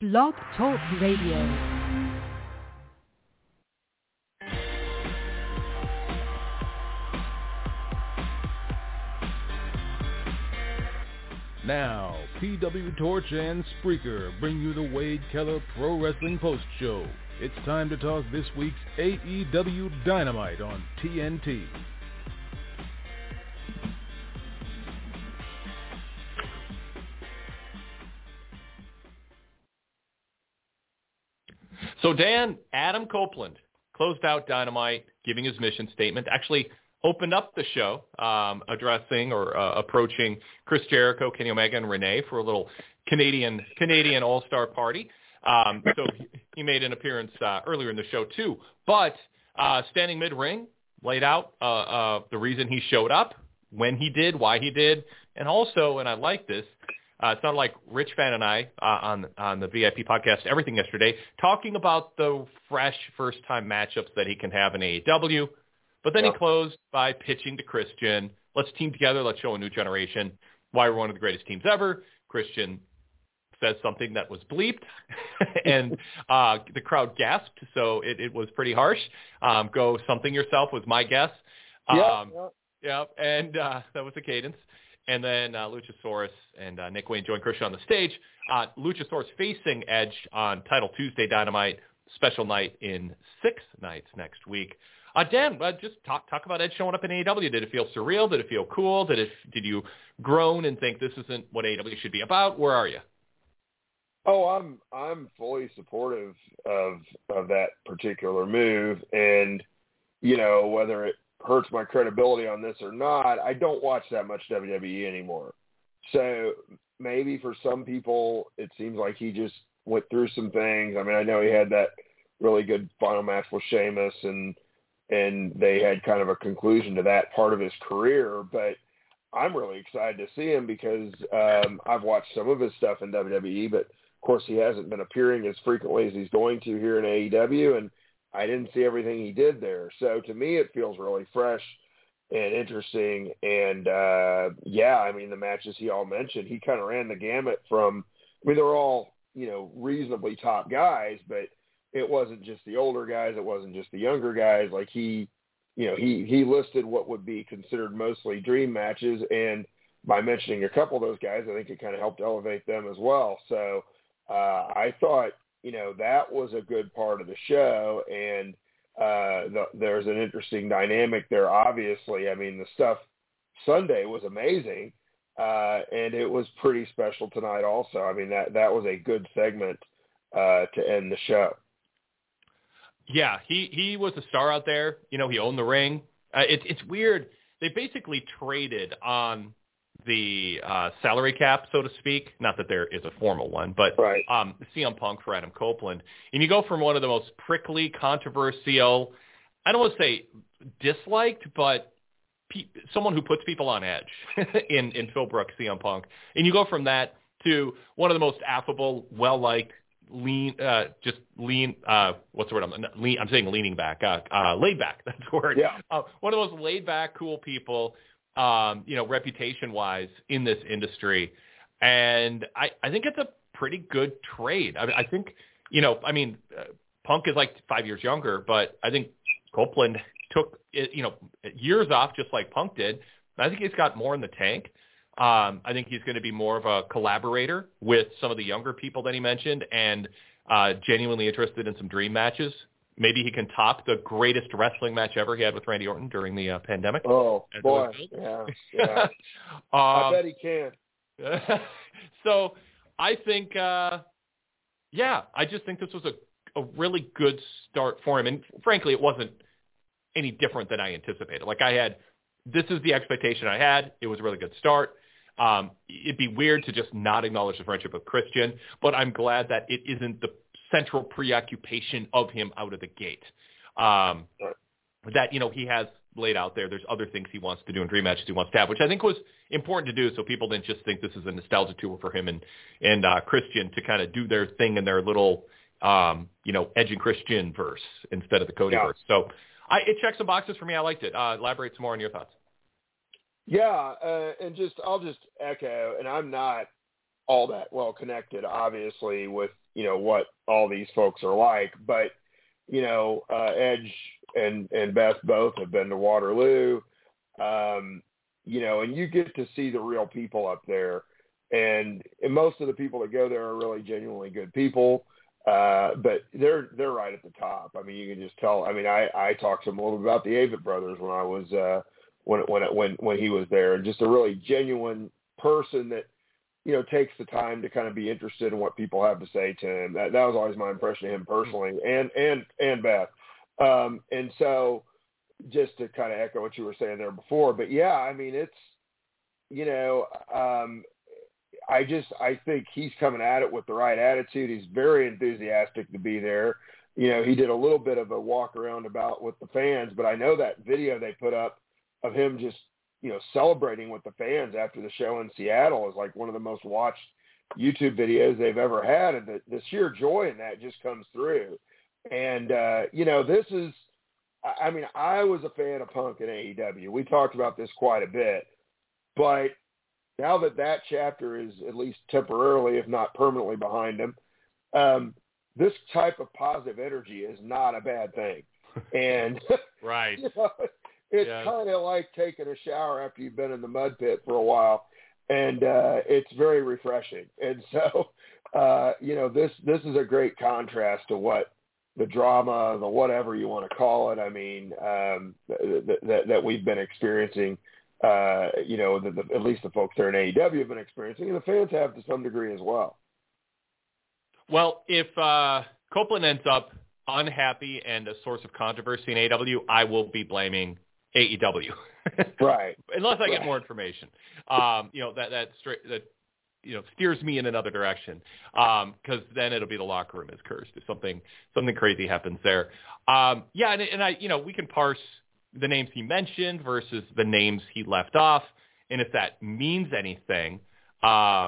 Blog Talk Radio. Now, PW Torch and Spreaker bring you the Wade Keller Pro Wrestling Post Show. It's time to talk this week's AEW Dynamite on TNT. So Dan, Adam Copeland closed out Dynamite, giving his mission statement, actually opened up the show, addressing or approaching Chris Jericho, Kenny Omega, and Renee for a little Canadian all-star party. So he made an appearance earlier in the show too. But standing mid-ring, laid out the reason he showed up, when he did, why he did, and also, and I like this, it sounded like Rich Fan and I on the VIP podcast, Everything Yesterday, talking about the fresh first-time matchups that he can have in AEW. But then he closed by pitching to Christian, let's team together, let's show a new generation why we're one of the greatest teams ever. Christian says something that was bleeped, and the crowd gasped, so it was pretty harsh. Go something yourself was my guess. Yeah, and that was the cadence. And then Luchasaurus and Nick Wayne joined Christian on the stage. Luchasaurus facing Edge on Title Tuesday Dynamite, special night in 6 nights next week. Dan, just talk about Edge showing up in AEW. Did it feel surreal? Did it feel cool? Did you groan and think this isn't what AEW should be about? Where are you? Oh, I'm fully supportive of that particular move, and whether it hurts my credibility on this or not, I don't watch that much WWE anymore. So maybe for some people, it seems like he just went through some things. I mean, I know he had that really good final match with Sheamus, and they had kind of a conclusion to that part of his career, but I'm really excited to see him because I've watched some of his stuff in WWE, but of course he hasn't been appearing as frequently as he's going to here in AEW, and I didn't see everything he did there. So to me, it feels really fresh and interesting. And I mean, the matches he all mentioned, he kind of ran the gamut from, I mean, they were all, reasonably top guys, but it wasn't just the older guys. It wasn't just the younger guys. Like he listed what would be considered mostly dream matches. And by mentioning a couple of those guys, I think it kind of helped elevate them as well. So I thought, that was a good part of the show. And there's an interesting dynamic there, obviously. I mean, the stuff Sunday was amazing. And it was pretty special tonight also. I mean, that was a good segment to end the show. Yeah, he was a star out there. He owned the ring. It's weird. They basically traded on the salary cap, so to speak. Not that there is a formal one, but right. CM Punk for Adam Copeland. And you go from one of the most prickly, controversial, I don't want to say disliked, but someone who puts people on edge in Phil Brooks, CM Punk. And you go from that to one of the most affable, well-liked, what's the word? I'm saying leaning back, laid back. That's the word. Yeah. One of the most laid back, cool people, reputation-wise in this industry. And I think it's a pretty good trade. I think, Punk is like 5 years younger, but I think Copeland took, years off just like Punk did. I think he's got more in the tank. I think he's going to be more of a collaborator with some of the younger people that he mentioned and genuinely interested in some dream matches. Maybe he can top the greatest wrestling match ever he had with Randy Orton during the pandemic. Oh, boy. Yeah. I bet he can. So I think, I just think this was a really good start for him. And frankly, it wasn't any different than I anticipated. Like this is the expectation I had. It was a really good start. It'd be weird to just not acknowledge the friendship with Christian, but I'm glad that it isn't the central preoccupation of him out of the gate. That, he has laid out there. There's other things he wants to do in dream matches he wants to have, which I think was important to do so people didn't just think this is a nostalgia tour for him and Christian to kind of do their thing in their little, Edge and Christian verse instead of the Cody verse. So it checked some boxes for me. I liked it. Elaborate some more on your thoughts. Yeah, and I'll just echo, and I'm not all that well connected, obviously, with what all these folks are like. But, Edge and Beth both have been to Waterloo, and you get to see the real people up there. And most of the people that go there are really genuinely good people. But they're right at the top. I mean, you can just tell. I mean, I talked to him a little bit about the Avett brothers when I was when he was there, and just a really genuine person that takes the time to kind of be interested in what people have to say to him. That was always my impression of him personally, and Beth. And so, just to kind of echo what you were saying there before, but yeah, I mean, it's I think he's coming at it with the right attitude. He's very enthusiastic to be there. He did a little bit of a walk around about with the fans, but I know that video they put up of him just, celebrating with the fans after the show in Seattle is like one of the most watched YouTube videos they've ever had. And the sheer joy in that just comes through. And, this is, I mean, I was a fan of Punk in AEW. We talked about this quite a bit, but now that chapter is at least temporarily, if not permanently, behind him, this type of positive energy is not a bad thing. And right, it's kind of like taking a shower after you've been in the mud pit for a while, and it's very refreshing. And so, this is a great contrast to what the drama, the whatever you want to call it. I mean, that we've been experiencing. At least the folks there in AEW have been experiencing, and the fans have to some degree as well. Well, if Copeland ends up unhappy and a source of controversy in AEW, I will be blaming AEW. Right. Unless I get more information. That steers me in another direction. Because then it'll be the locker room is cursed if something crazy happens there. We can parse the names he mentioned versus the names he left off, and if that means anything. I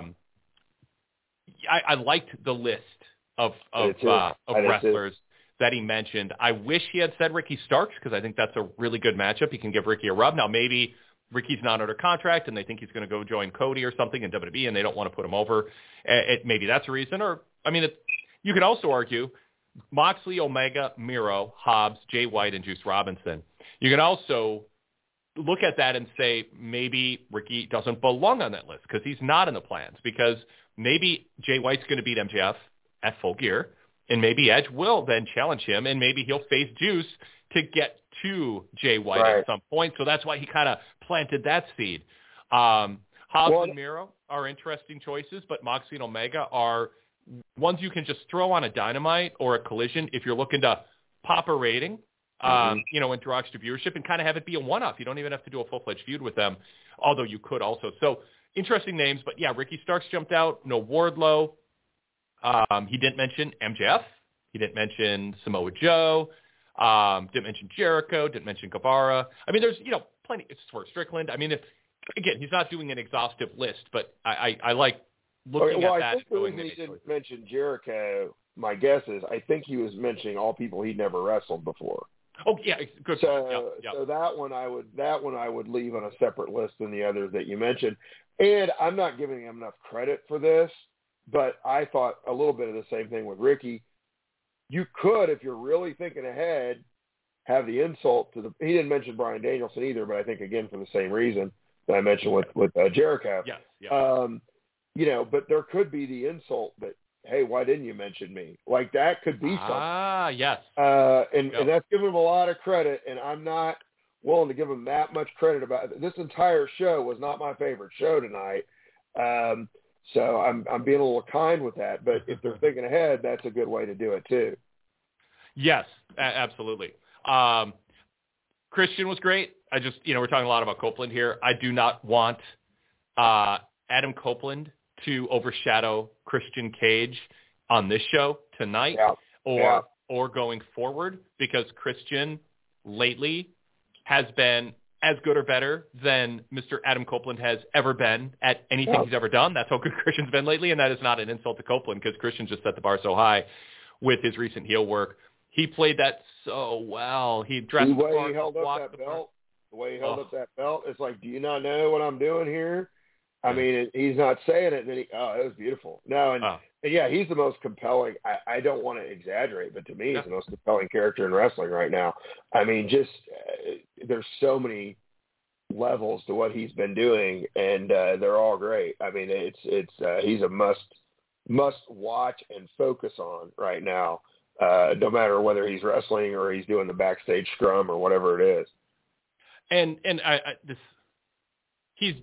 liked the list of wrestlers that he mentioned. I wish he had said Ricky Starks, because I think that's a really good matchup. He can give Ricky a rub. Now, maybe Ricky's not under contract and they think he's going to go join Cody or something in WWE and they don't want to put him over. Maybe that's a reason. Or, I mean, you could also argue Moxley, Omega, Miro, Hobbs, Jay White, and Juice Robinson. You can also look at that and say maybe Ricky doesn't belong on that list because he's not in the plans, because maybe Jay White's going to beat MJF at Full Gear, and maybe Edge will then challenge him, and maybe he'll face Juice to get to Jay White at some point. So that's why he kind of planted that seed. Hobbs and Miro are interesting choices, but Moxley and Omega are ones you can just throw on a Dynamite or a Collision if you're looking to pop a rating, and draw extra viewership and kind of have it be a one-off. You don't even have to do a full-fledged feud with them, although you could also. So interesting names, but yeah, Ricky Starks jumped out. No Wardlow. He didn't mention MJF. He didn't mention Samoa Joe. Didn't mention Jericho. Didn't mention Guevara. I mean, there's, plenty. It's for Strickland. I mean, again, he's not doing an exhaustive list, but I like looking at that. I think the reason he didn't mention Jericho, my guess is, I think he was mentioning all people he'd never wrestled before. Oh yeah, good. So that one I would leave on a separate list than the others that you mentioned. And I'm not giving him enough credit for this, but I thought a little bit of the same thing with Ricky. You could, if you're really thinking ahead, have the insult to he didn't mention Bryan Danielson either, but I think again for the same reason that I mentioned with Jericho. Yes. Yeah. But there could be the insult that, hey, why didn't you mention me? Like that could be something. Yes. And that's giving him a lot of credit, and I'm not willing to give him that much credit about it. This entire show was not my favorite show tonight. So I'm being a little kind with that, but if they're thinking ahead, that's a good way to do it too. Yes, absolutely. Christian was great. I just, we're talking a lot about Copeland here. I do not want Adam Copeland to overshadow Christian Cage on this show tonight or going forward, because Christian lately has been as good or better than Mr. Adam Copeland has ever been at anything he's ever done. That's how good Christian's been lately, and that is not an insult to Copeland, because Christian just set the bar so high with his recent heel work. He played that so well. He dressed the way he held up that belt. The way he held up that belt, it's like, do you not know what I'm doing here? I mean, he's not saying it. And then it was beautiful. No, Yeah, he's the most compelling. I don't want to exaggerate, but to me, he's the most compelling character in wrestling right now. I mean, just there's so many levels to what he's been doing, and they're all great. I mean, he's a must watch and focus on right now, no matter whether he's wrestling or he's doing the backstage scrum or whatever it is. And he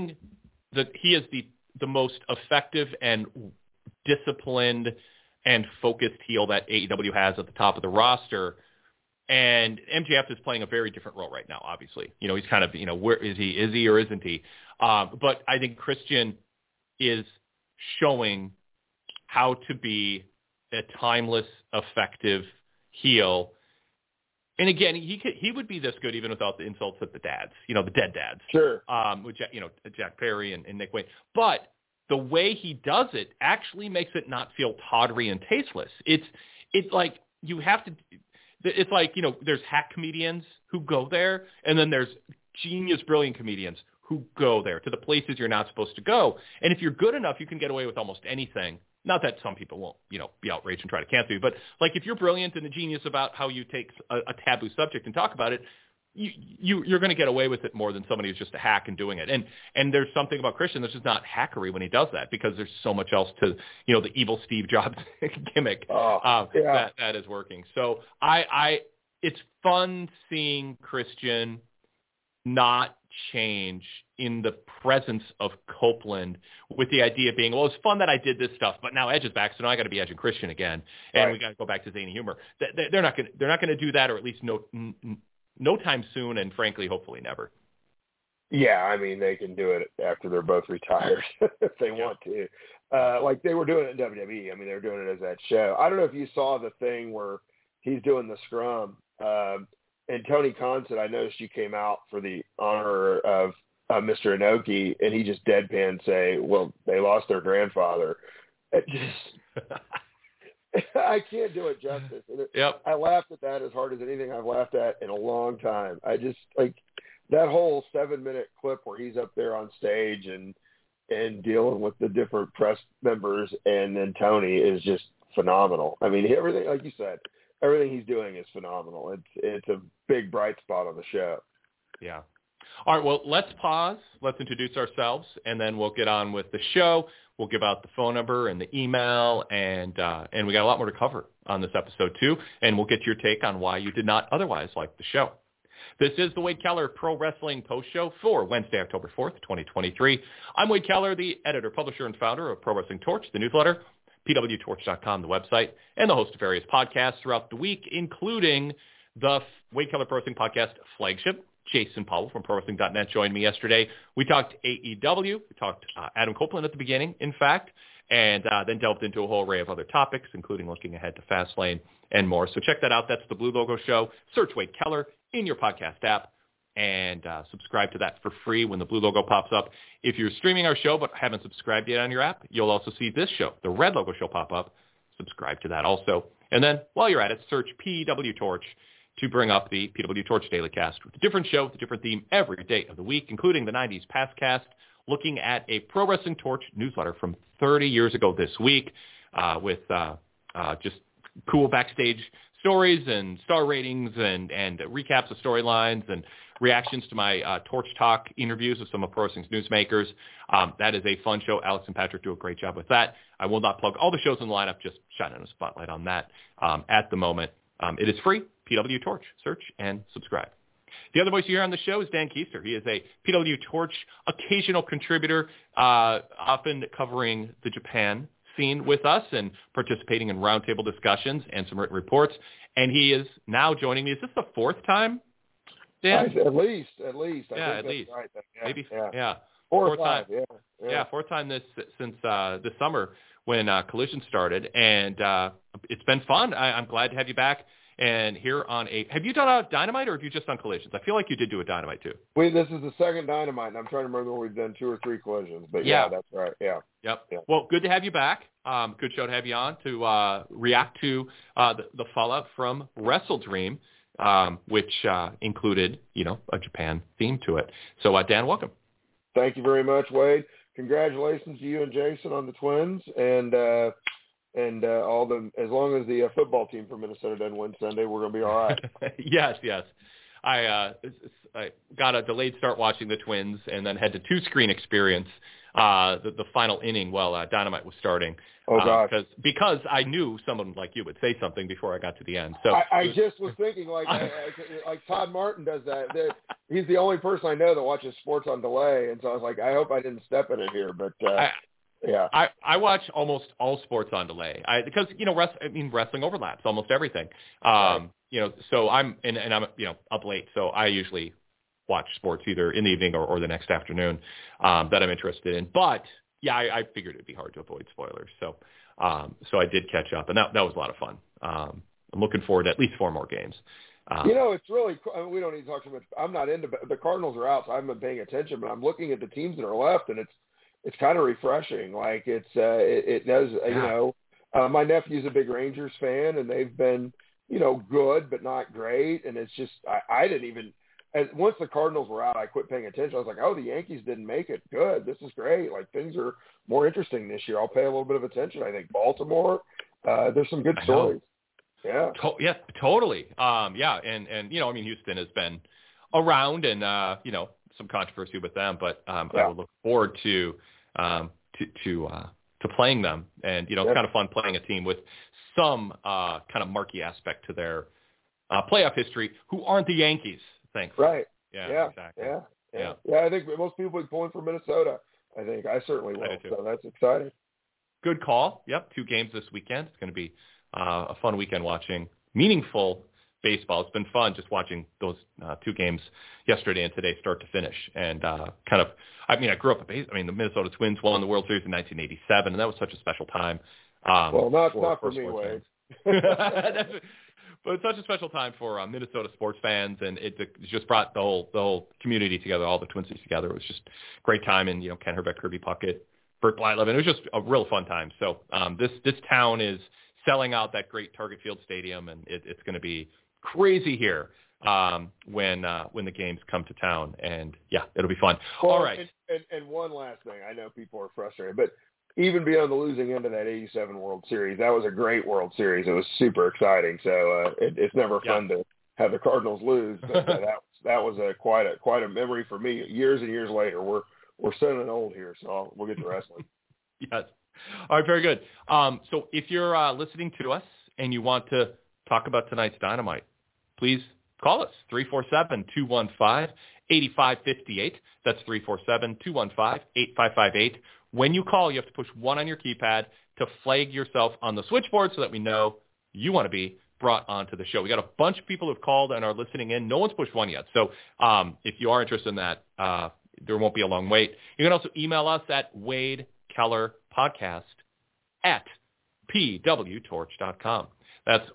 is the most effective and disciplined and focused heel that AEW has at the top of the roster. And MJF is playing a very different role right now, obviously. He's kind of, where is he or isn't he? But I think Christian is showing how to be a timeless, effective heel. And again, he would be this good even without the insults of the dads, the dead dads. Sure. With Jack Perry and Nick Wayne. But the way he does it actually makes it not feel tawdry and tasteless. It's like you have to. It's like, there's hack comedians who go there, and then there's genius, brilliant comedians who go there to the places you're not supposed to go. And if you're good enough, you can get away with almost anything. Not that some people won't, be outraged and try to cancel you, but like if you're brilliant and a genius about how you take a taboo subject and talk about it, you're going to get away with it more than somebody who's just a hack and doing it. And there's something about Christian that's just not hackery when he does that, because there's so much else to, the evil Steve Jobs gimmick that is working. So it's fun seeing Christian not change in the presence of Copeland, with the idea being, well, it's fun that I did this stuff, but now Edge is back, so now I got to be Edge and Christian again, and we got to go back to zany humor. They're not going to do that, or at least no time soon, and frankly, hopefully never. Yeah, I mean, they can do it after they're both retired if they want to. Like they were doing it in WWE. I mean, they were doing it as that show. I don't know if you saw the thing where he's doing the scrum, and Tony Khan said, I noticed you came out for the honor of Mr. Inoki, and he just deadpan say, well, they lost their grandfather. It just... I can't do it justice. Yep. I laughed at that as hard as anything I've laughed at in a long time. I just like that whole 7-minute clip where he's up there on stage and dealing with the different press members, and then Tony is just phenomenal. I mean, everything, like you said, everything he's doing is phenomenal. It's a big bright spot on the show. Yeah. All right, well, let's pause. Let's introduce ourselves, and then we'll get on with the show. We'll give out the phone number and the email, and we got a lot more to cover on this episode, too, and we'll get your take on why you did not otherwise like the show. This is the Wade Keller Pro Wrestling Post Show for Wednesday, October 4th, 2023. I'm Wade Keller, the editor, publisher, and founder of Pro Wrestling Torch, the newsletter, pwtorch.com, the website, and the host of various podcasts throughout the week, including the Wade Keller Pro Wrestling Podcast flagship. Jason Powell from ProWrestling.net joined me yesterday. We talked AEW. We talked Adam Copeland at the beginning, in fact, and then delved into a whole array of other topics, including looking ahead to Fastlane and more. So check that out. That's the Blue Logo Show. Search Wade Keller in your podcast app and subscribe to that for free when the Blue Logo pops up. If you're streaming our show but haven't subscribed yet on your app, you'll also see this show, the Red Logo Show, pop up. Subscribe to that also. And then while you're at it, search PW Torch to bring up the PW Torch Daily Cast with a different show, with a different theme every day of the week, including the 90s Past Cast, looking at a Pro Wrestling Torch newsletter from 30 years ago this week with just cool backstage stories and star ratings and recaps of storylines and reactions to my Torch Talk interviews with some of Pro Wrestling's newsmakers. That is a fun show. Alex and Patrick do a great job with that. I will not plug all the shows in the lineup, just shining a spotlight on that at the moment. It is free. PW Torch. Search and subscribe. The other voice you hear on the show is Dan Keister. He is a PW Torch occasional contributor, often covering the Japan scene with us and participating in roundtable discussions and some written reports. And he is now joining me. Is this the fourth time, Dan? At least. Yeah, at least. Right. Maybe. Yeah. Fourth time. Yeah, fourth time since this summer when Collision started, and it's been fun. I'm glad to have you back. And here on have you done a Dynamite or have you just done Collisions? I feel like you did do a Dynamite too. This is the second Dynamite, and I'm trying to remember when we've done 2 or 3 Collisions. But yeah, that's right. Yeah. Yep. Yeah. Well, good to have you back. Good show to have you on to react to the fallout from Wrestle Dream, which included, a Japan theme to it. So, Dan, welcome. Thank you very much, Wade. congratulations to you and Jason on the Twins, and all the, as long as the football team from Minnesota doesn't win Sunday, we're going to be all right. Yes. I got a delayed start watching the Twins, and then had the two-screen experience the final inning while Dynamite was starting. Oh gosh! Because I knew someone like you would say something before I got to the end. So I just was thinking like Todd Martin does that. He's the only person I know that watches sports on delay, and so I was like, I hope I didn't step in it here, but. Yeah, I watch almost all sports on delay because wrestling overlaps almost everything. Right. So I'm up late, so I usually watch sports either in the evening or the next afternoon that I'm interested in. But yeah, I figured it'd be hard to avoid spoilers, so I did catch up, and that was a lot of fun. I'm looking forward to at least 4 more games. It's really cool. We don't need to talk too much. I'm not into the Cardinals are out, so I haven't been paying attention. But I'm looking at the teams that are left, and it's kind of refreshing. Like it does, my nephew's a big Rangers fan, and they've been, good, but not great. And it's just, I didn't even, once the Cardinals were out, I quit paying attention. I was like, oh, the Yankees didn't make it. Good. This is great. Like things are more interesting this year. I'll pay a little bit of attention. I think Baltimore, there's some good stories. Yeah. Totally. And Houston has been around and, some controversy with them, but I would look forward to playing them. And, it's kind of fun playing a team with some kind of marquee aspect to their playoff history who aren't the Yankees, thankfully. Right. Yeah, exactly. Yeah. I think most people will be pulling for Minnesota. I think I certainly will. So that's exciting. Good call. Yep. 2 games this weekend. It's going to be a fun weekend watching meaningful baseball. It's been fun just watching those 2 games yesterday and today start to finish. And I grew up the Minnesota Twins won the World Series in 1987, and that was such a special time. Not for me, Wade. But it's such a special time for Minnesota sports fans, and it just brought the whole community together, all the Twinsies together. It was just a great time, and Ken Herbeck, Kirby Puckett, Bert Blyleven. It was just a real fun time. So this town is selling out that great Target Field Stadium, and it's going to be crazy here when the games come to town, and it'll be fun. Well, all right. And one last thing, I know people are frustrated, but even beyond the losing end of that 87 World Series, that was a great World Series. It was super exciting. So it's never fun to have the Cardinals lose. But that was quite a memory for me. Years and years later, we're sounding old here, so we'll get to wrestling. Yes. All right, very good. So if you're listening to us and you want to talk about tonight's Dynamite, please call us, 347-215-8558. That's 347-215-8558. When you call, you have to push 1 on your keypad to flag yourself on the switchboard so that we know you want to be brought onto the show. We got a bunch of people who've called and are listening in. No one's pushed 1 yet. So if you are interested in that, there won't be a long wait. You can also email us at wadekellerpodcast@pwtorch.com. That's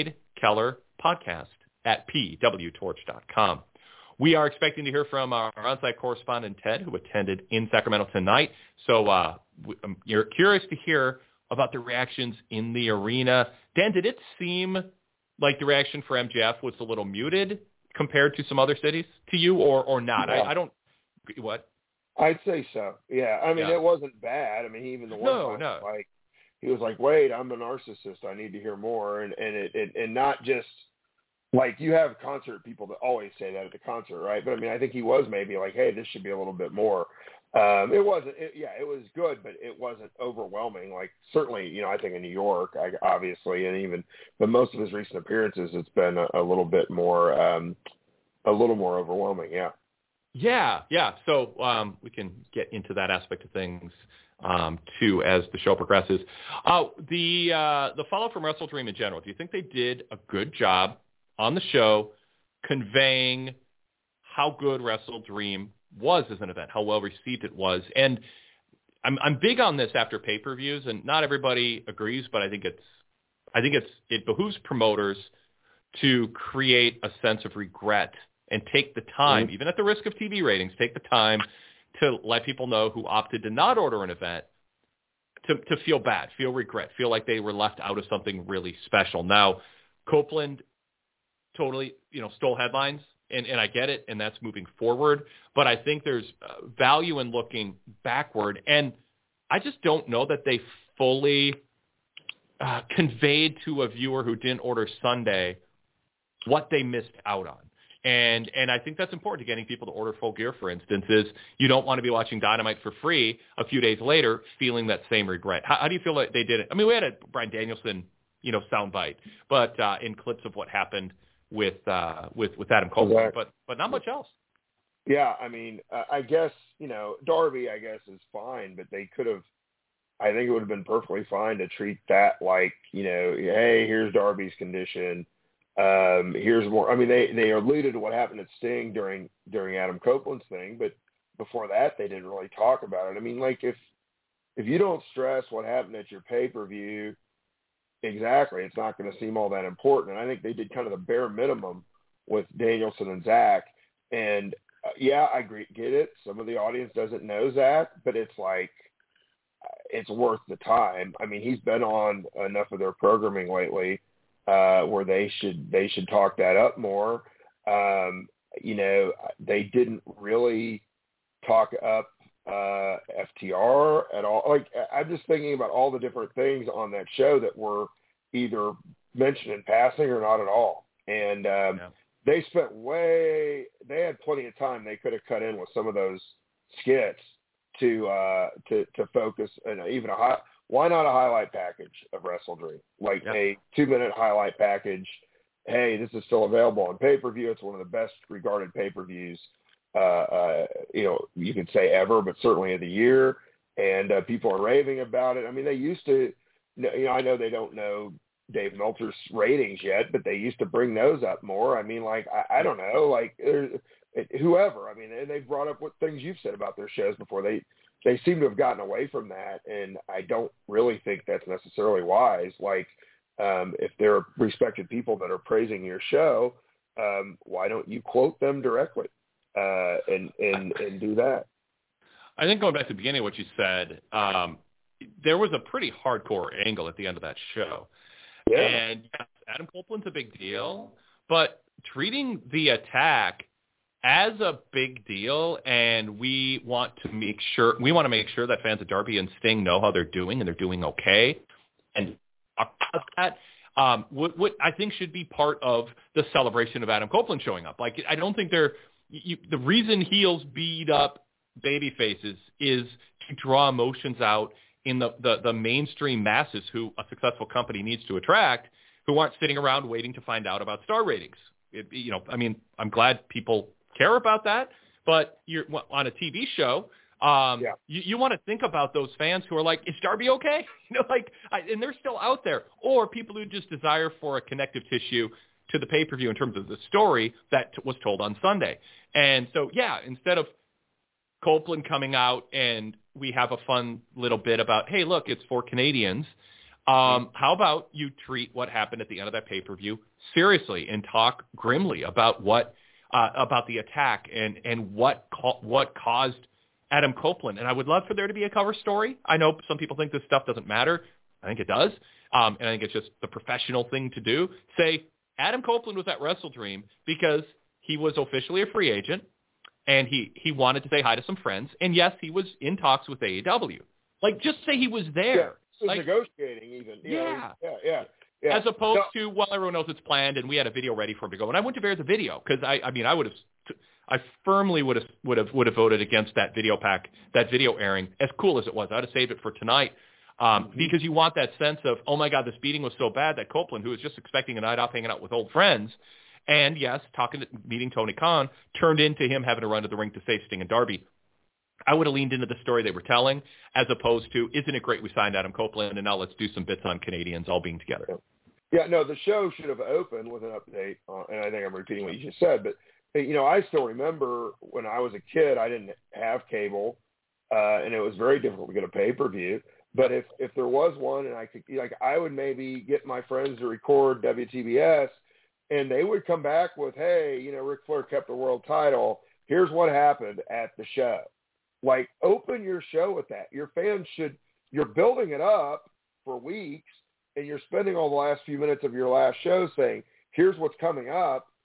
wadekellerpodcast@pwtorch.com. We are expecting to hear from our on-site correspondent, Ted, who attended in Sacramento tonight. So you're curious to hear about the reactions in the arena. Dan, did it seem like the reaction for MJF was a little muted compared to some other cities to you, or not? Yeah. I don't – what? I'd say so. Yeah. It wasn't bad. Even the one time, like, he was like, wait, I'm a narcissist. I need to hear more. And not just – like, you have concert people that always say that at the concert, right? But, I think he was maybe like, hey, this should be a little bit more. It wasn't it was good, but it wasn't overwhelming. Like, certainly, I think in New York, obviously, but most of his recent appearances, it's been a little bit more overwhelming, yeah. Yeah. So we can get into that aspect of things too as the show progresses. The follow from Wrestle Dream in general, do you think they did a good job on the show conveying how good Wrestle Dream was as an event, how well received it was? And I'm big on this after pay-per-views, and not everybody agrees, but I think it behooves promoters to create a sense of regret and take the time, even at the risk of TV ratings, take the time to let people know who opted to not order an event to feel bad, feel regret, feel like they were left out of something really special. Now, Copeland totally, stole headlines and I get it, and that's moving forward. But I think there's value in looking backward, and I just don't know that they fully conveyed to a viewer who didn't order Sunday what they missed out on. And I think that's important to getting people to order Full Gear, for instance, is you don't want to be watching Dynamite for free a few days later feeling that same regret. How do you feel like they did it? I mean, we had a Bryan Danielson, soundbite, but in clips of what happened with Adam Copeland, exactly. but not much else. Yeah, I mean, I guess, Darby, I guess, is fine, but they could have, I think it would have been perfectly fine to treat that like, hey, here's Darby's condition. Here's more. I mean, they alluded to what happened at Sting during Adam Copeland's thing, but before that, they didn't really talk about it. I mean, like if you don't stress what happened at your pay-per-view, exactly, it's not going to seem all that important. And I think they did kind of the bare minimum with Danielson and Zach. And yeah, I get it. Some of the audience doesn't know Zach, but it's like, it's worth the time. I mean, he's been on enough of their programming lately where they should talk that up more. They didn't really talk up FTR at all. Like, I'm just thinking about all the different things on that show that were either mentioned in passing or not at all. And they they had plenty of time. They could have cut in with some of those skits to focus, and even why not a highlight package of Wrestle Dream, like a 2-minute highlight package. Hey, this is still available on pay-per-view. It's one of the best regarded pay-per-views, you could say ever, but certainly of the year. And people are raving about it. I mean, they used to, I know they don't know Dave Meltzer's ratings yet, but they used to bring those up more. I mean, like, I don't know, like whoever. I mean, and they've brought up what things you've said about their shows before. They seem to have gotten away from that, and I don't really think that's necessarily wise. Like, if there are respected people that are praising your show, why don't you quote them directly and do that? I think going back to the beginning of what you said, there was a pretty hardcore angle at the end of that show. Yeah. And yes, Adam Copeland's a big deal, but treating the attack as a big deal, and we want to make sure that fans of Darby and Sting know how they're doing, and they're doing okay, and about that, what I think should be part of the celebration of Adam Copeland showing up. Like, I don't think the reason heels beat up baby faces is to draw emotions out in the mainstream masses who a successful company needs to attract, who aren't sitting around waiting to find out about star ratings. I mean, I'm glad people care about that, but you're on a TV show. You want to think about those fans who are like, is Darby okay? And they're still out there, or people who just desire for a connective tissue to the pay-per-view in terms of the story that was told on Sunday. And so, instead of Copeland coming out and we have a fun little bit about, hey, look, it's for Canadians. How about you treat what happened at the end of that pay-per-view seriously and talk grimly about about the attack and what caused Adam Copeland. And I would love for there to be a cover story. I know some people think this stuff doesn't matter. I think it does. And I think it's just the professional thing to do. Say, Adam Copeland was at Wrestle Dream because he was officially a free agent and he wanted to say hi to some friends. And yes, he was in talks with AEW. Like, just say he was there. Yeah, negotiating even. Yeah. Yeah. As opposed to, well, everyone knows it's planned and we had a video ready for him to go. And I went to bear the video because I firmly would have voted against that video airing, as cool as it was. I would have saved it for tonight because you want that sense of, oh my God, this beating was so bad that Copeland, who was just expecting a night off hanging out with old friends, and yes, meeting Tony Khan, turned into him having to run to the ring to save Sting and Darby. I would have leaned into the story they were telling, as opposed to, isn't it great we signed Adam Copeland, and now let's do some bits on Canadians all being together. Yeah, no, the show should have opened with an update, and I think I'm repeating what you just said, but I still remember when I was a kid, I didn't have cable, and it was very difficult to get a pay-per-view. But if there was one, and I could, I would maybe get my friends to record WTBS, and they would come back with, hey, Ric Flair kept the world title. Here's what happened at the show. Like, open your show with that. Your fans you're building it up for weeks, and you're spending all the last few minutes of your last show saying, here's what's coming up.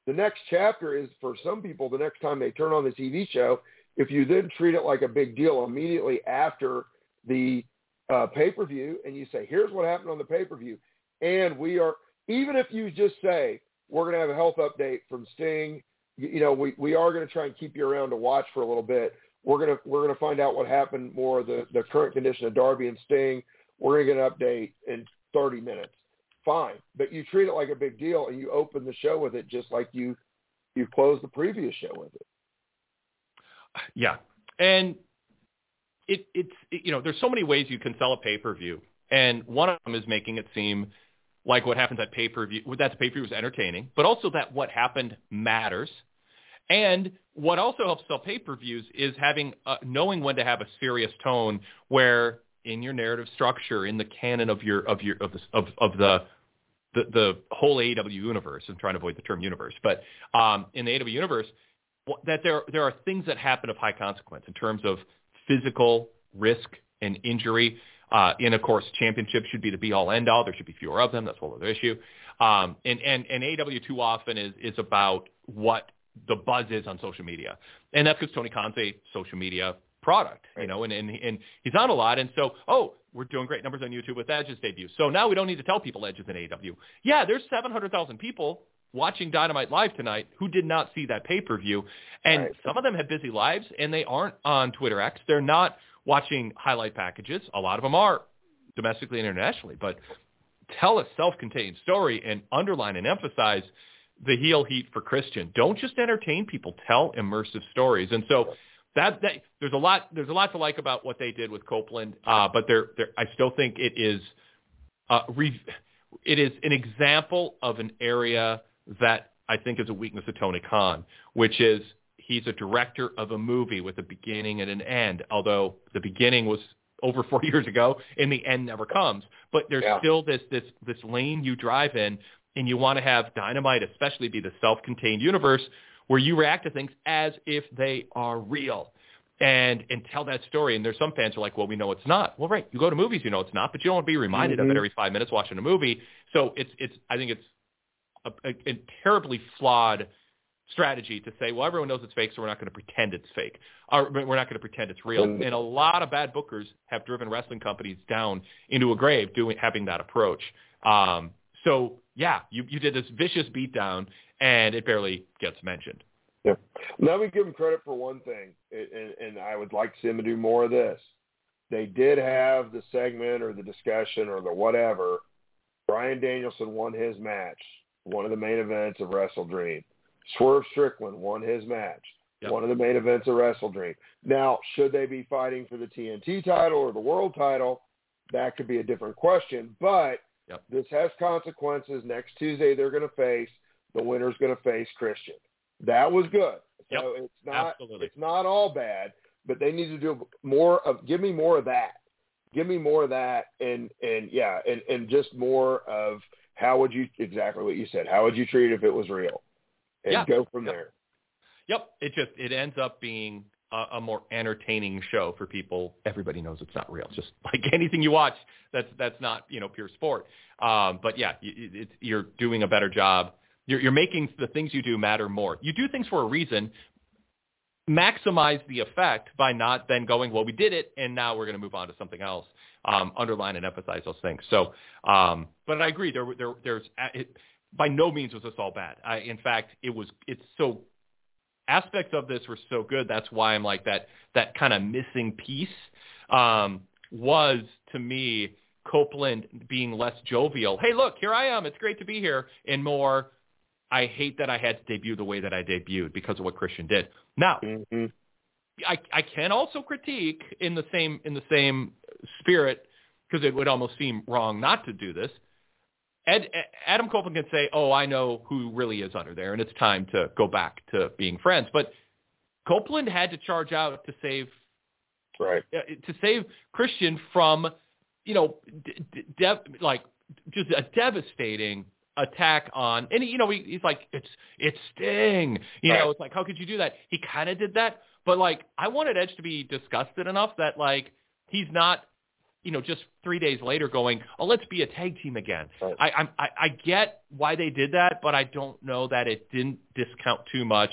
the next chapter is, for some people, the next time they turn on the TV show, if you then treat it like a big deal immediately after the pay-per-view, and you say, here's what happened on the pay-per-view, and even if you just say, we're going to have a health update from Sting, we are going to try and keep you around to watch for a little bit. We're going to find out what happened more, the current condition of Darby and Sting. We're going to get an update in 30 minutes. Fine. But you treat it like a big deal, and you open the show with it just like you closed the previous show with it. Yeah. And it's there's so many ways you can sell a pay-per-view, and one of them is making it seem like what happens at pay-per-view, that pay-per-view is entertaining, but also that what happened matters. And what also helps sell pay-per-views is having knowing when to have a serious tone, where in your narrative structure, in the canon of the whole AEW universe. I'm trying to avoid the term universe, but in the AEW universe, that there are things that happen of high consequence in terms of physical risk and injury. And of course, championships should be the be-all, end-all. There should be fewer of them. That's a whole other issue. And AEW too often is about what the buzz is on social media, and that's because Tony Khan's a social media product, and he's on a lot. And so, we're doing great numbers on YouTube with Edge's debut. So now we don't need to tell people Edge is in AEW. Yeah, there's 700,000 people watching Dynamite Live tonight who did not see that pay-per-view. And some of them have busy lives, and they aren't on Twitter X. They're not watching highlight packages. A lot of them are domestically and internationally. But tell a self-contained story and underline and emphasize the heel heat for Christian. Don't just entertain people. Tell immersive stories. And so that there's a lot to like about what they did with Copeland. But I still think it is an example of an area that I think is a weakness of Tony Khan, which is he's a director of a movie with a beginning and an end, although the beginning was over 4 years ago and the end never comes. But there's still this lane you drive in, and you want to have Dynamite especially be the self-contained universe where you react to things as if they are real and tell that story. And there's some fans who are like, well, we know it's not. Well, right, you go to movies, you know it's not, but you don't want to be reminded of it every 5 minutes watching a movie. So I think it's a terribly flawed strategy to say, well, everyone knows it's fake, so we're not going to pretend it's fake. Or we're not going to pretend it's real. And a lot of bad bookers have driven wrestling companies down into a grave having that approach. So, yeah, you did this vicious beatdown, and it barely gets mentioned. Yeah. Let me give them credit for one thing, and I would like to see them do more of this. They did have the segment or the discussion or the whatever. Bryan Danielson won his match, one of the main events of Wrestle Dream. Swerve Strickland won his match, one of the main events of Wrestle Dream. Now, should they be fighting for the TNT title or the world title? That could be a different question, but this has consequences. Next Tuesday, the winner's going to face Christian. That was good. So it's not all bad, but they need to do more of, give me more of that. Give me more of that and just more of exactly what you said. How would you treat it if it was real? And go from there. Yep. It ends up being a more entertaining show for people. Everybody knows it's not real. It's just like anything you watch that's not, pure sport. But yeah, you're doing a better job. You're making the things you do matter more. You do things for a reason. Maximize the effect by not then going, well, we did it, and now we're going to move on to something else. Underline and emphasize those things. So, but I agree. By no means was this all bad. In fact, aspects of this were so good. That's why I'm like that kind of missing piece was, to me, Copeland being less jovial. Hey, look, here I am. It's great to be here. And more, I hate that I had to debut the way that I debuted because of what Christian did. Now, I can also critique in the same spirit, because it would almost seem wrong not to do this. Adam Copeland can say, oh, I know who really is under there, and it's time to go back to being friends. But Copeland had to charge out to save Christian from, just a devastating attack on, and he's like, it's Sting. It's like, how could you do that? He kind of did that, but I wanted Edge to be disgusted enough that he's not, just 3 days later going, oh, let's be a tag team again. Right. I get why they did that, but I don't know that it didn't discount too much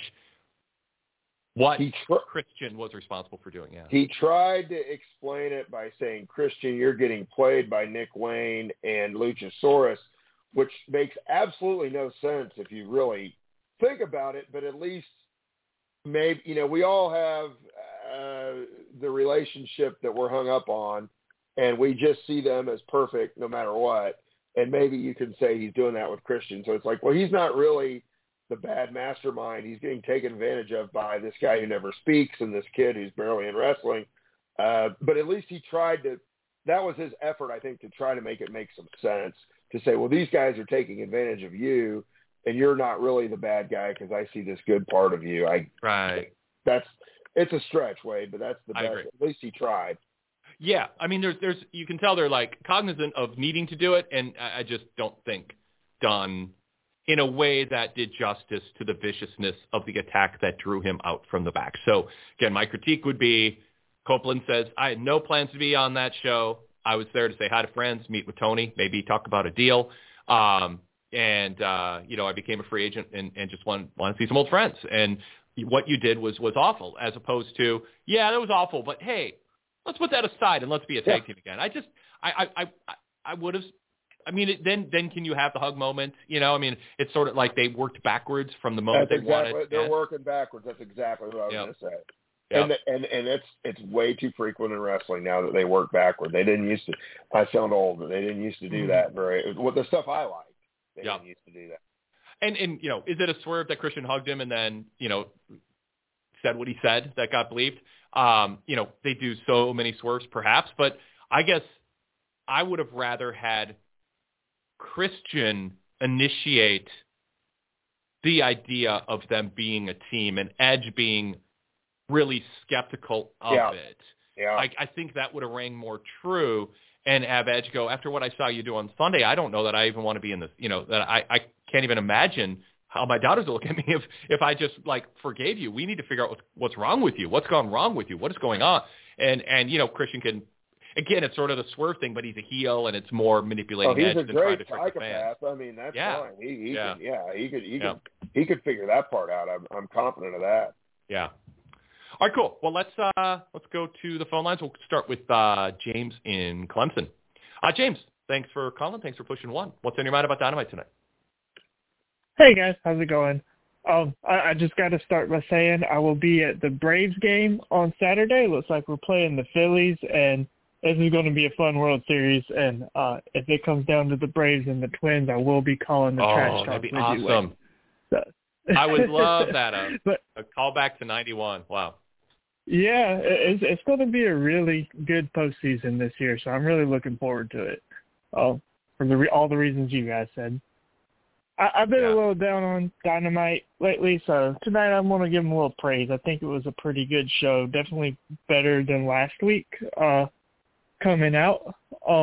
what Christian was responsible for doing. Yeah. He tried to explain it by saying, Christian, you're getting played by Nick Wayne and Luchasaurus, which makes absolutely no sense if you really think about it, but at least maybe, we all have the relationship that we're hung up on, and we just see them as perfect no matter what. And maybe you can say he's doing that with Christian. So it's like, well, he's not really the bad mastermind. He's getting taken advantage of by this guy who never speaks and this kid who's barely in wrestling. But at least he tried to, that was his effort, I think, to try to make it make some sense, to say, well, these guys are taking advantage of you and you're not really the bad guy because I see this good part of you. Right. It's a stretch, Wade, but that's the best. Agree. At least he tried. Yeah. I mean, there's you can tell they're like cognizant of needing to do it. And I just don't think done in a way that did justice to the viciousness of the attack that drew him out from the back. So again, my critique would be Copeland says, I had no plans to be on that show. I was there to say hi to friends, meet with Tony, maybe talk about a deal. I became a free agent and just wanted to see some old friends. And what you did was awful, as opposed to, yeah, that was awful, but hey, let's put that aside and let's be a tag team again. I would have, then can you have the hug moment? It's sort of like they worked backwards from the moment wanted. They're working backwards. That's exactly what I was going to say. Yep. And it's way too frequent in wrestling now that they work backward. They didn't used to. I sound old, but they didn't used to do that very. With the stuff I like, they didn't used to do that. And is it a swerve that Christian hugged him and then said what he said that got believed? They do so many swerves, perhaps, but I guess I would have rather had Christian initiate the idea of them being a team and Edge being really skeptical of it. Yeah. I think that would have rang more true, and have Edge go, after what I saw you do on Sunday, I don't know that I even want to be in this, that I can't even imagine how my daughters will look at me if I just forgave you. We need to figure out what's wrong with you. What's gone wrong with you? What is going on? And Christian can, again, it's sort of the swerve thing, but he's a heel and it's more manipulating Edge than trying to trick the fans. That's fine. He could figure that part out. I'm confident of that. Yeah. All right, cool. Well, let's go to the phone lines. We'll start with James in Clemson. James, thanks for calling. Thanks for pushing one. What's on your mind about Dynamite tonight? Hey, guys. How's it going? I just got to start by saying I will be at the Braves game on Saturday. Looks like we're playing the Phillies, and this is going to be a fun World Series. And if it comes down to the Braves and the Twins, I will be calling the trash talk. That'd be awesome. I would love that. A callback to 91. Wow. Yeah, it's going to be a really good postseason this year, so I'm really looking forward to it. For all the reasons you guys said. I've been a little down on Dynamite lately, so tonight I'm going to give them a little praise. I think it was a pretty good show, definitely better than last week coming out.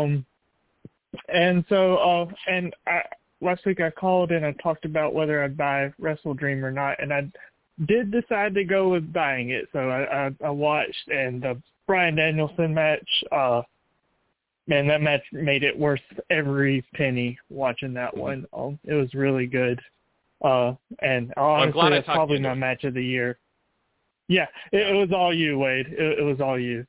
Last week I called and I talked about whether I'd buy Wrestle Dream or not, and I did decide to go with buying it. So I watched, and the Bryan Danielson match, man, that match made it worth every penny watching that one. It was really good. And honestly, that's probably my match of the year. Yeah, it was all you, Wade. It was all you.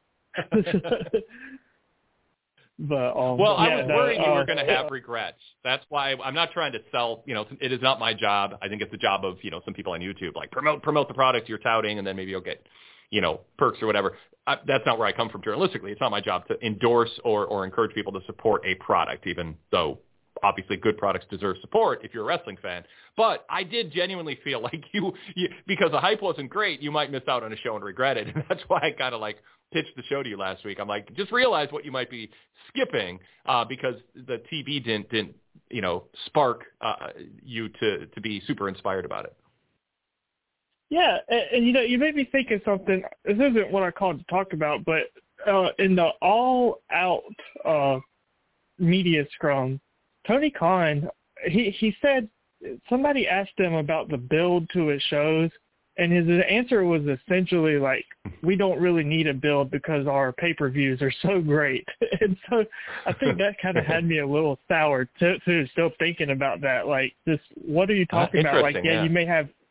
But I was worried you were going to have regrets. That's why I'm not trying to sell. It is not my job. I think it's the job of some people on YouTube, like promote the product you're touting, and then maybe you'll get perks or whatever. That's not where I come from journalistically. It's not my job to endorse or encourage people to support a product, even though obviously good products deserve support if you're a wrestling fan. But I did genuinely feel like you because the hype wasn't great, you might miss out on a show and regret it. And that's why I kind of pitched the show to you last week. I'm like, just realize what you might be skipping because the TV didn't spark you to be super inspired about it. Yeah, and you made me think of something. This isn't what I called to talk about, but in the all-out media scrum, Tony Khan, he said somebody asked him about the build to his shows, And his answer was essentially like, we don't really need a build because our pay-per-views are so great. And so I think that kind of had me a little sour to still thinking about that. Like, just what are you talking about? Like, you may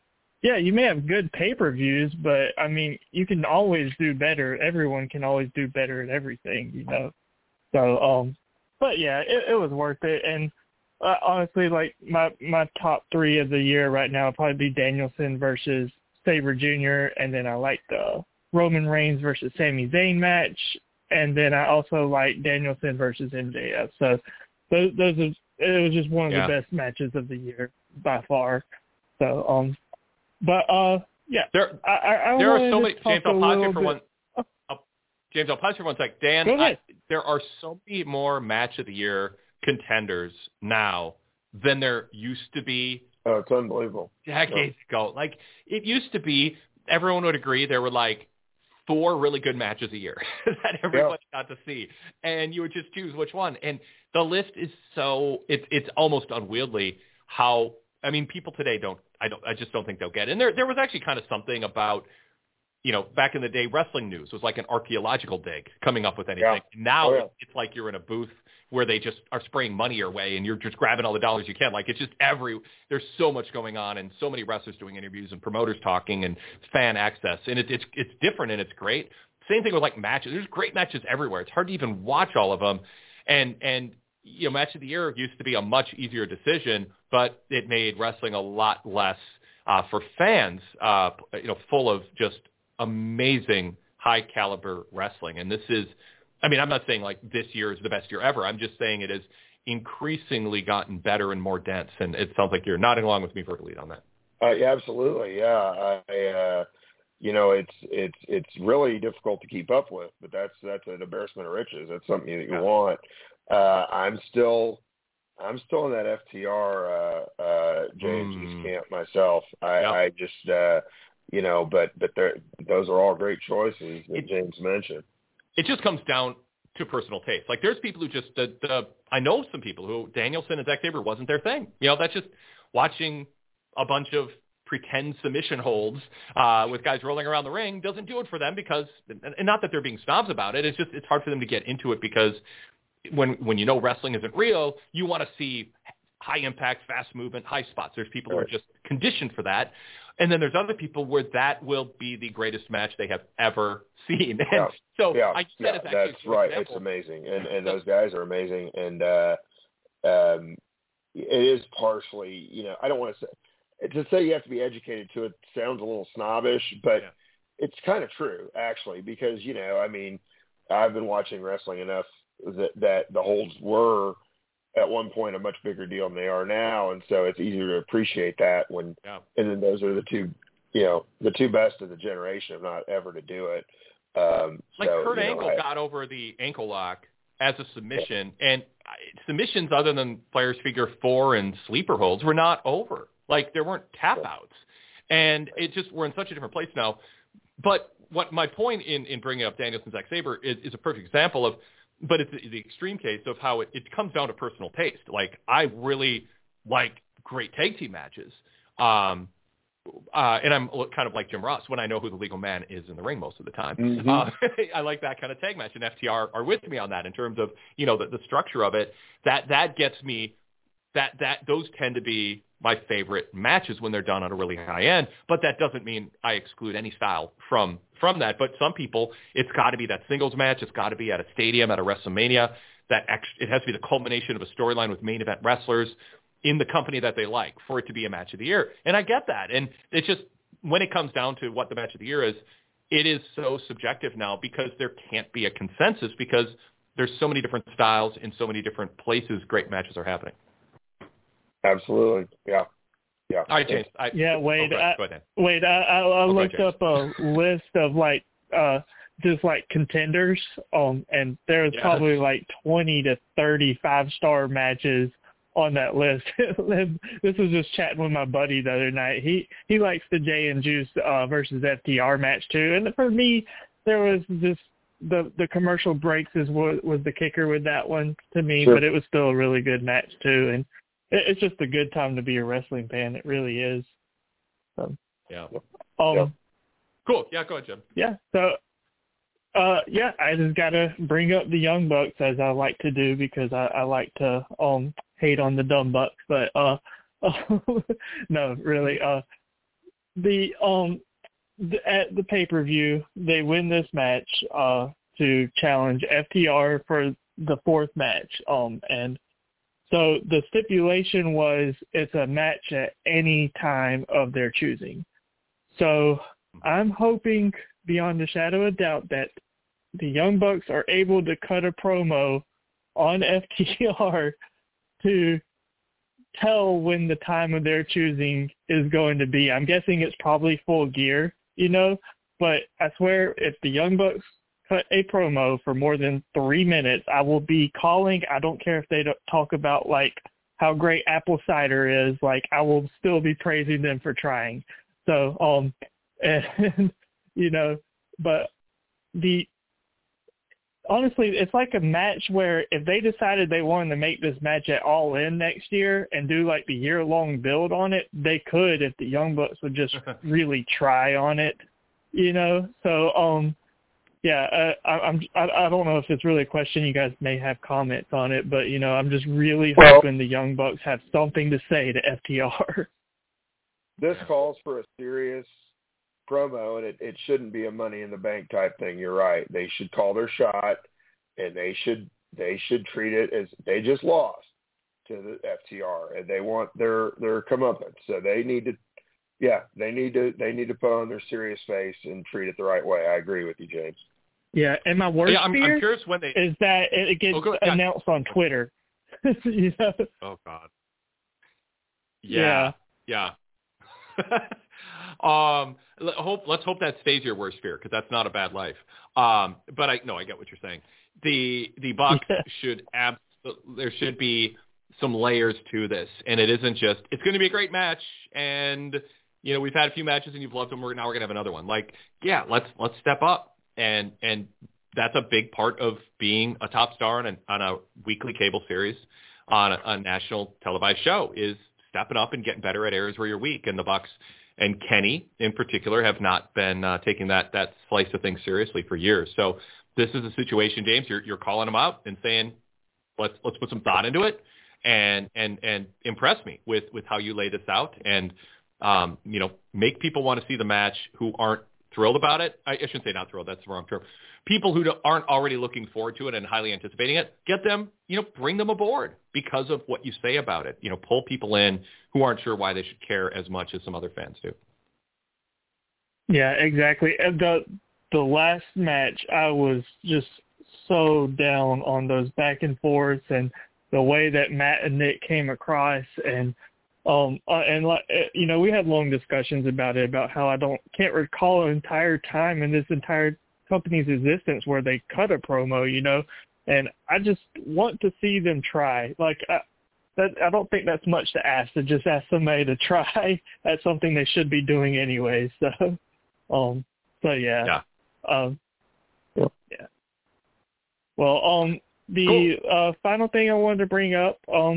have good pay-per-views, but I mean, you can always do better. Everyone can always do better at everything, you know? So, but yeah, it was worth it. And honestly, like my top 3 of the year right now would probably be Danielson versus Sabre Jr., and then I like the Roman Reigns versus Sami Zayn match, and then I also like Danielson versus MJF. So it was just one of the best matches of the year by far. So yeah. There are so many. James, I'll pause here for one. James, I'll pause for 1 sec. Dan, there are so many more match of the year contenders now than there used to be. Oh, it's unbelievable. Decades ago. Like, it used to be, everyone would agree there were like 4 really good matches a year that everybody got to see. And you would just choose which one. And the list is it's almost unwieldy how, I mean, people today I just don't think they'll get it. And there was actually kind of something about, you know, back in the day, wrestling news was like an archaeological dig coming up with anything. Yeah. Now it's like you're in a booth where they just are spraying money your way and you're just grabbing all the dollars you can. Like, it's just there's so much going on and so many wrestlers doing interviews and promoters talking and fan access. And it's different and it's great. Same thing with like matches. There's great matches everywhere. It's hard to even watch all of them. And you know, match of the year used to be a much easier decision, but it made wrestling a lot less for fans, you know, full of just amazing high caliber wrestling. And this is, I mean, I'm not saying like this year is the best year ever. I'm just saying it has increasingly gotten better and more dense. And it sounds like you're nodding along with me verbally on that. Yeah, absolutely. Yeah. You know, it's really difficult to keep up with, but that's an embarrassment of riches. That's something that you want. I'm still in that FTR James camp myself. I just you know, but those are all great choices that James mentioned. It just comes down to personal taste. Like, there's people who just I know some people who Danielson and Zack Sabre wasn't their thing. You know, that's just watching a bunch of pretend submission holds with guys rolling around the ring doesn't do it for them because, and not that they're being snobs about it, it's just it's hard for them to get into it because when you know wrestling isn't real, you want to see high impact, fast movement, high spots. There's people who are just conditioned for that. And then there's other people where that will be the greatest match they have ever seen. And so I said it's actually that's right. Example. It's amazing. And those guys are amazing. And it is partially, you know, I don't want to say you have to be educated to it sounds a little snobbish, but it's kind of true actually, because, you know, I mean, I've been watching wrestling enough that the holds were at one point a much bigger deal than they are now, and so it's easier to appreciate that when. And then those are the two, you know, the two best of the generation, if not ever, to do it. Kurt Angle got over the ankle lock as a submission, and submissions other than Flair's figure 4 and sleeper holds were not over. Like, there weren't tap outs, and it just we're in such a different place now. But what my point in bringing up Danielson Zack Sabre is a perfect example of. But it's the extreme case of how it comes down to personal taste. Like, I really like great tag team matches. And I'm kind of like Jim Ross when I know who the legal man is in the ring most of the time. Mm-hmm. I like that kind of tag match, and FTR are with me on that in terms of, you know, the structure of it. That gets me that those tend to be my favorite matches when they're done on a really high end, but that doesn't mean I exclude any style from that. But some people, it's got to be that singles match. It's got to be at a stadium, at a WrestleMania. It has to be the culmination of a storyline with main event wrestlers in the company that they like for it to be a match of the year. And I get that. And it's just, when it comes down to what the match of the year is, it is so subjective now because there can't be a consensus because there's so many different styles in so many different places great matches are happening. Absolutely. Yeah. All right, James. Wade. I looked up a list of like just like contenders, and there's probably like 20 to 30 5-star matches on that list. This was just chatting with my buddy the other night. He likes the Jay and Juice versus FTR match too, and for me, there was just the commercial breaks was the kicker with that one to me, but it was still a really good match too, and. It's just a good time to be a wrestling fan. It really is. So. Yeah. Yep. Cool. Yeah, go ahead, Jim. Yeah. So, I just gotta bring up the Young Bucks as I like to do because I like to hate on the dumb Bucks, but no, really. At the pay-per-view, they win this match to challenge FTR for the fourth match, and so the stipulation was it's a match at any time of their choosing. So I'm hoping beyond a shadow of doubt that the Young Bucks are able to cut a promo on FTR to tell when the time of their choosing is going to be. I'm guessing it's probably Full Gear, but I swear if the Young Bucks cut a promo for more than 3 minutes, I will be calling. I don't care if they don't talk about like how great apple cider is. Like I will still be praising them for trying. So, but honestly, it's like a match where if they decided they wanted to make this match at All In next year and do like the year-long build on it, they could if the Young Bucks would just really try on it, So, I don't know if it's really a question. You guys may have comments on it, but I'm just really hoping the Young Bucks have something to say to FTR. This calls for a serious promo, and it shouldn't be a Money in the Bank type thing. You're right. They should call their shot, and they should treat it as they just lost to the FTR, and they want their comeuppance. So they need to put on their serious face and treat it the right way. I agree with you, James. Yeah, and my worst fear I'm curious when is that it gets announced on Twitter. Oh God. Yeah. Let's hope that stays your worst fear because that's not a bad life. But I get what you're saying. The Bucks there should be some layers to this, and it isn't just it's going to be a great match, and we've had a few matches and you've loved them. Now we're going to have another one. Like, yeah, let's step up, and that's a big part of being a top star on a weekly cable series on a national televised show is stepping up and getting better at areas where you're weak. And the Bucks and Kenny in particular have not been taking that slice of things seriously for years. So this is a situation, James, you're calling them out and saying, let's put some thought into it and impress me with how you lay this out and, make people want to see the match who aren't thrilled about it. I shouldn't say not thrilled. That's the wrong term. People who aren't already looking forward to it and highly anticipating it, get them, bring them aboard because of what you say about it. Pull people in who aren't sure why they should care as much as some other fans do. Yeah, exactly. The last match, I was just so down on those back and forths and the way that Matt and Nick came across and we had long discussions about it, about how I can't recall an entire time in this entire company's existence where they cut a promo, and I just want to see them try. Like, I don't think that's much to ask, to just ask somebody to try. That's something they should be doing anyway. So, yeah. Well, the final thing I wanted to bring up,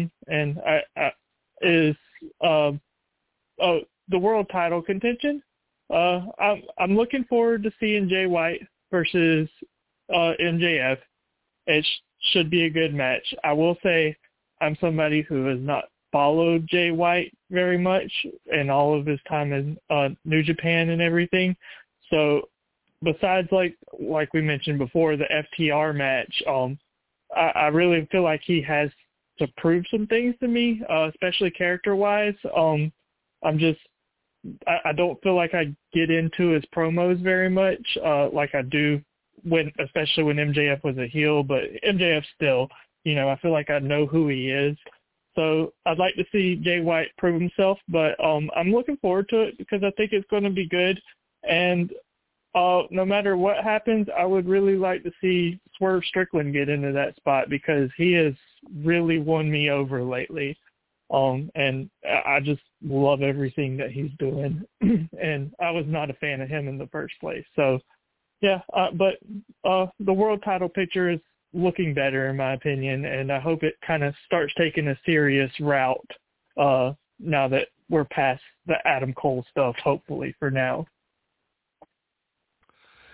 is the world title contention. I'm looking forward to seeing Jay White versus MJF. It should be a good match. I will say I'm somebody who has not followed Jay White very much in all of his time in New Japan and everything. So besides like we mentioned before, the FTR match, I really feel like he has to prove some things to me, especially character-wise. I don't feel like I get into his promos very much, like I do especially when MJF was a heel, but MJF still, I feel like I know who he is. So I'd like to see Jay White prove himself, but I'm looking forward to it because I think it's going to be good. And no matter what happens, I would really like to see Swerve Strickland get into that spot because he has really won me over lately. And I just love everything that he's doing. And I was not a fan of him in the first place. So, yeah, but the world title picture is looking better in my opinion, and I hope it kind of starts taking a serious route now that we're past the Adam Cole stuff, hopefully, for now.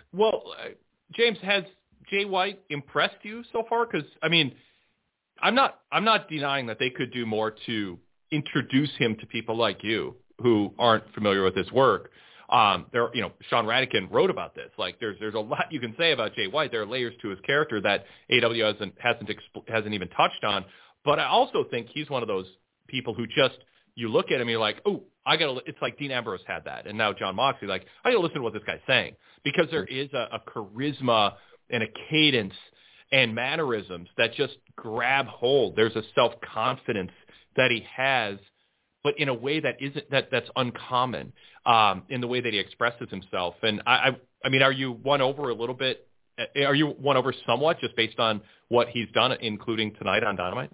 Well, James, has Jay White impressed you so far? Because I'm not denying that they could do more to introduce him to people like you who aren't familiar with his work. Sean Radican wrote about this. Like, there's a lot you can say about Jay White. There are layers to his character that AEW hasn't even touched on. But I also think he's one of those people who just, you look at him, you're like, oh, it's like Dean Ambrose had that, and now Jon Moxley. Like, I gotta listen to what this guy's saying, because there is a charisma and a cadence and mannerisms that just grab hold. There's a self-confidence that he has, but in a way that that's uncommon in the way that he expresses himself. And I mean, are you won over a little bit? Are you won over somewhat just based on what he's done, including tonight on Dynamite?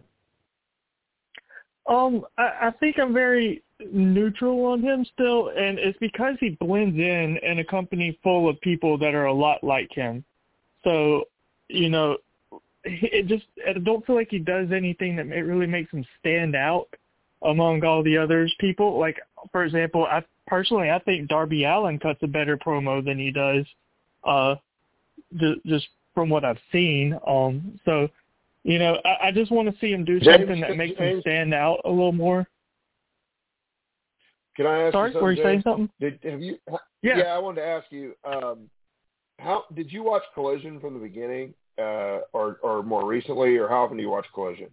I think I'm very neutral on him still, and it's because he blends in a company full of people that are a lot like him. So, I don't feel like he does anything that really makes him stand out among all the other people. Like, for example, I think Darby Allin cuts a better promo than he does, just from what I've seen. So, I just want to see him do something that makes him stand out a little more. Can I ask Sorry, you something? Were you saying something? Yeah, I wanted to ask you, how did you watch Collision from the beginning, or more recently, or how often do you watch Collision?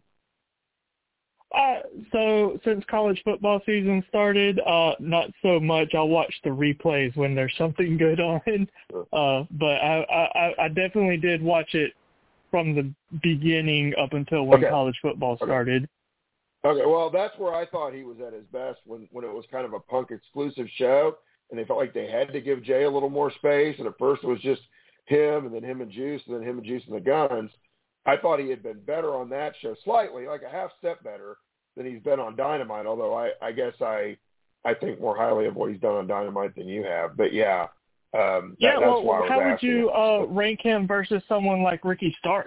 So since college football season started, not so much. I'll watch the replays when there's something good on. But I definitely did watch it from the beginning up until when college football started. Okay, well, that's where I thought he was at his best, when it was kind of a Punk exclusive show, and they felt like they had to give Jay a little more space, and at first it was just him, and then him and Juice, and then him and Juice and the Guns. I thought he had been better on that show, slightly, like a half step better than he's been on Dynamite, although I guess I think more highly of what he's done on Dynamite than you have. But yeah. That's why how would you rank him versus someone like Ricky Starks?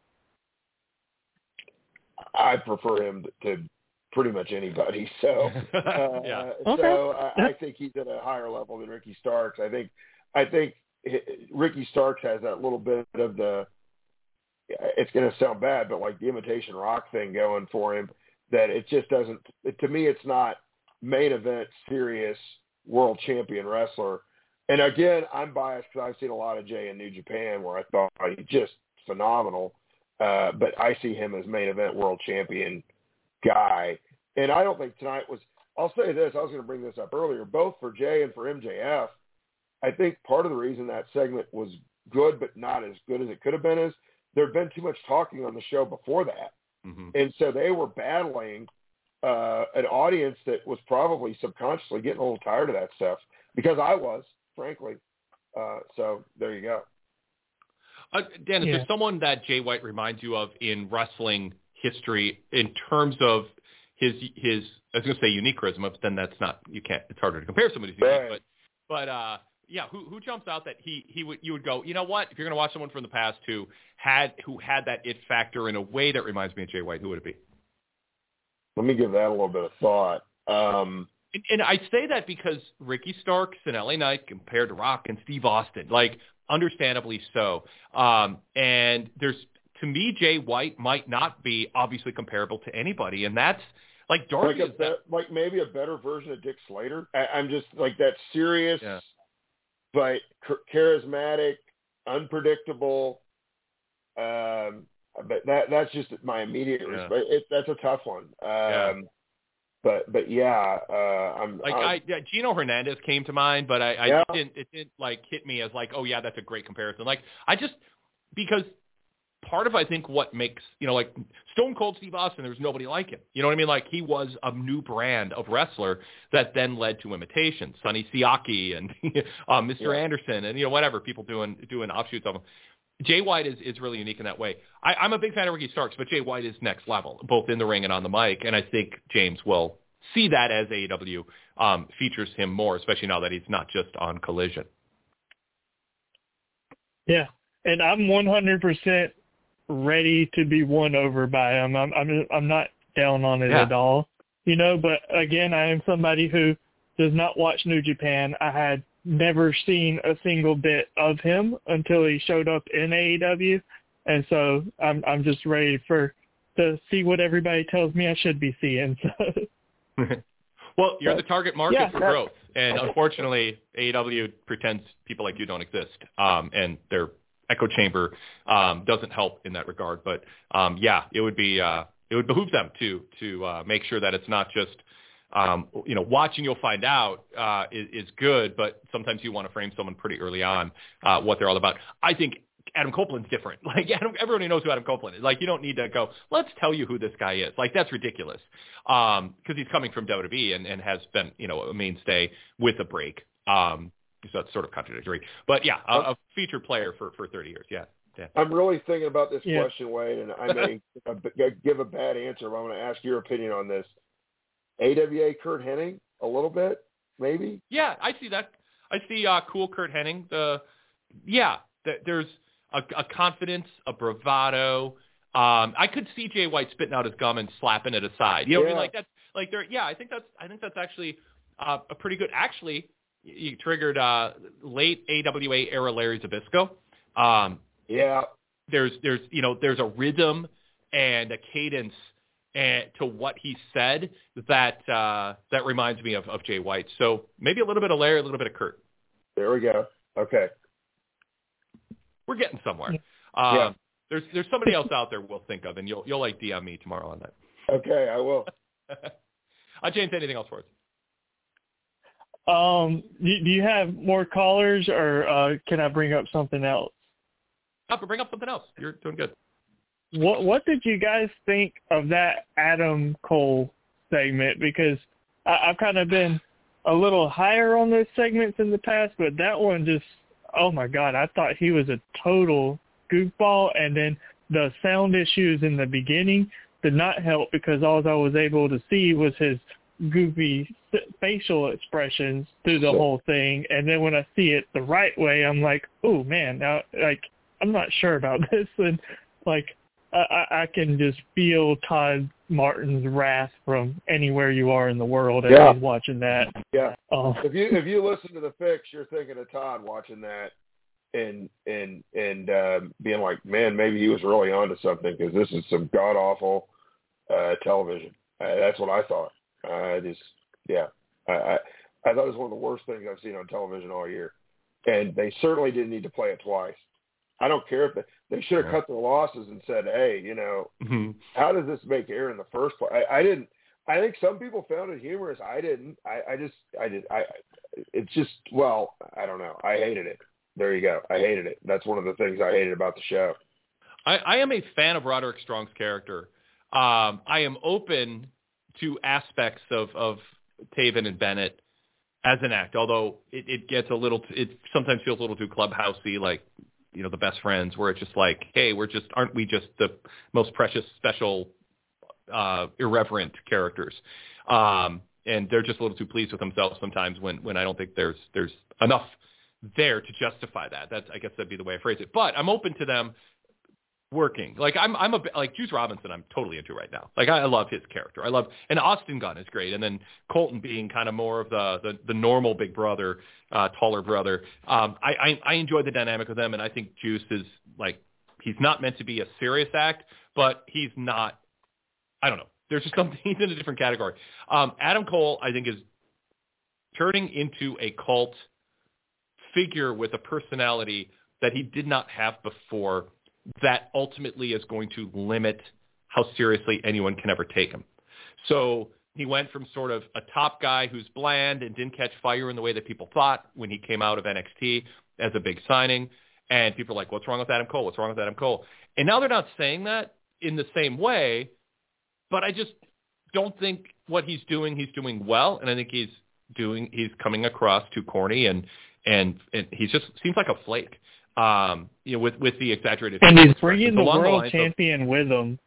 I prefer him to pretty much anybody. So, yeah. So I think he's at a higher level than Ricky Starks. I think Ricky Starks has that little bit of the, it's going to sound bad, but like the Imitation Rock thing going for him, that it just doesn't, to me, it's not main event serious world champion wrestler. And again, I'm biased because I've seen a lot of Jay in New Japan where I thought he's just phenomenal. But I see him as main event world champion guy. And I don't think tonight was, I'll say this, I was going to bring this up earlier, both for Jay and for MJF. I think part of the reason that segment was good but not as good as it could have been is there had been too much talking on the show before that. Mm-hmm. And so they were battling an audience that was probably subconsciously getting a little tired of that stuff, because I was, frankly. So there you go. Dan, is there someone that Jay White reminds you of in wrestling history in terms of his I was going to say unique charisma, but then that's not, it's harder to compare somebody who's unique, but who jumps out that you would go, you know what, if you're going to watch someone from the past who had that it factor in a way that reminds me of Jay White, who would it be? Let me give that a little bit of thought. And I say that because Ricky Starks and LA Knight compared to Rock and Steve Austin, like, understandably so. And there's, to me, Jay White might not be obviously comparable to anybody, and that's like Darby. Like maybe a better version of Dick Slater. I'm just like that serious, but charismatic, unpredictable. But that's just my immediate response. That's a tough one. But Gino Hernandez came to mind, but it didn't like hit me as like, oh yeah, that's a great comparison. Like, because part of, I think, what makes, like Stone Cold Steve Austin, there's nobody like him. You know what I mean? Like, he was a new brand of wrestler that then led to imitations. Sonny Siaki and Mr. Anderson and, whatever, people doing offshoots of him. Jay White is really unique in that way. I'm a big fan of Ricky Starks, but Jay White is next level, both in the ring and on the mic, and I think James will see that as AEW features him more, especially now that he's not just on Collision. Yeah, and I'm 100% ready to be won over by him. I'm not down on it at all, but again, I am somebody who does not watch New Japan. I had never seen a single bit of him until he showed up in AEW, and so I'm just ready to see what everybody tells me I should be seeing. Well, you're the target market for growth, and okay. Unfortunately, AEW pretends people like you don't exist, and their echo chamber doesn't help in that regard. But it would behoove them to make sure that it's not just watching. You'll find out is good, but sometimes you want to frame someone pretty early on what they're all about. I think Adam Copeland's different. Like everybody knows who Adam Copeland is. Like you don't need to go, let's tell you who this guy is. Like that's ridiculous. Because he's coming from WWE and has been, a mainstay with a break. So that's sort of contradictory. But yeah, a featured player for 30 years. Yeah. I'm really thinking about this question, Wade, and I may give a bad answer, but I'm going to ask your opinion on this. AWA Kurt Hennig a little bit, maybe? Yeah, I see that. I see cool Kurt Hennig. There's a confidence, a bravado. I could see Jay White spitting out his gum and slapping it aside. You know what I mean? Like that's like there. Yeah, I think that's actually a pretty good. Actually, you triggered late AWA era Larry Zbyszko. There's a rhythm and a cadence to what he said that reminds me of Jay White. So maybe a little bit of Larry, a little bit of Kurt. There we go. Okay. We're getting somewhere. There's somebody else out there we'll think of, and you'll like DM me tomorrow on that. Okay, I will. James, anything else for us? Do you have more callers, or can I bring up something else? Bring up something else. You're doing good. What did you guys think of that Adam Cole segment? Because I've kind of been a little higher on those segments in the past, but that one just, oh my God, I thought he was a total goofball. And then the sound issues in the beginning did not help because all I was able to see was his goofy facial expressions through the whole thing. And then when I see it the right way, I'm like, oh man, now I'm not sure about this. And I can just feel Todd Martin's wrath from anywhere you are in the world as he's watching that. Yeah. If you listen to the fix, you're thinking of Todd watching that and being like, man, maybe he was really onto something because this is some god awful television. That's what I thought. I thought it was one of the worst things I've seen on television all year, and they certainly didn't need to play it twice. I don't care if they should have cut their losses and said, hey, how does this make air in the first place? I didn't. I think some people found it humorous. I didn't. It's just, I don't know. I hated it. There you go. I hated it. That's one of the things I hated about the show. I am a fan of Roderick Strong's character. I am open to aspects of Taven and Bennett as an act, although it gets it sometimes feels a little too clubhousey, like, the best friends, where it's just like, hey, aren't we just the most precious, special, irreverent characters? And they're just a little too pleased with themselves sometimes when I don't think there's enough there to justify that. I guess that'd be the way I phrase it. But I'm open to them working. Like I'm like Juice Robinson, I'm totally into right now. Like I love his character. And Austin Gunn is great. And then Colton being kind of more of the normal big brother, taller brother. I enjoy the dynamic of them, and I think Juice is like, he's not meant to be a serious act, but he's not, I don't know. There's just something, he's in a different category. Adam Cole, I think, is turning into a cult figure with a personality that he did not have before, that ultimately is going to limit how seriously anyone can ever take him. So he went from sort of a top guy who's bland and didn't catch fire in the way that people thought when he came out of NXT as a big signing. And people are like, what's wrong with Adam Cole? What's wrong with Adam Cole? And now they're not saying that in the same way, but I just don't think what he's doing well. And I think he's coming across too corny and he just seems like a flake. With the exaggerated, and he's bringing the world champion with him.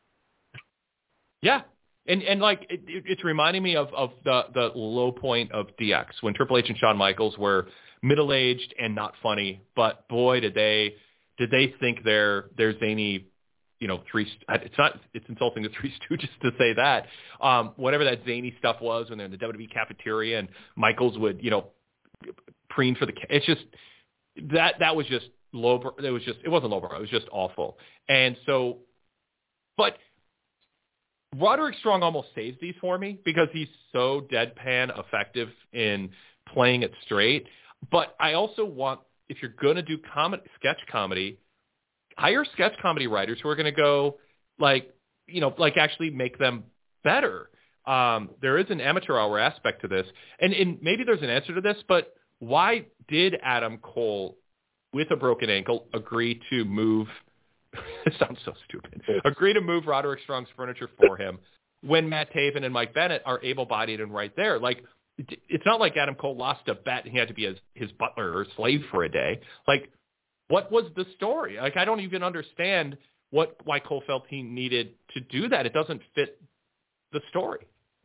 Yeah, and like it's reminding me of the low point of DX when Triple H and Shawn Michaels were middle-aged and not funny, but boy did they think they're zany. It's insulting to Three Stooges to say that. Whatever that zany stuff was when they're in the WWE cafeteria and Michaels would preen for the. It's just that was just low. It wasn't lowbrow. It was just awful. And so, but Roderick Strong almost saves these for me because he's so deadpan effective in playing it straight. But I also want, if you're going to do sketch comedy, hire sketch comedy writers who are going to go like actually make them better. There is an amateur hour aspect to this, and maybe there's an answer to this, but why did Adam Cole, with a broken ankle, agree to move it sounds so stupid. Agree to move Roderick Strong's furniture for him when Matt Taven and Mike Bennett are able-bodied and right there. Like, it's not like Adam Cole lost a bet and he had to be his butler or slave for a day. Like, what was the story? Like, I don't even understand why Cole felt he needed to do that. It doesn't fit the story.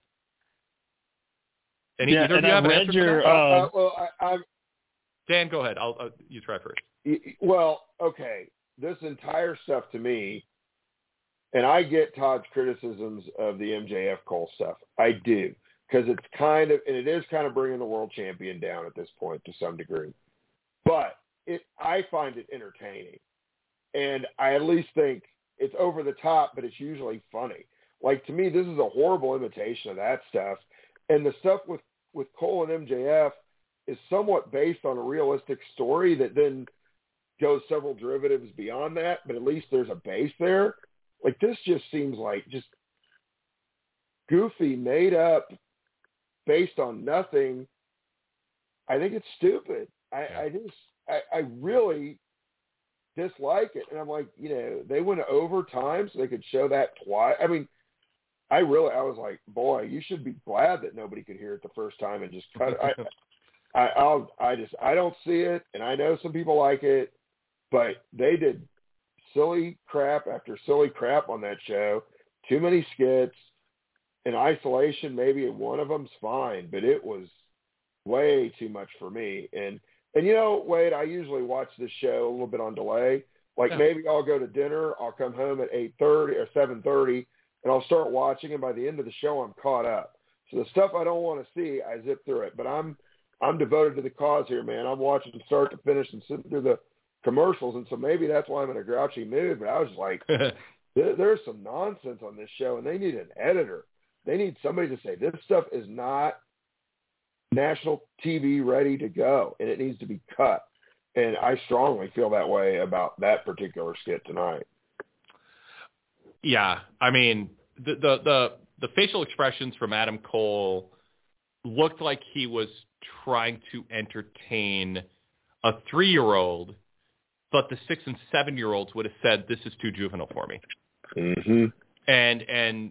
And yeah, either and of you I've have an read answer your. Dan, go ahead. You try first. Well, okay. This entire stuff to me, and I get Todd's criticisms of the MJF Cole stuff. I do, because it is kind of bringing the world champion down at this point to some degree. But I find it entertaining, and I at least think it's over the top, but it's usually funny. Like, to me, this is a horrible imitation of that stuff, and the stuff with Cole and MJF is somewhat based on a realistic story that then goes several derivatives beyond that, but at least there's a base there. Like, this just seems like just goofy, made up, based on nothing. I think it's stupid. I really dislike it. And I'm like, they went overtime so they could show that twice. I mean, I was like, boy, you should be glad that nobody could hear it the first time and just cut it. I don't see it, and I know some people like it, but they did silly crap after silly crap on that show. Too many skits. In isolation, maybe one of them's fine, but it was way too much for me. And Wade, I usually watch this show a little bit on delay. Like, maybe I'll go to dinner, I'll come home at 8:30 or 7:30, and I'll start watching, and by the end of the show, I'm caught up. So the stuff I don't want to see, I zip through it. But I'm devoted to the cause here, man. I'm watching from start to finish and sitting through the commercials, and so maybe that's why I'm in a grouchy mood. But I was like, there's some nonsense on this show, and they need an editor. They need somebody to say, this stuff is not national TV ready to go, and it needs to be cut. And I strongly feel that way about that particular skit tonight. Yeah, I mean, the facial expressions from Adam Cole looked like he was trying to entertain a 3-year-old, but the 6 and 7-year-olds would have said, "This is too juvenile for me." Mm-hmm. And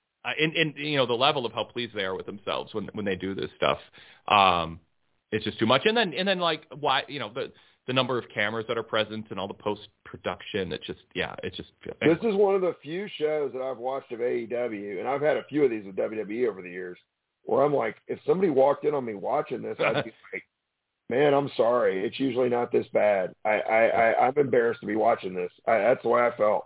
the level of how pleased they are with themselves when they do this stuff, it's just too much. And then like, why, the number of cameras that are present and all the post-production, this is one of the few shows that I've watched of AEW, and I've had a few of these with WWE over the years, where I'm like, if somebody walked in on me watching this, I'd be like, man, I'm sorry. It's usually not this bad. I'm embarrassed to be watching this. That's the way I felt.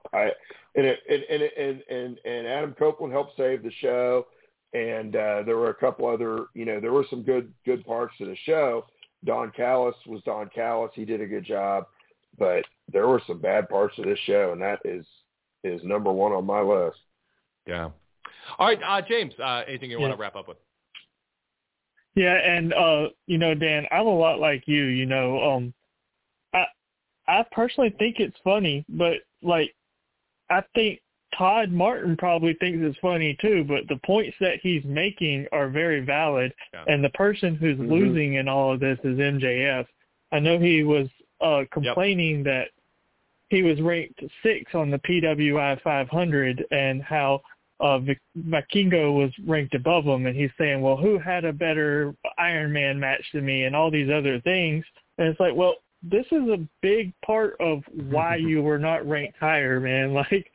And Adam Copeland helped save the show, and there were a couple other, there were some good parts to the show. Don Callis was Don Callis. He did a good job, but there were some bad parts of this show, and that is number one on my list. Yeah. All right, James, anything you want to wrap up with? Yeah, and Dan, I'm a lot like you. I personally think it's funny, but like, I think Todd Martin probably thinks it's funny too. But the points that he's making are very valid, and the person who's losing in all of this is MJF. I know he was complaining that he was ranked 6 on the PWI 500, and how Vikingo was ranked above him, and he's saying, well, who had a better Iron Man match than me, and all these other things. And it's like, well, this is a big part of why you were not ranked higher, man. Like,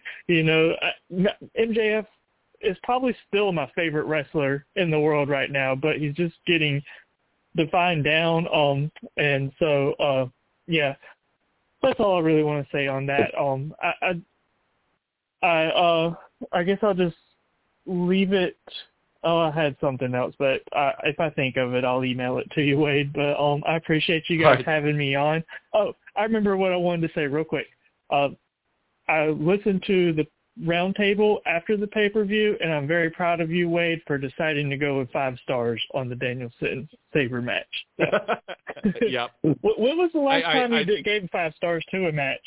MJF is probably still my favorite wrestler in the world right now, but he's just getting defined down. And so, that's all I really want to say on that. I guess I'll just leave it Oh, I had something else, but if I think of it, I'll email it to you, Wade. But I appreciate you guys having me on. Oh, I remember what I wanted to say real quick. I listened to the roundtable after the pay-per-view, and I'm very proud of you, Wade, for deciding to go with 5 stars on the Danielson Sabre match. So. Yep. When was the last time you gave 5 stars to a match?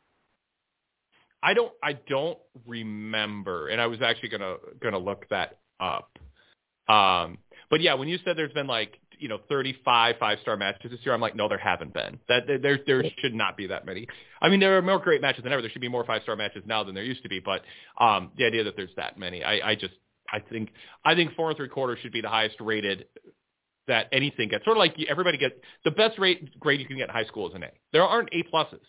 I don't remember, and I was actually gonna look that up. But yeah, when you said there's been 35 5-star matches this year, I'm like, no, there haven't been. That there should not be that many. I mean, there are more great matches than ever. There should be more 5-star matches now than there used to be. But the idea that there's that many, I think 4 3/4 should be the highest rated that anything gets. Sort of like everybody gets the best grade you can get in high school is an A. There aren't A+.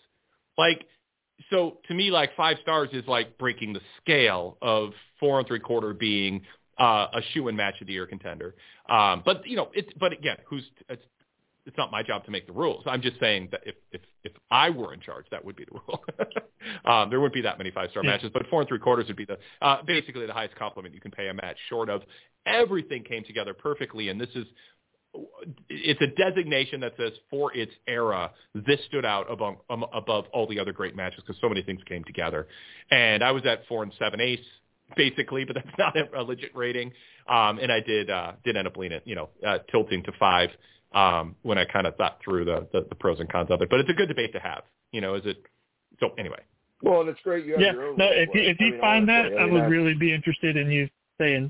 So to me, 5 stars is like breaking the scale of 4 3/4 being a shoe-in match of the year contender. But again, it's not my job to make the rules. I'm just saying that if I were in charge, that would be the rule. There wouldn't be that many 5-star matches, but 4 3/4 would be basically the highest compliment you can pay a match, short of everything came together perfectly. And it's a designation that says for its era, this stood out above all the other great matches because so many things came together. And I was at 4 7/8. Basically, but that's not a legit rating. And I did end up leaning, tilting to 5 when I kind of thought through the pros and cons of it. But it's a good debate to have, is it? So anyway. Well, and it's great you have your own. No, if you find that, I would really be interested in you saying.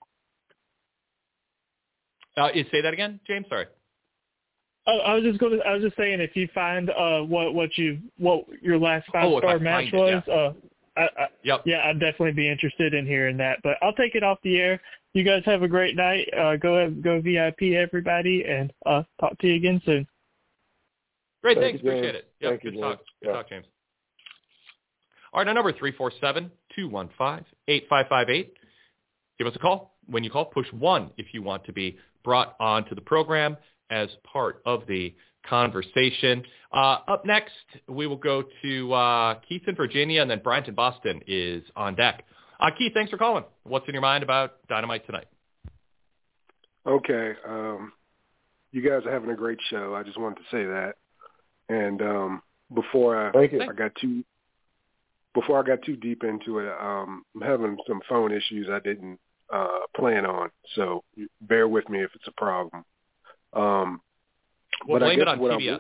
Say that again, James. Sorry. Oh, I was just saying if you find what your last 5-star match was. Yeah. Yep. Yeah, I'd definitely be interested in hearing that. But I'll take it off the air. You guys have a great night. Go VIP, everybody, and talk to you again soon. Great, thanks. Appreciate it. Yep, good talk. Good talk, James. All right, our number 347-215-8558. Give us a call. When you call, push 1 if you want to be brought onto the program as part of the conversation. Up next, we will go to Keith in Virginia, and then Bryant in Boston is on deck. Keith, thanks for calling. What's in your mind about Dynamite tonight? Okay. You guys are having a great show. I just wanted to say that. And before I got too deep into it, I'm having some phone issues I didn't plan on. So bear with me if it's a problem. We'll blame it on TBS.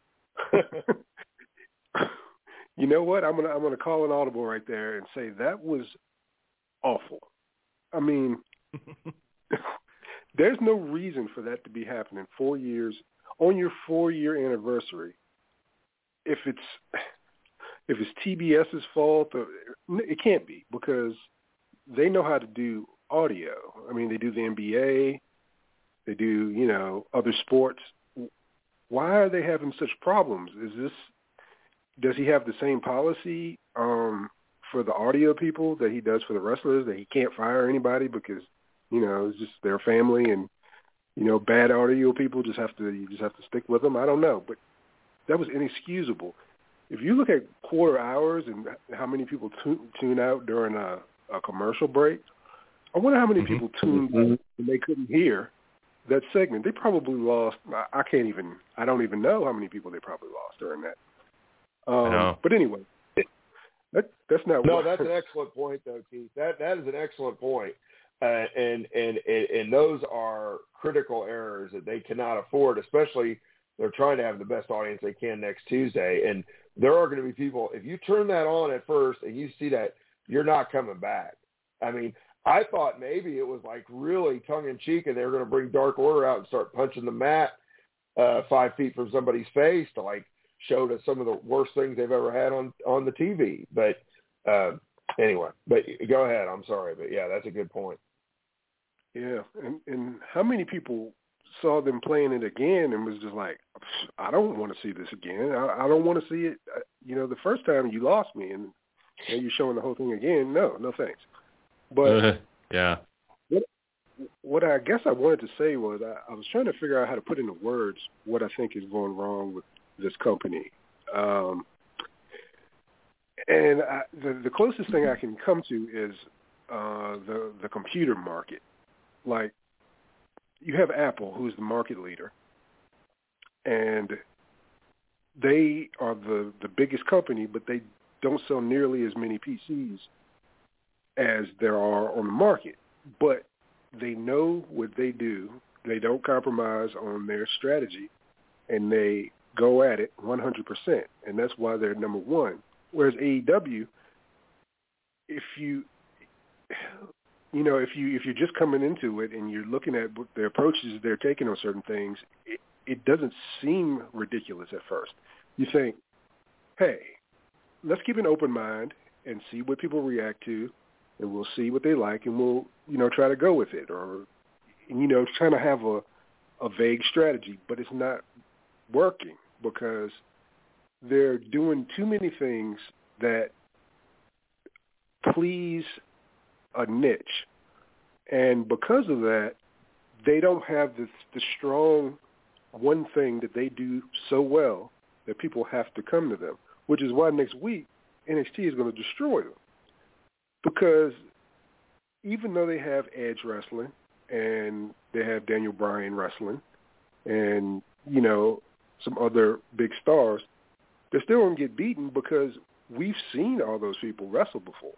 You know what? I'm gonna call an audible right there and say that was awful. I mean, there's no reason for that to be happening 4 years on your 4-year anniversary. If it's TBS's fault, it can't be because they know how to do audio. I mean, they do the NBA, they do other sports. Why are they having such problems? Does he have the same policy for the audio people that he does for the wrestlers, that he can't fire anybody because, it's just their family and, bad audio people you just have to stick with them? I don't know, but that was inexcusable. If you look at quarter hours and how many people tune out during a commercial break, I wonder how many people tuned in and they couldn't hear that segment. They probably lost. I don't even know how many people they probably lost during that. But anyway, that's not. No, that's an excellent point, though, Keith. That is an excellent point, and those are critical errors that they cannot afford. Especially, they're trying to have the best audience they can next Tuesday, and there are going to be people. If you turn that on at first and you see that, you're not coming back. I mean, I thought maybe it was really tongue-in-cheek and they were going to bring Dark Order out and start punching the mat 5 feet from somebody's face to show us some of the worst things they've ever had on the TV. But anyway, but go ahead. I'm sorry. But, yeah, that's a good point. Yeah, and how many people saw them playing it again and was just like, I don't want to see this again. I don't want to see it. The first time you lost me and now you're showing the whole thing again. No thanks. But yeah, what I guess I wanted to say was I was trying to figure out how to put into words what I think is going wrong with this company. And the closest thing I can come to is the computer market. like you have Apple, who's the market leader, and they are the biggest company, but they don't sell nearly as many PCs as there are on the market. But they know what they do. They don't compromise on their strategy, and they go at it 100%, and that's why they're number one. Whereas AEW, if you're just coming into it and you're looking at the approaches they're taking on certain things, it doesn't seem ridiculous at first. You think, hey, let's keep an open mind and see what people react to, and we'll see what they like, and we'll, try to go with it, or, trying to have a vague strategy, but it's not working because they're doing too many things that please a niche. And because of that, they don't have the strong one thing that they do so well that people have to come to them, which is why next week NXT is going to destroy them. Because even though they have Edge wrestling and they have Daniel Bryan wrestling and, some other big stars, they're still going to get beaten because we've seen all those people wrestle before.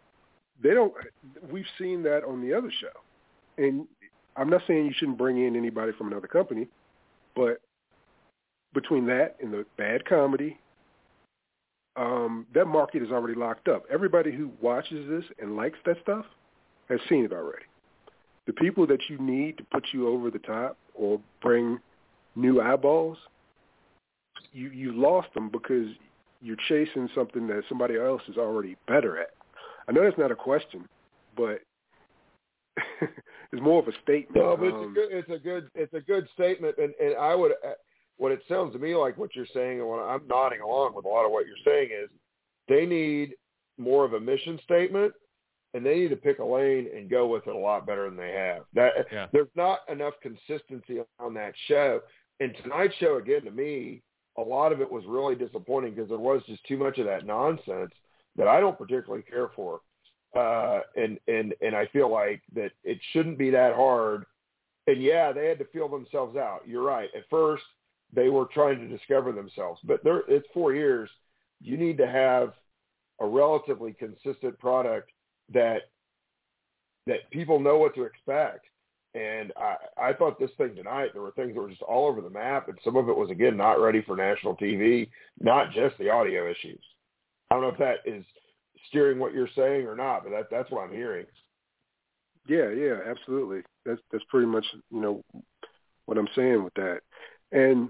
We've seen that on the other show. And I'm not saying you shouldn't bring in anybody from another company, but between that and the bad comedy, that market is already locked up. Everybody who watches this and likes that stuff has seen it already. The people that you need to put you over the top or bring new eyeballs, you lost them because you're chasing something that somebody else is already better at. I know that's not a question, but it's more of a statement. No, but it's a good statement, and I would. What it sounds to me like what you're saying, and what I'm nodding along with a lot of what you're saying is, they need more of a mission statement, and they need to pick a lane and go with it a lot better than they have. There's not enough consistency on that show, and tonight's show again to me, a lot of it was really disappointing because there was just too much of that nonsense that I don't particularly care for. And I feel like that it shouldn't be that hard. And yeah, they had to feel themselves out. You're right. At first they were trying to discover themselves, but it's 4 years. You need to have a relatively consistent product that people know what to expect. And I thought this thing tonight, there were things that were just all over the map. And some of it was, again, not ready for national TV, not just the audio issues. I don't know if that is steering what you're saying or not, but that's what I'm hearing. Yeah, absolutely. That's pretty much, what I'm saying with that. And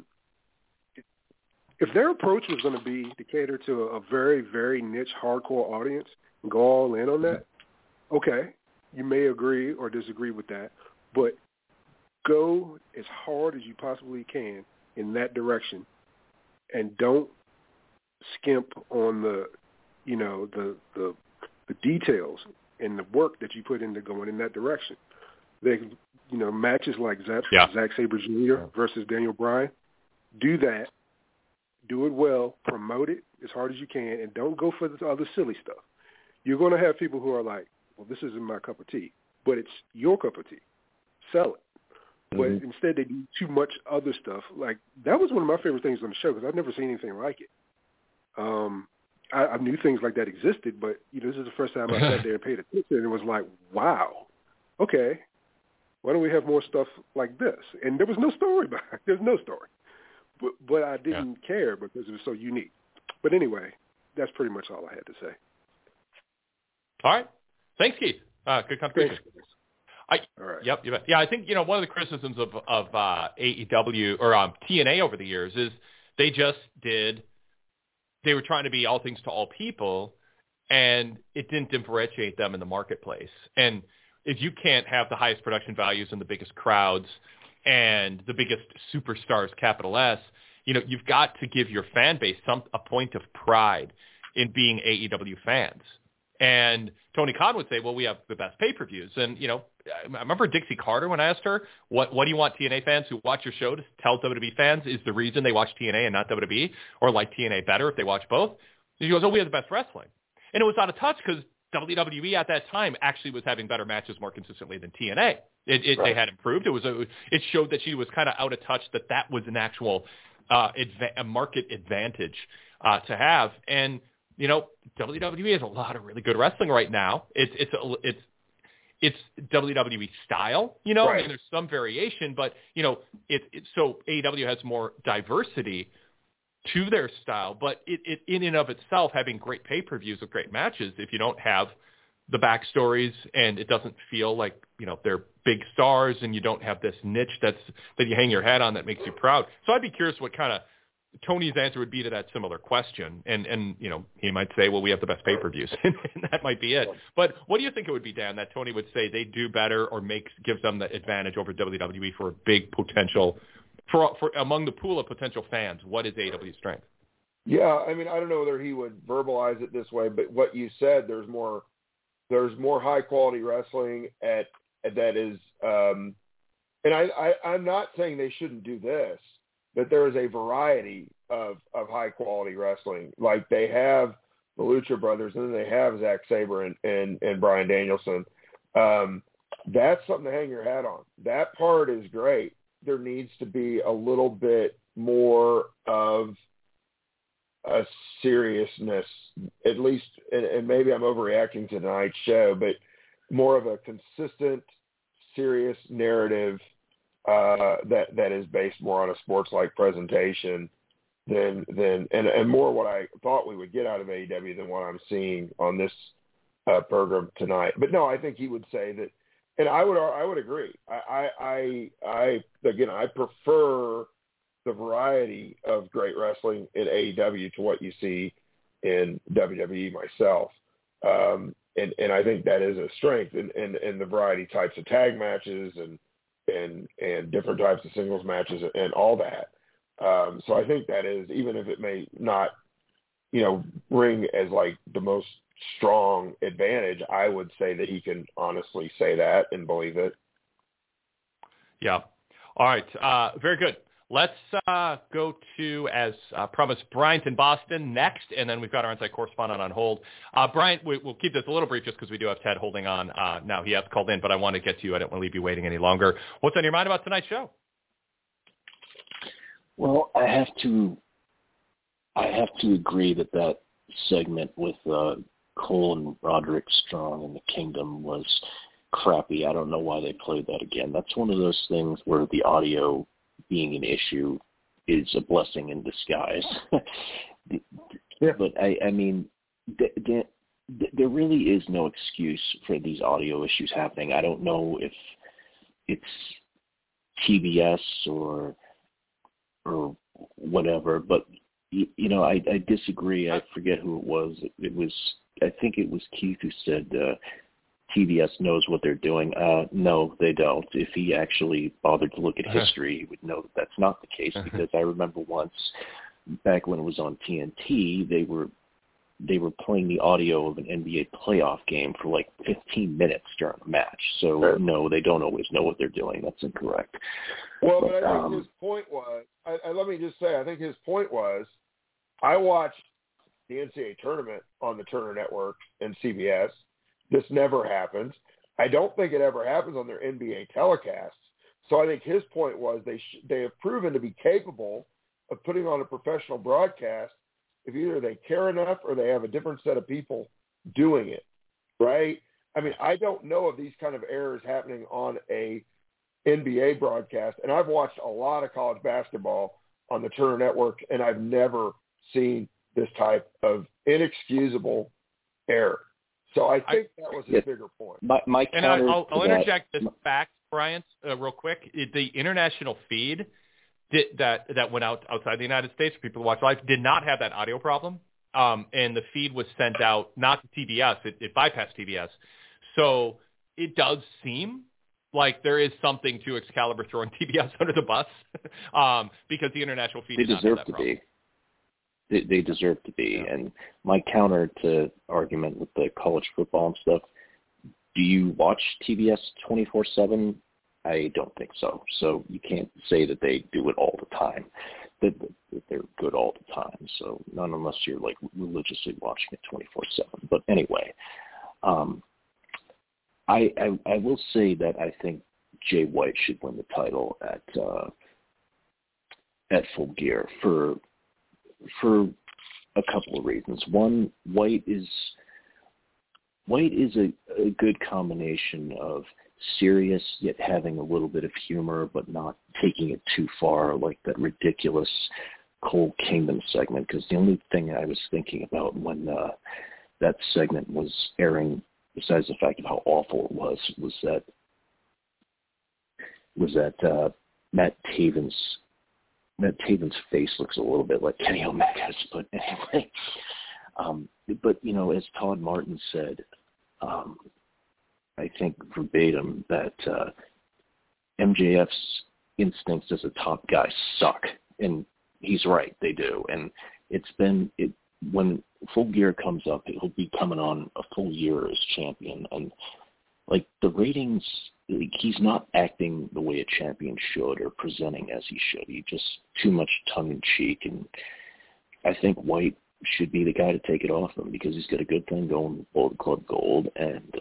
if their approach was going to be to cater to a very, very niche, hardcore audience and go all in on that, okay, you may agree or disagree with that, but go as hard as you possibly can in that direction and don't skimp on the details and the work that you put into going in that direction. Matches like Zack Sabre Jr. versus Daniel Bryan, do that, do it well, promote it as hard as you can, and don't go for the other silly stuff. You're going to have people who are like, well, this isn't my cup of tea, but it's your cup of tea. Sell it. But instead they do too much other stuff. Like, that was one of my favorite things on the show because I've never seen anything like it. I knew things like that existed, but this is the first time I sat there and paid attention, and it was like, wow, okay, why don't we have more stuff like this? And there was no story behind it. There's no story. But I didn't care because it was so unique. But anyway, that's pretty much all I had to say. All right. Thanks, Keith. Good contribution. All right. Yep, you bet. Yeah, I think, one of the criticisms of AEW or TNA over the years is they were trying to be all things to all people, and it didn't differentiate them in the marketplace. And if you can't have the highest production values and the biggest crowds and the biggest superstars, capital S, you've got to give your fan base a point of pride in being AEW fans. And Tony Khan would say, well, we have the best pay-per-views. And, I remember Dixie Carter when I asked her, what do you want TNA fans who watch your show to tell WWE fans is the reason they watch TNA and not WWE, or like TNA better if they watch both? And she goes, we have the best wrestling. And it was out of touch because WWE at that time actually was having better matches more consistently than TNA. They had improved. It showed that she was kind of out of touch, that was an actual a market advantage to have. And, WWE has a lot of really good wrestling right now. It's WWE style, Right. I mean, there's some variation, but, so AEW has more diversity to their style, but it in and of itself, having great pay-per-views with great matches, if you don't have the backstories and it doesn't feel like, they're big stars and you don't have this niche that you hang your hat on that makes you proud. So I'd be curious what kind of Tony's answer would be to that similar question. And he might say, well, we have the best pay-per-views, and that might be it. But what do you think it would be, Dan, that Tony would say they do better or gives them the advantage over WWE for a big potential, for among the pool of potential fans? What is AEW's strength? Yeah, I mean, I don't know whether he would verbalize it this way, but what you said, there's more high-quality wrestling that is, and I'm not saying they shouldn't do this, but there is a variety of high-quality wrestling. Like they have the Lucha Brothers, and then they have Zack Sabre and Bryan Danielson. That's something to hang your hat on. That part is great. There needs to be a little bit more of a seriousness, at least, and maybe I'm overreacting to tonight's show, but more of a consistent, serious narrative that is based more on a sports-like presentation than more what I thought we would get out of AEW than what I'm seeing on this program tonight. But no, I think he would say that, and I would agree. I prefer the variety of great wrestling in AEW to what you see in WWE myself. And I think that is a strength in the variety types of tag matches and different types of singles matches and all that. So I think that is, even if it may not, ring as like the most strong advantage, I would say that he can honestly say that and believe it. Yeah. All right. Very good. Let's go to, as promised, Bryant in Boston next, and then we've got our on-site correspondent on hold. Bryant, we'll keep this a little brief just because we do have Ted holding on now. He has called in, but I want to get to you. I don't want to leave you waiting any longer. What's on your mind about tonight's show? Well, I have to agree that segment with Cole and Roderick Strong and the Kingdom was crappy. I don't know why they played that again. That's one of those things where the audio being an issue is a blessing in disguise. Yeah. But I mean, there really is no excuse for these audio issues happening. I don't know if it's TBS or whatever, but I disagree. I forget who it was. I think it was Keith who said TBS knows what they're doing. No, they don't. If he actually bothered to look at history, he would know that that's not the case, because I remember once back when it was on TNT, they were playing the audio of an NBA playoff game for like 15 minutes during a match. So no, they don't always know what they're doing. That's incorrect. Well, but I think his point was, let me just say, I think his point was, I watched the NCAA tournament on the Turner Network and CBS. This never happens. I don't think it ever happens on their NBA telecasts. So I think his point was they have proven to be capable of putting on a professional broadcast if either they care enough or they have a different set of people doing it, right? I mean, I don't know of these kind of errors happening on a NBA broadcast, and I've watched a lot of college basketball on the Turner Network, and I've never seen this type of inexcusable error. So I think that was his bigger point. And I'll interject this fact, Bryant, real quick. The international feed that went out outside the United States for people to watch live did not have that audio problem, and the feed was sent out not to TBS. It bypassed TBS. So it does seem like there is something to Excalibur throwing TBS under the bus because the international feed did not have that problem. They deserve to be. And my counter to argument with the college football and stuff, do you watch TBS 24/7? I don't think so. So you can't say that they do it all the time, that they're good all the time. So not unless you're like religiously watching it 24/7. But anyway, I will say that I think Jay White should win the title at Full Gear for a couple of reasons. One, White is a good combination of serious yet having a little bit of humor, but not taking it too far, like that ridiculous Cole Kingdom segment. Because the only thing I was thinking about when that segment was airing, besides the fact of how awful it was that Matt Taven's face looks a little bit like Kenny Omega's, but anyway. But, as Todd Martin said, I think verbatim, that MJF's instincts as a top guy suck. And he's right, they do. And when Full Gear comes up, he'll be coming on a full year as champion. And, the ratings, he's not acting the way a champion should or presenting as he should. He just too much tongue-in-cheek. And I think White should be the guy to take it off him because he's got a good thing going with Bullet Club Gold, and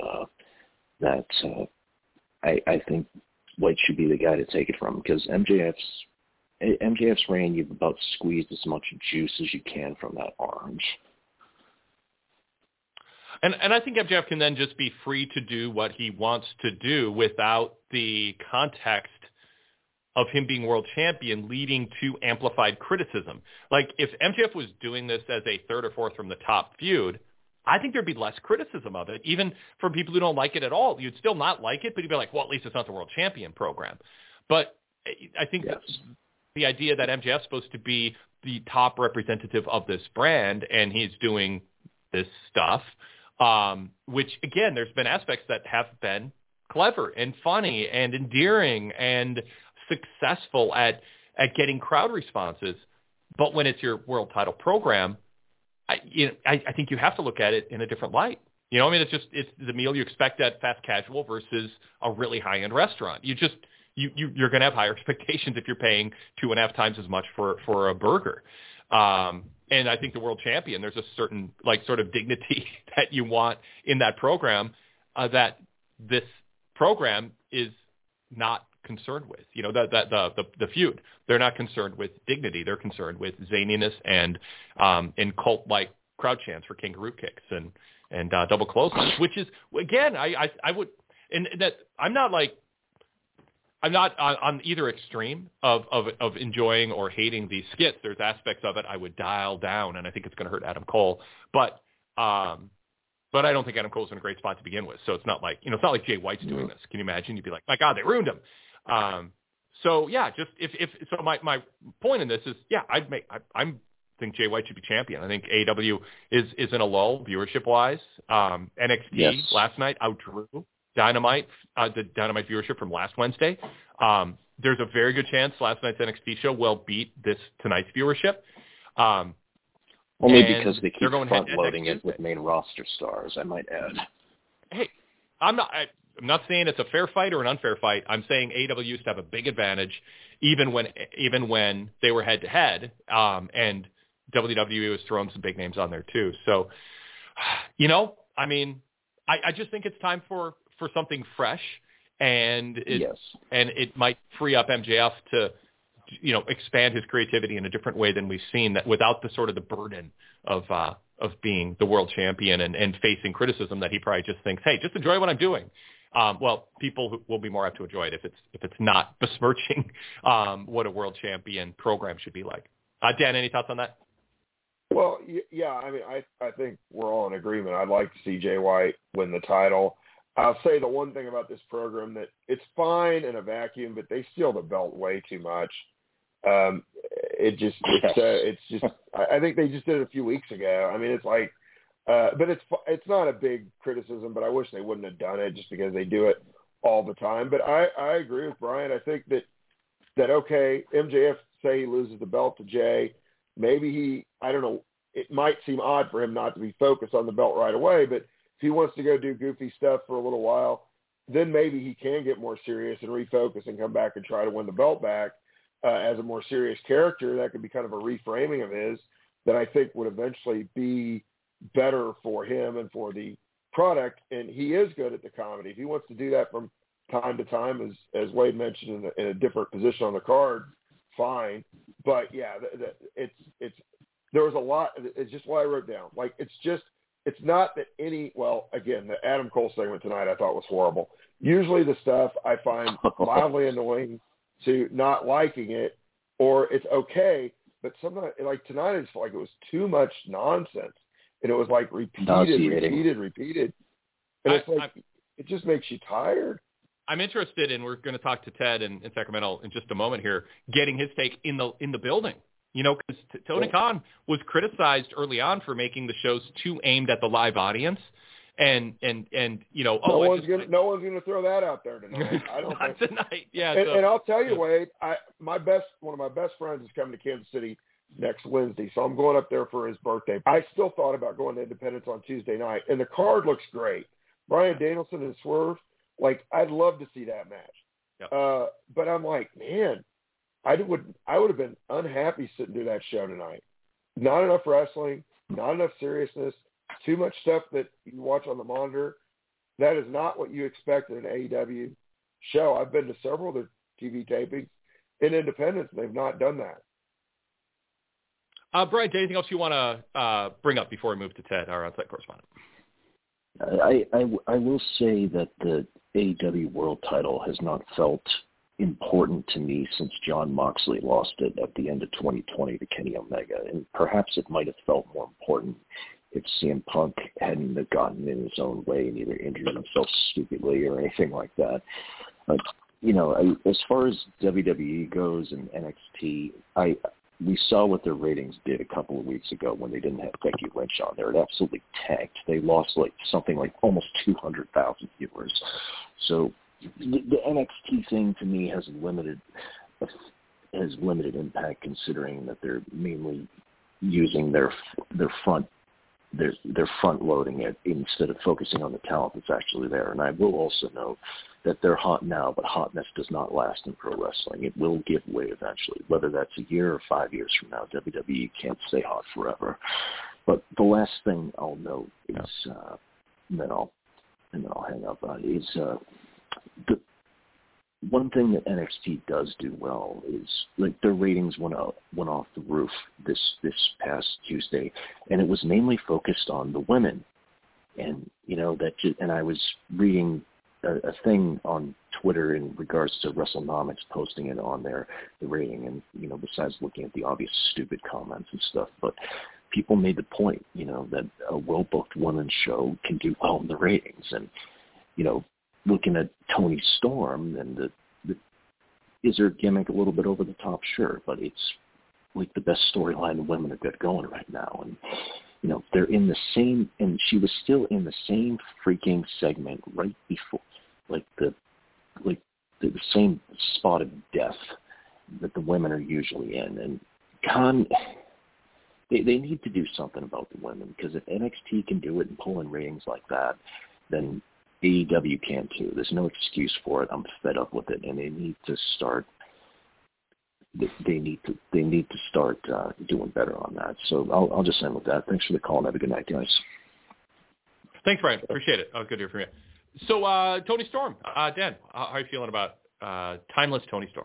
I think White should be the guy to take it from, because MJF's reign, you've about squeezed as much juice as you can from that orange. And I think MJF can then just be free to do what he wants to do without the context of him being world champion leading to amplified criticism. If MJF was doing this as a third or fourth from the top feud, I think there'd be less criticism of it, even from people who don't like it at all. You'd still not like it, but you'd be like, well, at least it's not the world champion program. But I think the idea that MJF's supposed to be the top representative of this brand, and he's doing this stuff, which, again, there's been aspects that have been clever and funny and endearing and successful at getting crowd responses. But when it's your world title program, I think you have to look at it in a different light. It's the meal you expect at fast casual versus a really high-end restaurant. You're going to have higher expectations if you're paying 2.5 times as much for a burger. And I think the world champion, there's a certain sort of dignity that you want in that program that this program is not concerned with. The feud, they're not concerned with dignity. They're concerned with zaniness and cult-like crowd chants for kangaroo kicks and double clotheslines, which is, again, I would, and that I'm not on either extreme of enjoying or hating these skits. There's aspects of it I would dial down, and I think it's going to hurt Adam Cole. But I don't think Adam Cole's in a great spot to begin with. So it's not like it's not like Jay White's doing this. Can you imagine? You'd be like, my God, they ruined him. So yeah, just my point in this is, yeah, I think Jay White should be champion. I think AEW is in a lull viewership wise. NXT last night outdrew Dynamite, the Dynamite viewership from last Wednesday. There's a very good chance last night's NXT show will beat tonight's viewership. Only because they keep front-loading it with main roster stars, I might add. Hey, I'm not saying it's a fair fight or an unfair fight. I'm saying AEW used to have a big advantage even when they were head-to-head, and WWE was throwing some big names on there too. So, I just think it's time for something fresh, and it might free up MJF to expand his creativity in a different way than we've seen, that without the sort of the burden of being the world champion and facing criticism that he probably just thinks, hey, just enjoy what I'm doing. Well, people will be more apt to enjoy it if it's not besmirching what a world champion program should be like. Dan, any thoughts on that? Well, yeah, I think we're all in agreement. I'd like to see Jay White win the title. I'll say the one thing about this program, that it's fine in a vacuum, but they steal the belt way too much. I think they just did it a few weeks ago. It's like, but it's not a big criticism, but I wish they wouldn't have done it just because they do it all the time. But I agree with Brian. I think that okay, MJF, say he loses the belt to Jay, maybe I don't know, it might seem odd for him not to be focused on the belt right away, but if he wants to go do goofy stuff for a little while, then maybe he can get more serious and refocus and come back and try to win the belt back as a more serious character. That could be kind of a reframing of his that I think would eventually be better for him and for the product, and he is good at the comedy. If he wants to do that from time to time, as Wade mentioned, in a different position on the card, fine. But yeah, it's there was a lot. It's just what I wrote down. Like it's not that any. Well, again, the Adam Cole segment tonight I thought was horrible. Usually the stuff I find mildly annoying to not liking it, or it's okay. But sometimes, like tonight, it's like it was too much nonsense, and it was like repeated, and it's like it just makes you tired. I'm interested, and we're going to talk to Ted in Sacramento in just a moment here, getting his take in the building. You know, because Tony Khan was criticized early on for making the shows too aimed at the live audience, and you know, no one's gonna throw that out there tonight. I don't think tonight. Yeah, and I'll tell you, Wade, one of my best friends is coming to Kansas City next Wednesday, so I'm going up there for his birthday. I still thought about going to Independence on Tuesday night, and the card looks great. Bryan Danielson and Swerve, like I'd love to see that match. Yep. But I'm like, man, I would have been unhappy sitting through that show tonight. Not enough wrestling, not enough seriousness, too much stuff that you watch on the monitor. That is not what you expect in an AEW show. I've been to several of their TV tapings in Independence, and they've not done that. Brian, anything else you want to bring up before we move to Ted, our on-site correspondent? I will say that the AEW World title has not felt important to me since Jon Moxley lost it at the end of 2020 to Kenny Omega, and perhaps it might have felt more important if CM Punk hadn't have gotten in his own way and either injured himself stupidly or anything like that. You know, as far as WWE goes and NXT, we saw what their ratings did a couple of weeks ago when they didn't have Becky Lynch on there. It absolutely tanked. They lost something like almost 200,000 viewers. So the NXT thing to me has limited impact, considering that they're mainly using their front loading it instead of focusing on the talent that's actually there. And I will also note that they're hot now, but hotness does not last in pro wrestling. It will give way eventually, whether that's a year or 5 years from now. WWE can't stay hot forever. But the last thing I'll note is, and then I'll hang up, is the one thing that NXT does do well is, like, their ratings went off the roof this past Tuesday, and it was mainly focused on the women. And you know and I was reading a thing on Twitter in regards to WrestleNomics posting it on the rating, and you know, besides looking at the obvious stupid comments and stuff, but people made the point, you know, that a well-booked women's show can do well in the ratings. And you know, looking at Toni Storm and is her gimmick a little bit over the top? Sure, but it's like the best storyline the women have got going right now. And you know, they're in the same, and she was still in the same freaking segment right before, like the same spot of death that the women are usually in. And Khan, they need to do something about the women, because if NXT can do it and pull in ratings like that, then AEW can too. There's no excuse for it. I'm fed up with it, and they need to start. They need to start doing better on that. So I'll just end with that. Thanks for the call, and have a good night, guys. Thanks, Brian. Appreciate it. Good to hear from you. So Toni Storm, Dan, how are you feeling about timeless Toni Storm?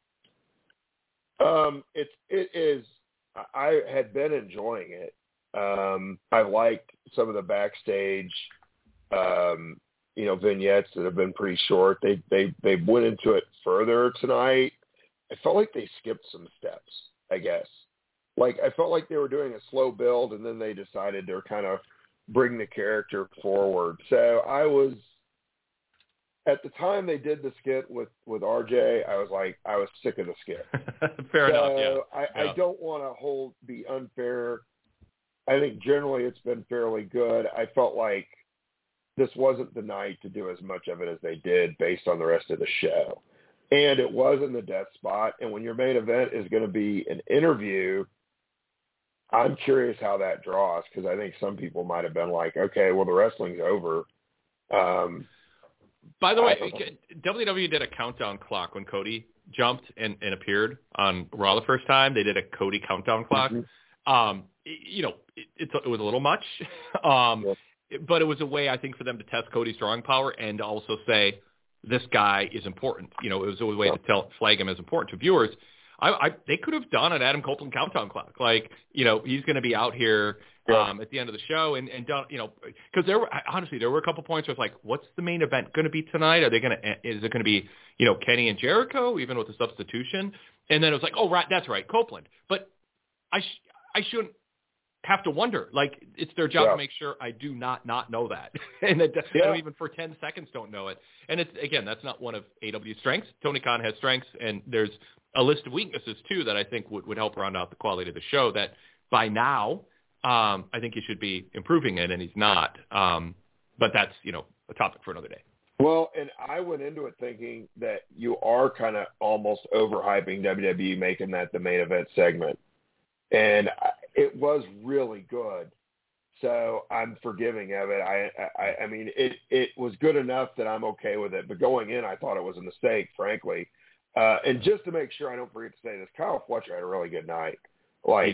It is. I had been enjoying it. I liked some of the backstage, vignettes that have been pretty short. They went into it further tonight. I felt like they skipped some steps, I guess. Like, I felt like they were doing a slow build, and then they decided to kind of bring the character forward. So I was, at the time they did the skit with RJ, I was sick of the skit. Fair enough, yeah. I don't want to be unfair. I think generally it's been fairly good. I felt like this wasn't the night to do as much of it as they did based on the rest of the show. And it was in the death spot. And when your main event is going to be an interview, I'm curious how that draws, because I think some people might have been like, okay, well, the wrestling's over. By the way, WWE did a countdown clock when Cody jumped and appeared on Raw the first time. They did a Cody countdown clock. Mm-hmm. It was a little much. but it was a way, I think, for them to test Cody's drawing power and to also say, this guy is important. It was a way to flag him as important to viewers. They could have done an Adam Copeland countdown clock. He's going to be out here at the end of the show and done, because there were a couple points where it's like, what's the main event going to be tonight? Is it going to be, Kenny and Jericho, even with the substitution? And then it was like, oh, right, that's right, Copeland. But I shouldn't have to wonder. It's their job to make sure I do not know that. And that I don't even for 10 seconds don't know it. And it's, again, that's not one of AW's strengths. Tony Khan has strengths, and there's a list of weaknesses, too, that I think would help round out the quality of the show that by now I think he should be improving in, and he's not. But that's, a topic for another day. Well, and I went into it thinking that you are kind of almost overhyping WWE, making that the main event segment. And it was really good. So I'm forgiving of it. I mean, it was good enough that I'm okay with it. But going in, I thought it was a mistake, frankly. And just to make sure I don't forget to say this, Kyle Fletcher had a really good night. Boy,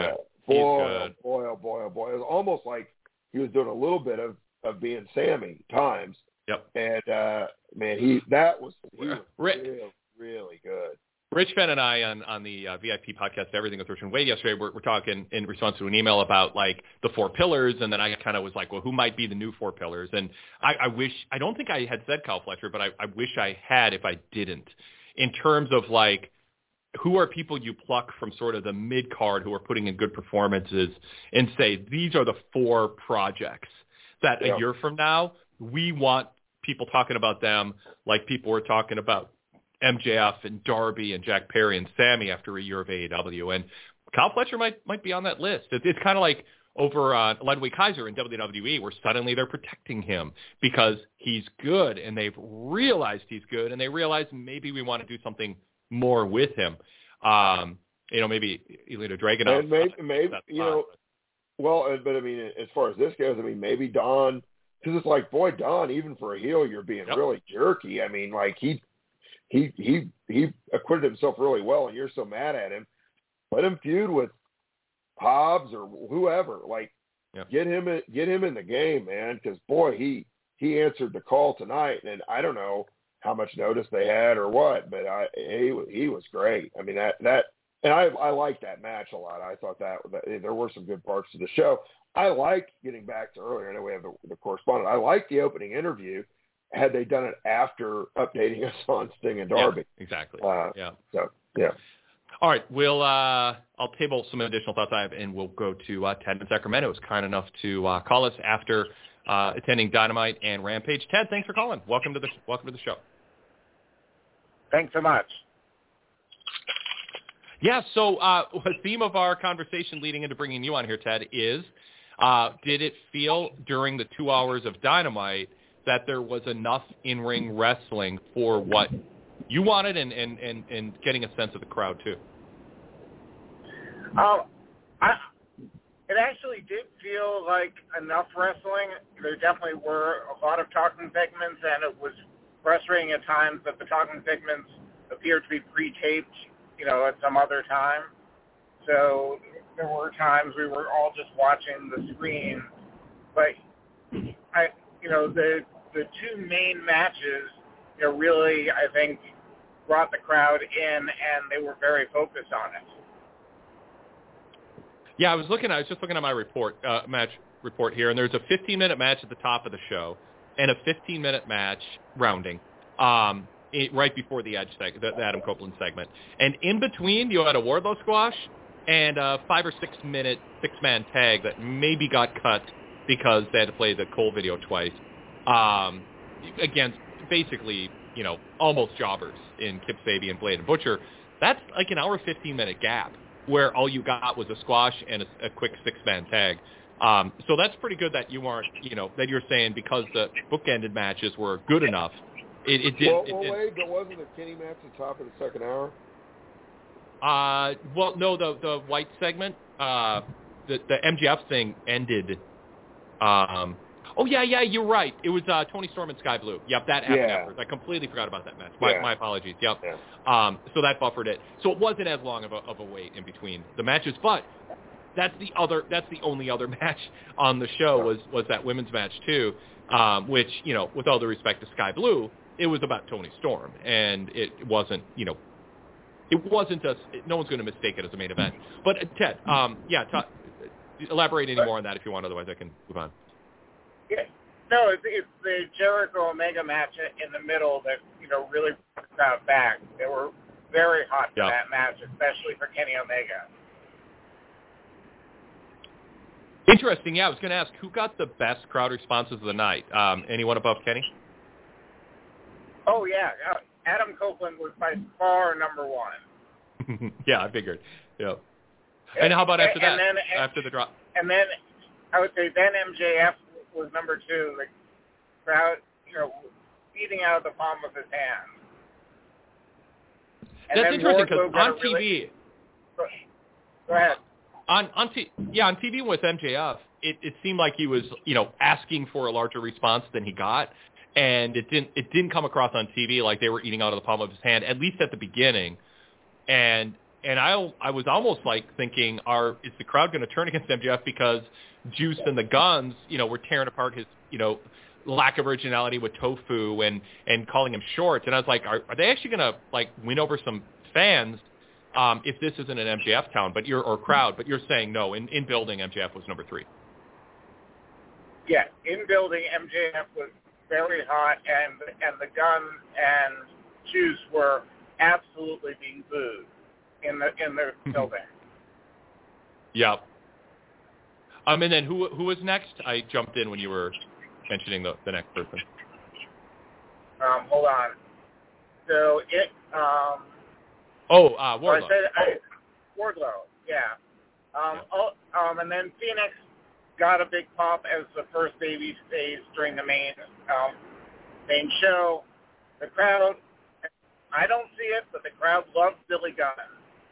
oh boy. It was almost like he was doing a little bit of being Sammy times. Yep. And, man, he was really, really good. Rich Fenn and I on the VIP podcast, Everything with Rich and Wade yesterday, we're talking in response to an email about the 4 pillars. And then I kind of was like, well, who might be the new 4 pillars? And I don't think I had said Kyle Fletcher, but I wish I had if I didn't, in terms of who are people you pluck from sort of the mid-card who are putting in good performances and say, these are the 4 projects that a year from now, we want people talking about them like people were talking about MJF and Darby and Jack Perry and Sammy after a year of AEW. And Kyle Fletcher might be on that list. It's kind of like over Ludwig Kaiser in WWE, where suddenly they're protecting him because he's good, and they've realized he's good, and they realize maybe we want to do something more with him. Maybe Elito Dragunov. And maybe but I mean, as far as this goes, I mean, maybe Don, because it's like, boy, Don, even for a heel, you're being really jerky. I mean, he acquitted himself really well, and you're so mad at him. Let him feud with Hobbs or whoever. Get him in the game, man. Because boy, he answered the call tonight, and I don't know how much notice they had or what, but he was great. I mean and I liked that match a lot. I thought that there were some good parts to the show. I liked getting back to earlier. I know we have the correspondent. I liked the opening interview. Had they done it after updating us on Sting and Darby? Yeah, exactly. So, yeah. All right. I'll table some additional thoughts I have, and we'll go to Ted in Sacramento, who's kind enough to call us after attending Dynamite and Rampage. Ted, thanks for calling. Welcome to the show. Thanks so much. Yeah, so the theme of our conversation leading into bringing you on here, Ted, is did it feel during the 2 hours of Dynamite that there was enough in-ring wrestling for what you wanted and getting a sense of the crowd, too? It actually did feel like enough wrestling. There definitely were a lot of talking segments, and it was frustrating at times that the talking segments appeared to be pre-taped, at some other time. So there were times we were all just watching the screen. But the 2 main matches, really, I think, brought the crowd in, and they were very focused on it. Yeah, I was just looking at my match report here, and there's a 15-minute match at the top of the show and a 15-minute match rounding right before the Edge the Adam Copeland segment. And in between, you had a Wardlow squash and a 5 or 6 minute 6-man tag that maybe got cut because they had to play the Cole video twice against basically, almost jobbers in Kip Sabian, Blade, and Butcher. That's like an hour 15-minute gap where all you got was a squash and a quick 6-man tag. So that's pretty good that you aren't, that you're saying because the bookended matches were good enough. It did. Wait, but wasn't the Kenny match at the top of the second hour? No, the White segment, the MJF thing ended. You're right. It was Tony Storm and Sky Blue. Yep, that happened afterwards. I completely forgot about that match. My apologies. Yep. Yeah. So that buffered it. So it wasn't as long of a wait in between the matches. But that's the only other match on the show was that women's match too, which, you know, with all due respect to Sky Blue, it was about Toni Storm, and it wasn't, you know, no one's going to mistake it as a main event. But Ted, elaborate any more on that if you want, otherwise I can move on. Yeah. No, it's the Jericho Omega match in the middle that, you know, really brought the crowd back. They were very hot for that match, especially for Kenny Omega. Interesting. Yeah, I was going to ask, who got the best crowd responses of the night? Anyone above Kenny? Oh, yeah. Adam Copeland was by far number one. Yeah, I figured. Yeah. And how about after that? After the drop? And then I would say then MJF was number two. The crowd, you know, eating out of the palm of his hand. And that's interesting because on TV. Go ahead. On TV with MJF, it seemed like he was, you know, asking for a larger response than he got, and it didn't come across on TV like they were eating out of the palm of his hand, at least at the beginning. And I was almost like thinking, is the crowd going to turn against MJF because Juice and the Guns, you know, were tearing apart his, you know, lack of originality with Tofu and calling him short? And I was like, are they actually going to like win over some fans if this isn't an MJF town, or crowd? But you're saying no. In building, MJF was number three. Yeah, in building, MJF was very hot, and the Guns and Juice were absolutely being booed in the building. Yep. And then who was next? I jumped in when you were mentioning the next person. Hold on. So it. Wardlow. Wardlow. Yeah. And then Phoenix got a big pop as the first baby face during the main show. The crowd, I don't see it, but the crowd loves Billy Gunn.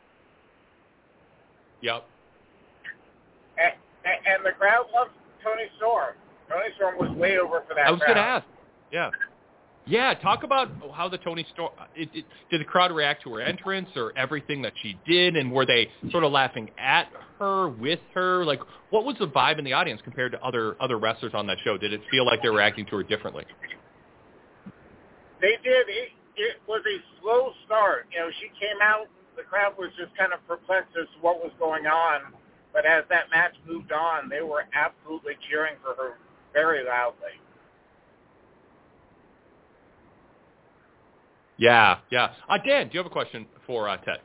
Yep. And the crowd loves Toni Storm. Toni Storm was way over for that crowd. I was going to ask. Yeah. Yeah, talk about how the Toni Storm, did the crowd react to her entrance or everything that she did, and were they sort of laughing at her, with her? Like, what was the vibe in the audience compared to other wrestlers on that show? Did it feel like they were reacting to her differently? They did. It was a slow start. You know, she came out, the crowd was just kind of perplexed as to what was going on, but as that match moved on, they were absolutely cheering for her very loudly. Yeah. Dan, do you have a question for Ted?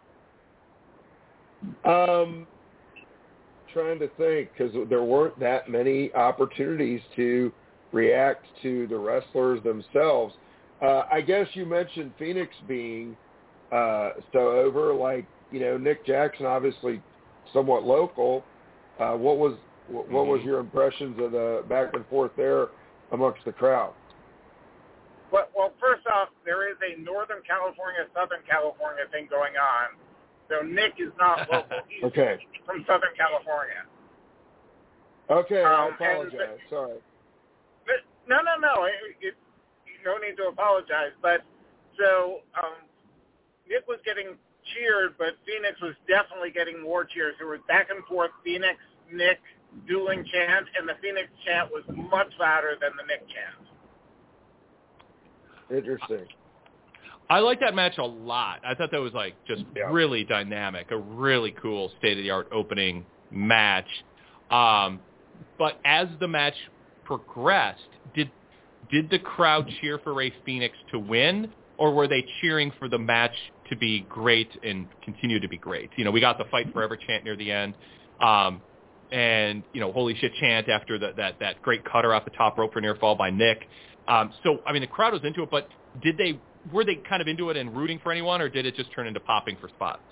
Trying to think, because there weren't that many opportunities to react to the wrestlers themselves. I guess you mentioned Phoenix being so over. Like, you know, Nick Jackson, obviously somewhat local. What was your impressions of the back and forth there amongst the crowd? Well, first off, there is a Northern California, Southern California thing going on. So Nick is not local. He's from Southern California. Okay, I apologize. Sorry. No. No need to apologize. But so Nick was getting cheered, but Phoenix was definitely getting more cheers. There was back and forth Phoenix, Nick, dueling chant, and the Phoenix chant was much louder than the Nick chant. Interesting. I like that match a lot. I thought that was like just really dynamic, a really cool state-of-the-art opening match. But as the match progressed, did the crowd cheer for Rey Fenix to win, or were they cheering for the match to be great and continue to be great? You know, we got the Fight Forever chant near the end, and, you know, holy shit chant after that great cutter off the top rope for near fall by Nick. So, I mean, the crowd was into it, but were they kind of into it and rooting for anyone, or did it just turn into popping for spots?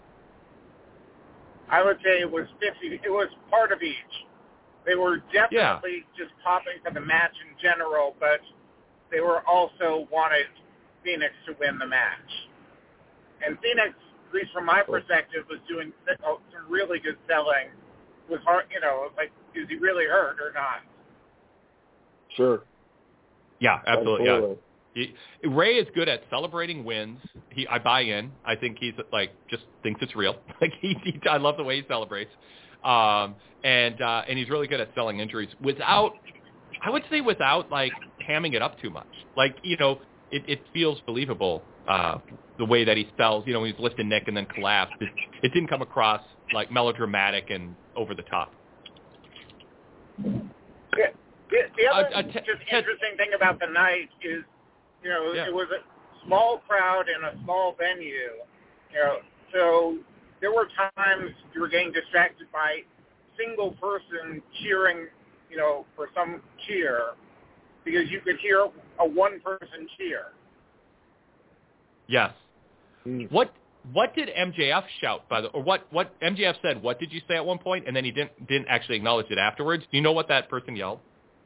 I would say it was 50. It was part of each. They were definitely just popping for the match in general, but they were also wanted Phoenix to win the match. And Phoenix, at least from my perspective, was doing some really good selling. It was hard, you know, like, is he really hurt or not? Sure. Yeah, absolutely. Ray is good at celebrating wins. I buy in. I think he's like just thinks it's real. Like I love the way he celebrates, and he's really good at selling injuries without like hamming it up too much. Like it feels believable the way that he sells. When he's lifting Nick and then collapsed, it didn't come across like melodramatic and over the top. Yeah. The other interesting thing about the night is, it was a small crowd in a small venue, so there were times you were getting distracted by single person cheering, for some cheer, because you could hear a one-person cheer. Yes. What did MJF shout, or what MJF said? What did you say at one point, and then he didn't actually acknowledge it afterwards? Do you know what that person yelled?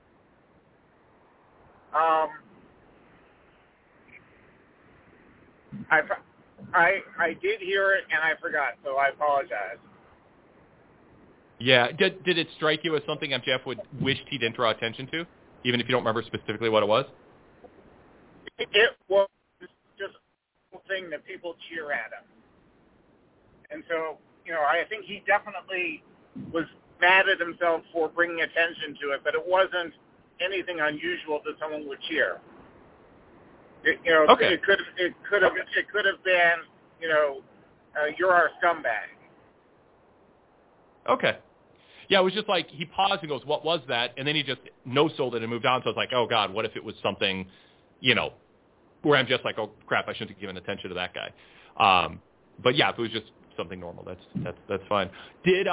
I did hear it and I forgot, so I apologize. Yeah, did it strike you as something MJF wished he didn't draw attention to, even if you don't remember specifically what it was? It was just a thing that people cheer at him, and so I think he definitely was mad at himself for bringing attention to it, but it wasn't anything unusual that someone would cheer. Okay. It could have been, you're our scumbag. Okay. Yeah, it was just like he paused and goes, "What was that?" And then he just no-sold it and moved on. So I was like, "Oh God, what if it was something, where I'm just like, oh crap, I shouldn't have given attention to that guy." But yeah, if it was just something normal, that's fine. Did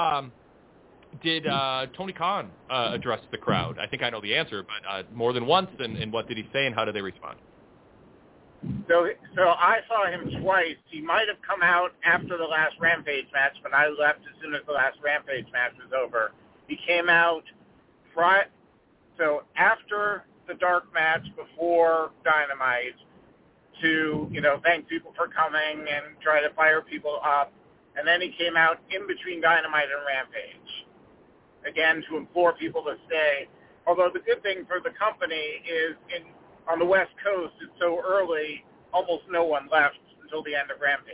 Tony Khan address the crowd? I think I know the answer, but more than once. And what did he say, and how did they respond? So I saw him twice. He might have come out after the last Rampage match, but I left as soon as the last Rampage match was over. He came out so after the dark match, before Dynamite, to thank people for coming and try to fire people up, and then he came out in between Dynamite and Rampage, again to implore people to stay. Although the good thing for the company is on the West Coast, it's so early, almost no one left until the end of Rampage.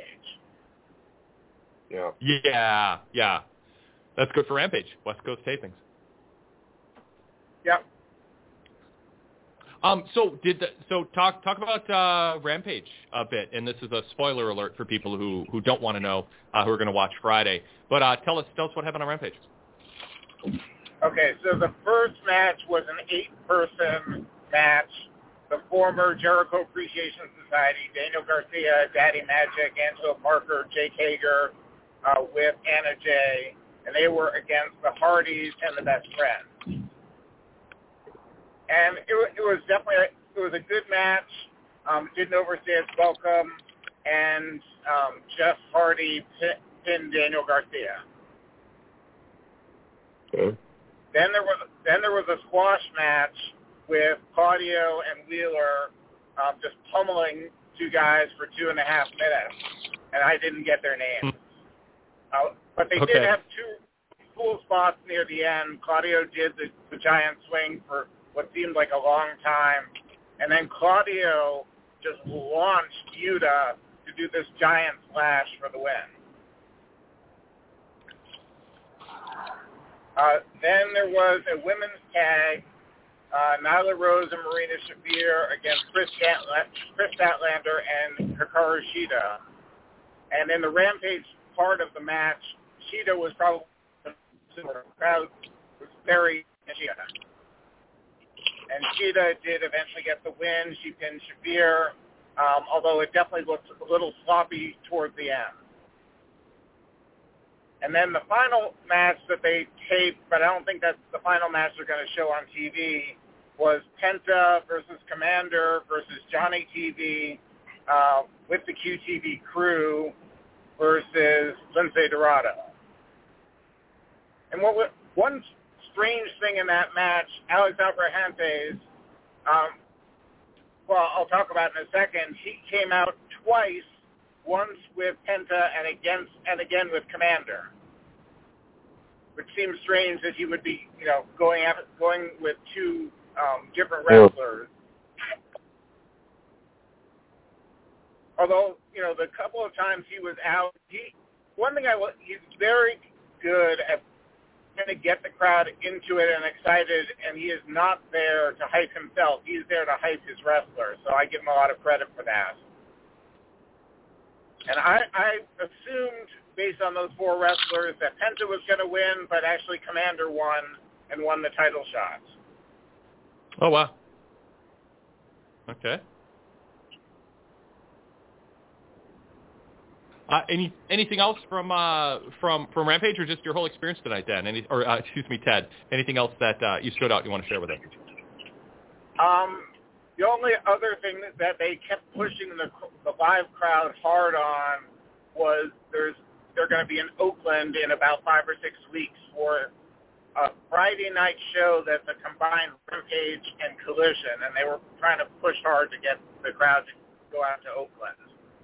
Yeah. That's good for Rampage, West Coast tapings. Yep. So talk about Rampage a bit, and this is a spoiler alert for people who don't want to know, who are going to watch Friday. But tell us what happened on Rampage. Okay, so the first match was an 8-person match. The former Jericho Appreciation Society, Daniel Garcia, Daddy Magic, Angelo Parker, Jake Hager, with Anna Jay, and they were against the Hardys and the Best Friends. And it was definitely a good match. Didn't overstay its welcome, and Jeff Hardy pinned Daniel Garcia. Okay. Then there was a squash match with Claudio and Wheeler just pummeling two guys for 2.5 minutes, and I didn't get their names. But they did have two cool spots near the end. Claudio did the giant swing for what seemed like a long time, and then Claudio just launched Yuta to do this giant splash for the win. Then there was a women's tag, Nyla Rose and Marina Shafir against Chris Statlander and Hikaru Shida. And in the Rampage part of the match, Shida was probably the crowd was very Shida. And Shida did eventually get the win. She pinned Shafir, although it definitely looked a little sloppy towards the end. And then the final match that they taped, but I don't think that's the final match they're going to show on TV, was Penta versus Commander versus Johnny TV with the QTV crew versus Lince Dorado. And one strange thing in that match, Alex Abrahantes, well, I'll talk about in a second, he came out twice, once with Penta and again with Commander, which seems strange that he would be, going with two different wrestlers. although, the couple of times he was out, he's very good at trying to get the crowd into it and excited, and he is not there to hype himself. He's there to hype his wrestlers, so I give him a lot of credit for that. And I assumed, based on those 4 wrestlers, that Penta was going to win, but actually Commander won and won the title shots. Oh, wow. Okay. Anything else from Rampage, or just your whole experience tonight, Dan? Ted? Anything else that you stood out you want to share with us? The only other thing that they kept pushing the live crowd hard on was they're going to be in Oakland in about 5 or 6 weeks for a Friday night show that's a combined Rampage and Collision, and they were trying to push hard to get the crowd to go out to Oakland.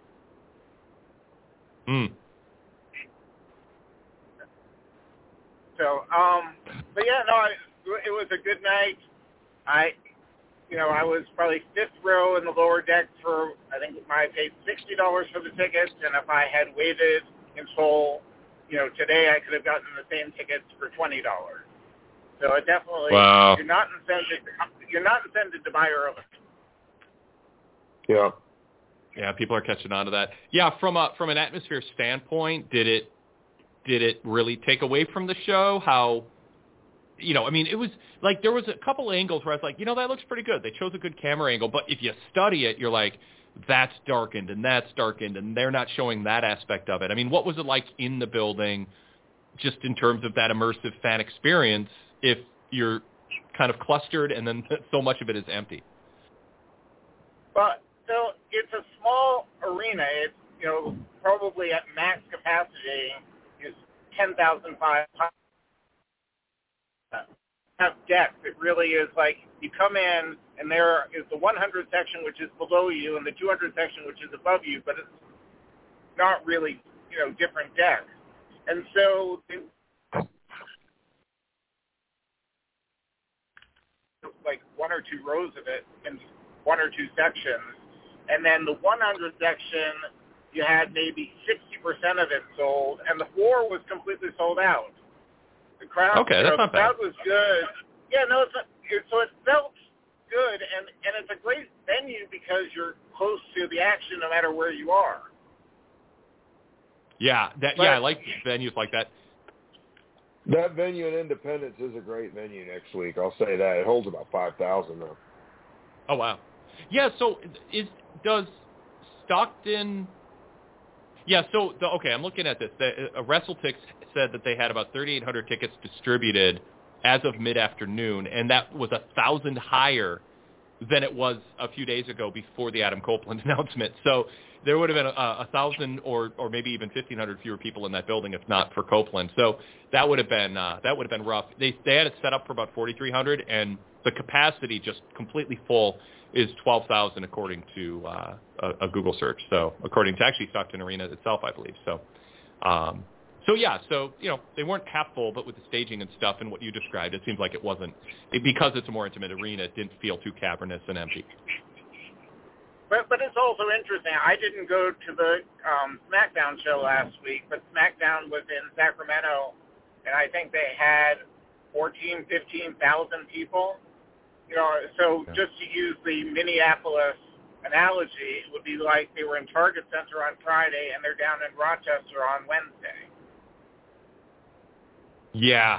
So, but yeah, no, it was a good night. I was probably 5th row in the lower deck for, I think I paid $60 for the tickets, and if I had waited until, today, I could have gotten the same tickets for $20. So it definitely, wow. You're not incented to buy early. Yeah. Yeah, people are catching on to that. Yeah, from an atmosphere standpoint, did it really take away from the show? How, it was like there was a couple angles where I was like, that looks pretty good. They chose a good camera angle, but if you study it, you're like, that's darkened and that's darkened, and they're not showing that aspect of it. I mean, what was it like in the building, just in terms of that immersive fan experience, if you're kind of clustered and then so much of it is empty? But so it's a small arena. It's probably at max capacity is 10,500. Have depth. It really is like you come in and there is the 100 section which is below you and the 200 section which is above you, but it's not really different decks. And so like 1 or 2 rows of it in 1 or 2 sections. And then the 100 section, you had maybe 60% of it sold, and the floor was completely sold out. The crowd, okay, that's not the crowd bad. was good. Yeah, no, it's not, so it felt good, and it's a great venue because you're close to the action no matter where you are. Yeah, I like venues like that. That venue in Independence is a great venue next week. I'll say that. It holds about 5,000 though. Oh wow. Yeah. So does Stockton? Yeah. So I'm looking at this. WrestleTix said that they had about 3,800 tickets distributed as of mid-afternoon, and that was 1,000 higher than it was a few days ago before the Adam Copeland announcement. So there would have been 1,000 or maybe even 1,500 fewer people in that building if not for Copeland. So that would have been rough. They had it set up for about 4,300, and the capacity just completely full is 12,000 according to a Google search. So according to actually Stockton Arena itself, I believe. So they weren't half full, but with the staging and stuff and what you described, it seems like it wasn't, because it's a more intimate arena, it didn't feel too cavernous and empty. But it's also interesting. I didn't go to the SmackDown show last week, but SmackDown was in Sacramento, and I think they had 15,000 people. So just to use the Minneapolis analogy, it would be like they were in Target Center on Friday and they're down in Rochester on Wednesday. Yeah.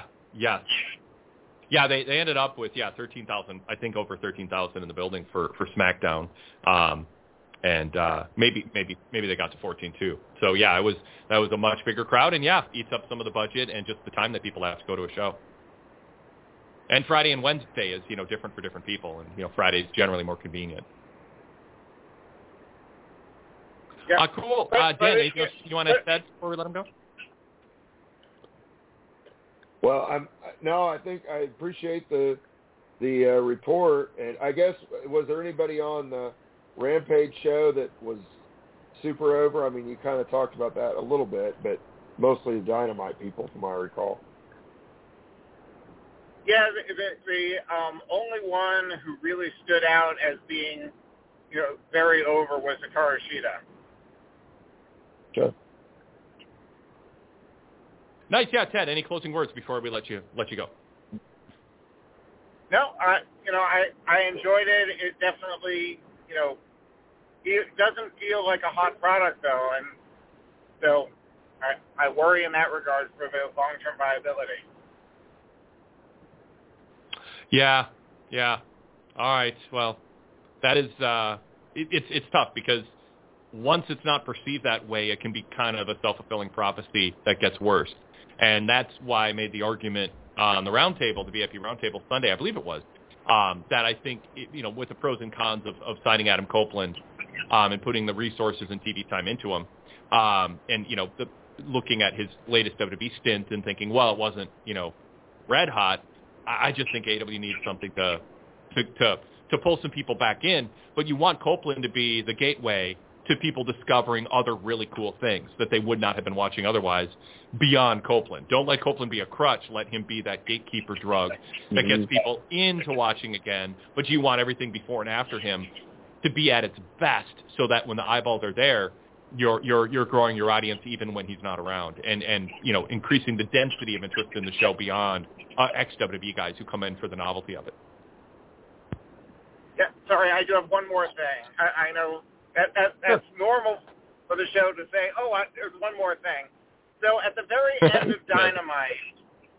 They ended up with 13,000. I think over 13,000 in the building for SmackDown, and maybe they got to 14 too. So that was a much bigger crowd, and eats up some of the budget and just the time that people have to go to a show. And Friday and Wednesday is different for different people, and Friday's generally more convenient. Yeah. Cool. Dan, anything else you want to add before we let him go? Well, I think I appreciate the report, and I guess, was there anybody on the Rampage show that was super over? I mean, you kind of talked about that a little bit, but mostly the Dynamite people, from what I recall. Yeah, the only one who really stood out as being, very over was Hikaru Shida. Sure. Nice, yeah, Ted. Any closing words before we let you go? No, I enjoyed it. It definitely, it doesn't feel like a hot product though, and so I worry in that regard for the long-term viability. Yeah. All right. Well, that is it's tough because once it's not perceived that way, it can be kind of a self-fulfilling prophecy that gets worse. And that's why I made the argument on the roundtable, the VIP roundtable Sunday, I believe it was, that I think, with the pros and cons of signing Adam Copeland and putting the resources and TV time into him, and, looking at his latest WWE stint and thinking, well, it wasn't, red hot. I just think AEW needs something to pull some people back in. But you want Copeland to be the gateway to people discovering other really cool things that they would not have been watching otherwise beyond Copeland. Don't let Copeland be a crutch. Let him be that gatekeeper drug that gets people into watching again. But you want everything before and after him to be at its best so that when the eyeballs are there, you're growing your audience even when he's not around and increasing the density of interest in the show beyond ex-WWE guys who come in for the novelty of it. Yeah, sorry, I do have one more thing. I know that's normal for the show to say, there's one more thing. So at the very end of Dynamite,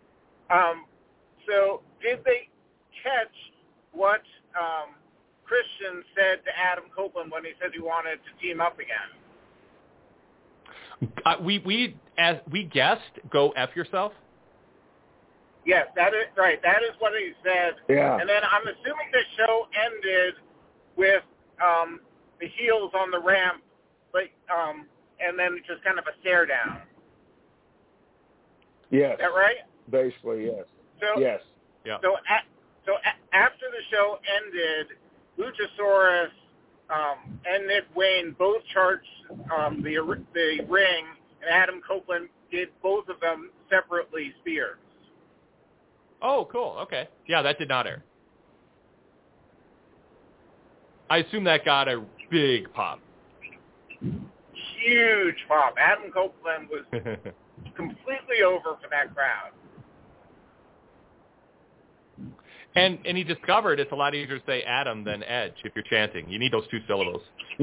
so did they catch what Christian said to Adam Copeland when he said he wanted to team up again? As we guessed, go F yourself. Yes, that is right. That is what he said. Yeah. And then I'm assuming the show ended with the heels on the ramp, but and then just kind of a stare down. Yes. Is that right? Basically, yes. So, yes. Yeah. So after the show ended, Luchasaurus and Nick Wayne both charged the ring, and Adam Copeland did both of them separately spears. Oh, cool. Okay. Yeah, that did not air. I assume that got a big pop. Huge pop. Adam Copeland was completely over for that crowd. And he discovered it's a lot easier to say Adam than Edge if you're chanting. You need those two syllables.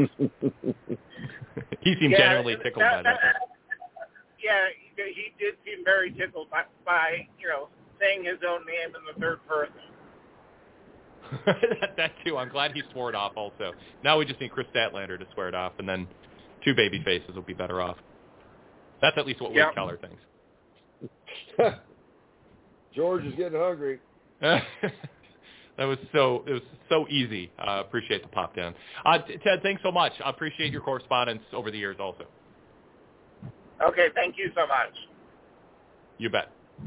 He seemed genuinely tickled by that. Yeah, he did seem very tickled by saying his own name in the third person. That too. I'm glad he swore it off also. Now we just need Chris Statlander to swear it off, and then two baby faces will be better off. That's at least what Wade Keller thinks. George is getting hungry. It was so easy. Appreciate the pop down. Ted, thanks so much. I appreciate your correspondence over the years also. Okay, thank you so much. You bet.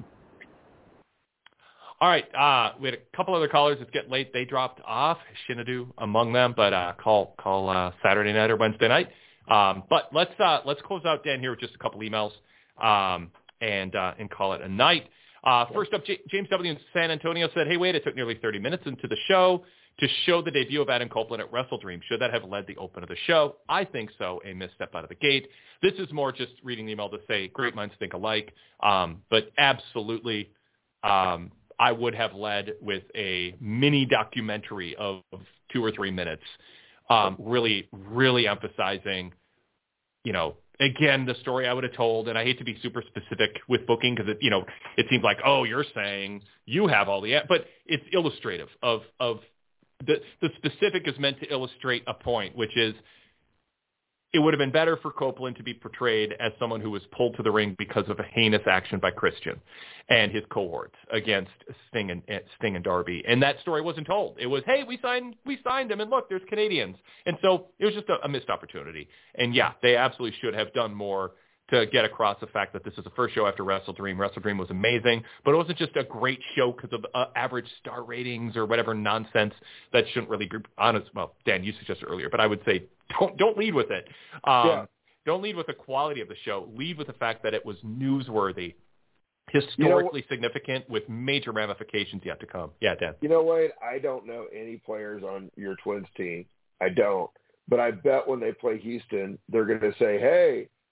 All right, we had a couple other callers. It's getting late. They dropped off, Shinadu among them, but call Saturday night or Wednesday night. But let's close out, Dan, here with just a couple emails and call it a night. First up, James W. in San Antonio said, hey, wait, it took nearly 30 minutes into the show to show the debut of Adam Copeland at WrestleDream. Should that have led the open of the show? I think so, a misstep out of the gate. This is more just reading the email to say great minds think alike, but absolutely I would have led with a mini documentary of 2 or 3 minutes, really, really emphasizing, again, the story I would have told, and I hate to be super specific with booking because it seems like, oh, you're saying you have all the, but it's illustrative of the specific is meant to illustrate a point, which is it would have been better for Copeland to be portrayed as someone who was pulled to the ring because of a heinous action by Christian and his cohorts against Sting and Darby. And that story wasn't told. It was, hey, we signed him, and look, there's Canadians. And so it was just a missed opportunity. And yeah, they absolutely should have done more to get across the fact that this is the first show after WrestleDream. WrestleDream was amazing, but it wasn't just a great show because of average star ratings or whatever nonsense that shouldn't really be honest. Well, Dan, you suggested earlier, but I would say don't lead with it. Don't lead with the quality of the show. Lead with the fact that it was newsworthy, historically significant, with major ramifications yet to come. Yeah, Dan. You know, Wade, I don't know any players on your Twins team. I don't. But I bet when they play Houston, they're going to say, hey,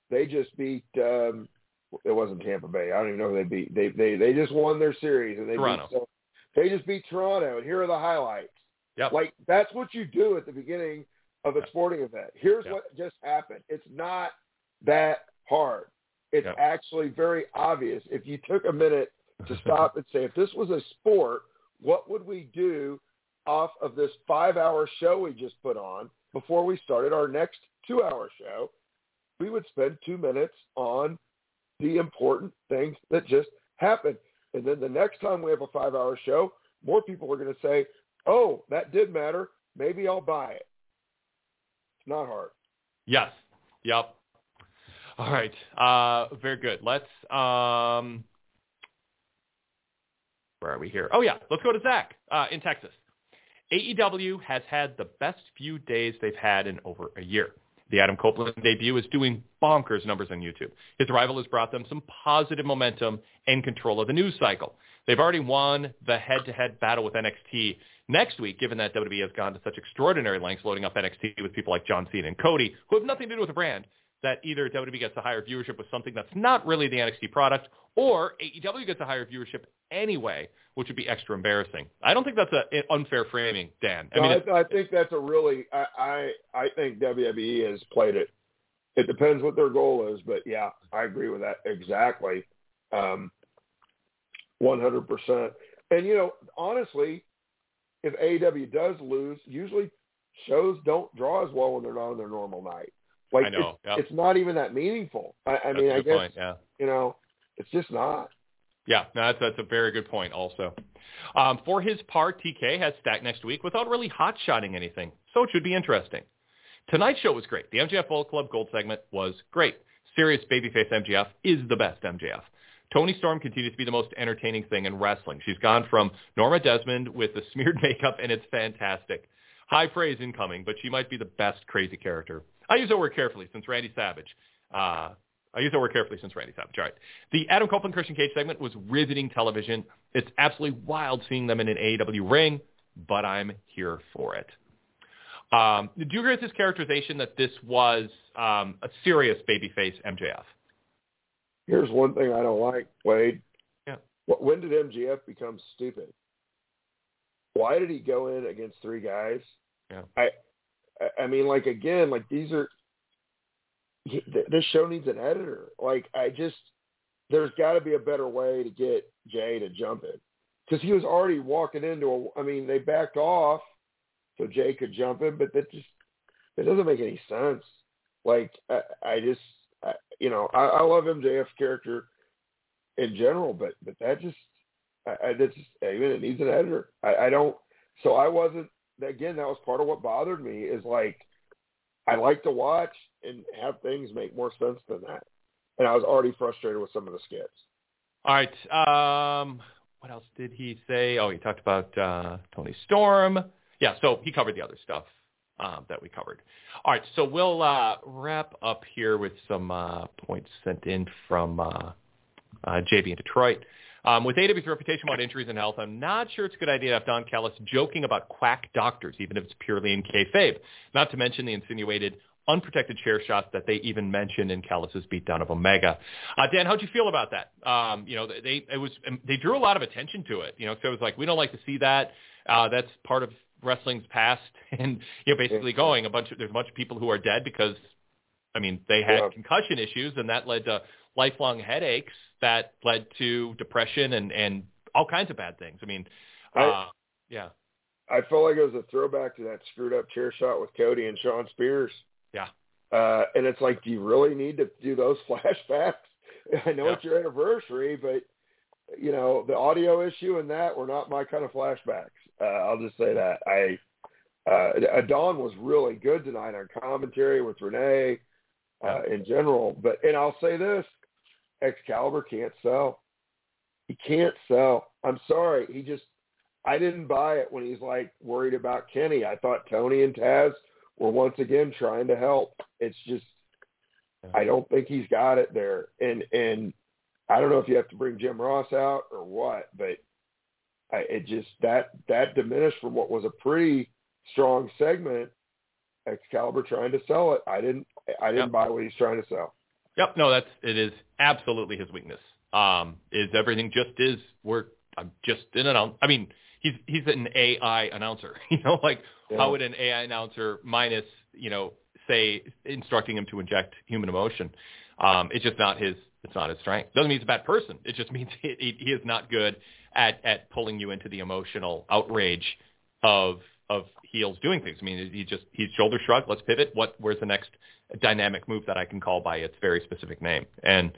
they just beat. It wasn't Tampa Bay. I don't even know who they beat. They just won their series, and they just beat Toronto. And here are the highlights. Yep. Like, that's what you do at the beginning of a sporting event. Here's what just happened. It's not that hard. It's actually very obvious. If you took a minute to stop and say, if this was a sport, what would we do off of this 5-hour show we just put on before we started our next 2-hour show? We would spend 2 minutes on the important things that just happened. And then the next time we have a 5-hour show, more people are going to say, oh, that did matter. Maybe I'll buy it. It's not hard. Yes. Yep. All right. Very good. Let's, where are we here? Oh, yeah. Let's go to Zach in Texas. AEW has had the best few days they've had in over a year. The Adam Copeland debut is doing bonkers numbers on YouTube. His arrival has brought them some positive momentum and control of the news cycle. They've already won the head-to-head battle with NXT next week, given that WWE has gone to such extraordinary lengths loading up NXT with people like John Cena and Cody, who have nothing to do with the brand, that either WWE gets a higher viewership with something that's not really the NXT product, or AEW gets a higher viewership anyway, which would be extra embarrassing. I don't think that's an unfair framing, Dan. I think that's a really I think WWE has played it. It depends what their goal is, but yeah, I agree with that exactly, 100%. And, honestly, if AEW does lose, usually shows don't draw as well when they're not on their normal night. Like, I know. It's not even that meaningful. I mean, I guess, it's just not. Yeah, no, that's a very good point also. For his part, TK has Stack next week without really hot-shotting anything, so it should be interesting. Tonight's show was great. The MJF Bullet Club Gold segment was great. Serious babyface MJF is the best MJF. Toni Storm continues to be the most entertaining thing in wrestling. She's gone from Norma Desmond with the smeared makeup, and it's fantastic. High praise incoming, but she might be the best crazy character. I use that word carefully since Randy Savage. All right. The Adam Copeland Christian Cage segment was riveting television. It's absolutely wild seeing them in an AEW ring, but I'm here for it. Do you agree with his characterization that this was a serious babyface MJF? Here's one thing I don't like, Wade. Yeah. When did MJF become stupid? Why did he go in against 3 guys? Yeah. I mean, like, again, like, these are – this show needs an editor. Like, there's got to be a better way to get Jay to jump in. Because he was already walking into they backed off so Jay could jump in, but it doesn't make any sense. Like, I love MJF's character in general, but that just it needs an editor. So I wasn't. Again, that was part of what bothered me. Is like I like to watch and have things make more sense than that, and I was already frustrated with some of the skits. All right. What else did he say? Oh, he talked about Toni Storm. Yeah, so he covered the other stuff that we covered. All right, so we'll wrap up here with some points sent in from JB in Detroit. With AEW's reputation about injuries and health, I'm not sure it's a good idea to have Don Callis joking about quack doctors, even if it's purely in kayfabe, not to mention the insinuated unprotected chair shots that they even mentioned in Callis' beatdown of Omega. Dan, how'd you feel about that? They drew a lot of attention to it. So it was like, we don't like to see that. That's part of wrestling's past, and basically there's a bunch of people who are dead because, they had concussion issues, and that led to lifelong headaches that led to depression and all kinds of bad things. I felt like it was a throwback to that screwed up chair shot with Cody and Shawn Spears. Yeah. And it's like, do you really need to do those flashbacks? I know it's your anniversary, but the audio issue and that were not my kind of flashbacks. I'll just say that. Dawn was really good tonight on commentary with Renee in general. And I'll say this, Excalibur can't sell. He can't sell. I'm sorry. I didn't buy it when he's like worried about Kenny. I thought Tony and Taz were once again trying to help. It's just, I don't think he's got it there. And I don't know if you have to bring Jim Ross out or what, but that diminished from what was a pretty strong segment. Excalibur trying to sell it. I didn't buy what he's trying to sell. Yep. No, it is absolutely his weakness. Is everything just is I'm just in I mean, he's an AI announcer. How would an AI announcer minus say instructing him to inject human emotion? It's just not his. It's not his strength. Doesn't mean he's a bad person. It just means he is not good at pulling you into the emotional outrage of heels doing things. I mean, he's shoulder shrug. Let's pivot. Where's the next dynamic move that I can call by its very specific name? And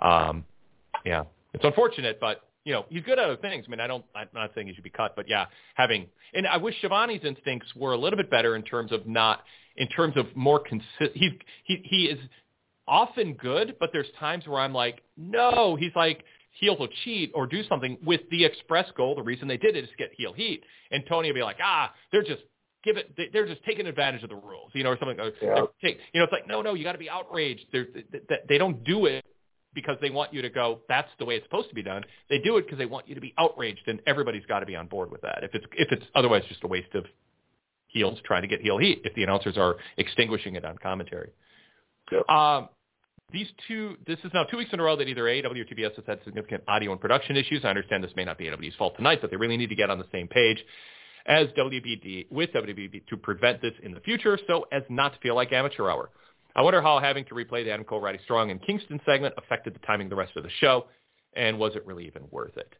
it's unfortunate, but he's good at other things. I mean, I'm not saying he should be cut, but and I wish Shivani's instincts were a little bit better in terms of more consistent. He is often good, but there's times where I'm like, no, he's like, heels will cheat or do something with the express goal. The reason they did it is get heel heat. And Tony will be like, they're just taking advantage of the rules, or something. It's like, no, you got to be outraged. They don't do it because they want you to go, that's the way it's supposed to be done. They do it because they want you to be outraged, and everybody's got to be on board with that. If it's otherwise just a waste of heels trying to get heel heat if the announcers are extinguishing it on commentary. Yep. This is now 2 weeks in a row that either AEW or TBS has had significant audio and production issues. I understand this may not be AEW's fault tonight, but they really need to get on the same page as WWED to prevent this in the future so as not to feel like amateur hour. I wonder how having to replay the Adam Cole, Roddy Strong, and Kingston segment affected the timing of the rest of the show, and was it really even worth it?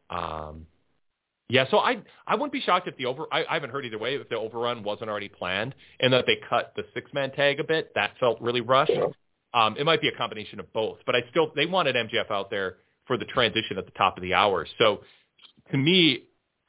So I wouldn't be shocked if I haven't heard either way, if the overrun wasn't already planned and that they cut the six-man tag a bit. That felt really rushed. Yeah. It might be a combination of both, but they wanted MJF out there for the transition at the top of the hour. So to me,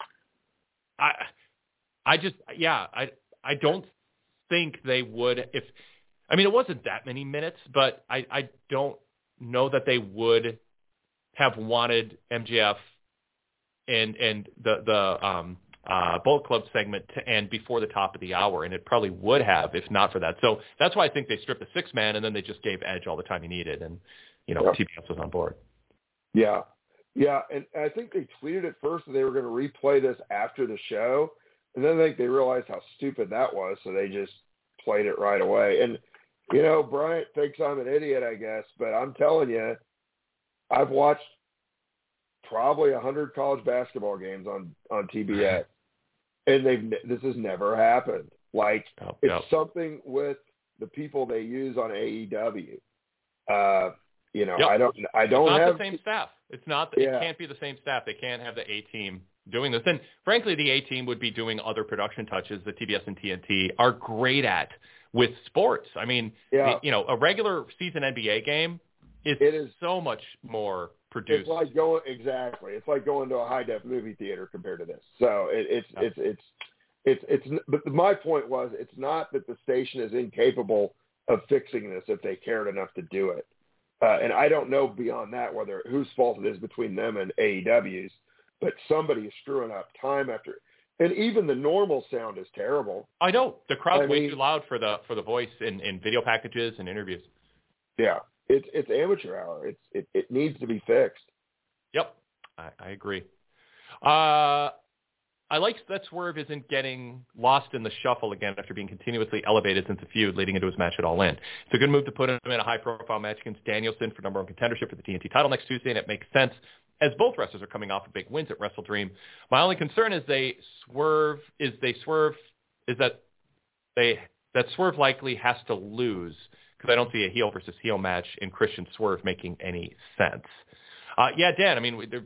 I don't think they would it wasn't that many minutes, but I don't know that they would have wanted MJF and the Bullet Club segment to end before the top of the hour, and it probably would have if not for that. So that's why I think they stripped the six-man, and then they just gave Edge all the time he needed, and TBS was on board. Yeah, and I think they tweeted at first that they were going to replay this after the show, and then I think they realized how stupid that was, so they just played it right away. And Bryant thinks I'm an idiot, I guess, but I'm telling you, I've watched probably 100 college basketball games on TBS, and this has never happened. It's something with the people they use on AEW. I don't it's not have the same staff. It's not. It can't be the same staff. They can't have the A-team doing this. And frankly, the A-team would be doing other production touches that TBS and TNT are great at with sports. I mean, a regular season NBA game is so much more produced. It's like going It's like going to a high def movie theater compared to this. So But my point was, it's not that the station is incapable of fixing this if they cared enough to do it. And I don't know beyond that whose fault it is between them and AEW's, but somebody is screwing up time after. And even the normal sound is terrible. I know the crowd's way too loud for the voice in video packages and interviews. Yeah. It's amateur hour. It needs to be fixed. Yep, I agree. I like that Swerve isn't getting lost in the shuffle again after being continuously elevated since the feud leading into his match at All In. It's a good move to put him in a high-profile match against Danielson for number one contendership for the TNT title next Tuesday, and it makes sense as both wrestlers are coming off of big wins at Wrestle Dream. My only concern is that Swerve likely has to lose, because I don't see a heel versus heel match in Christian Swerve making any sense. Dan, I mean, there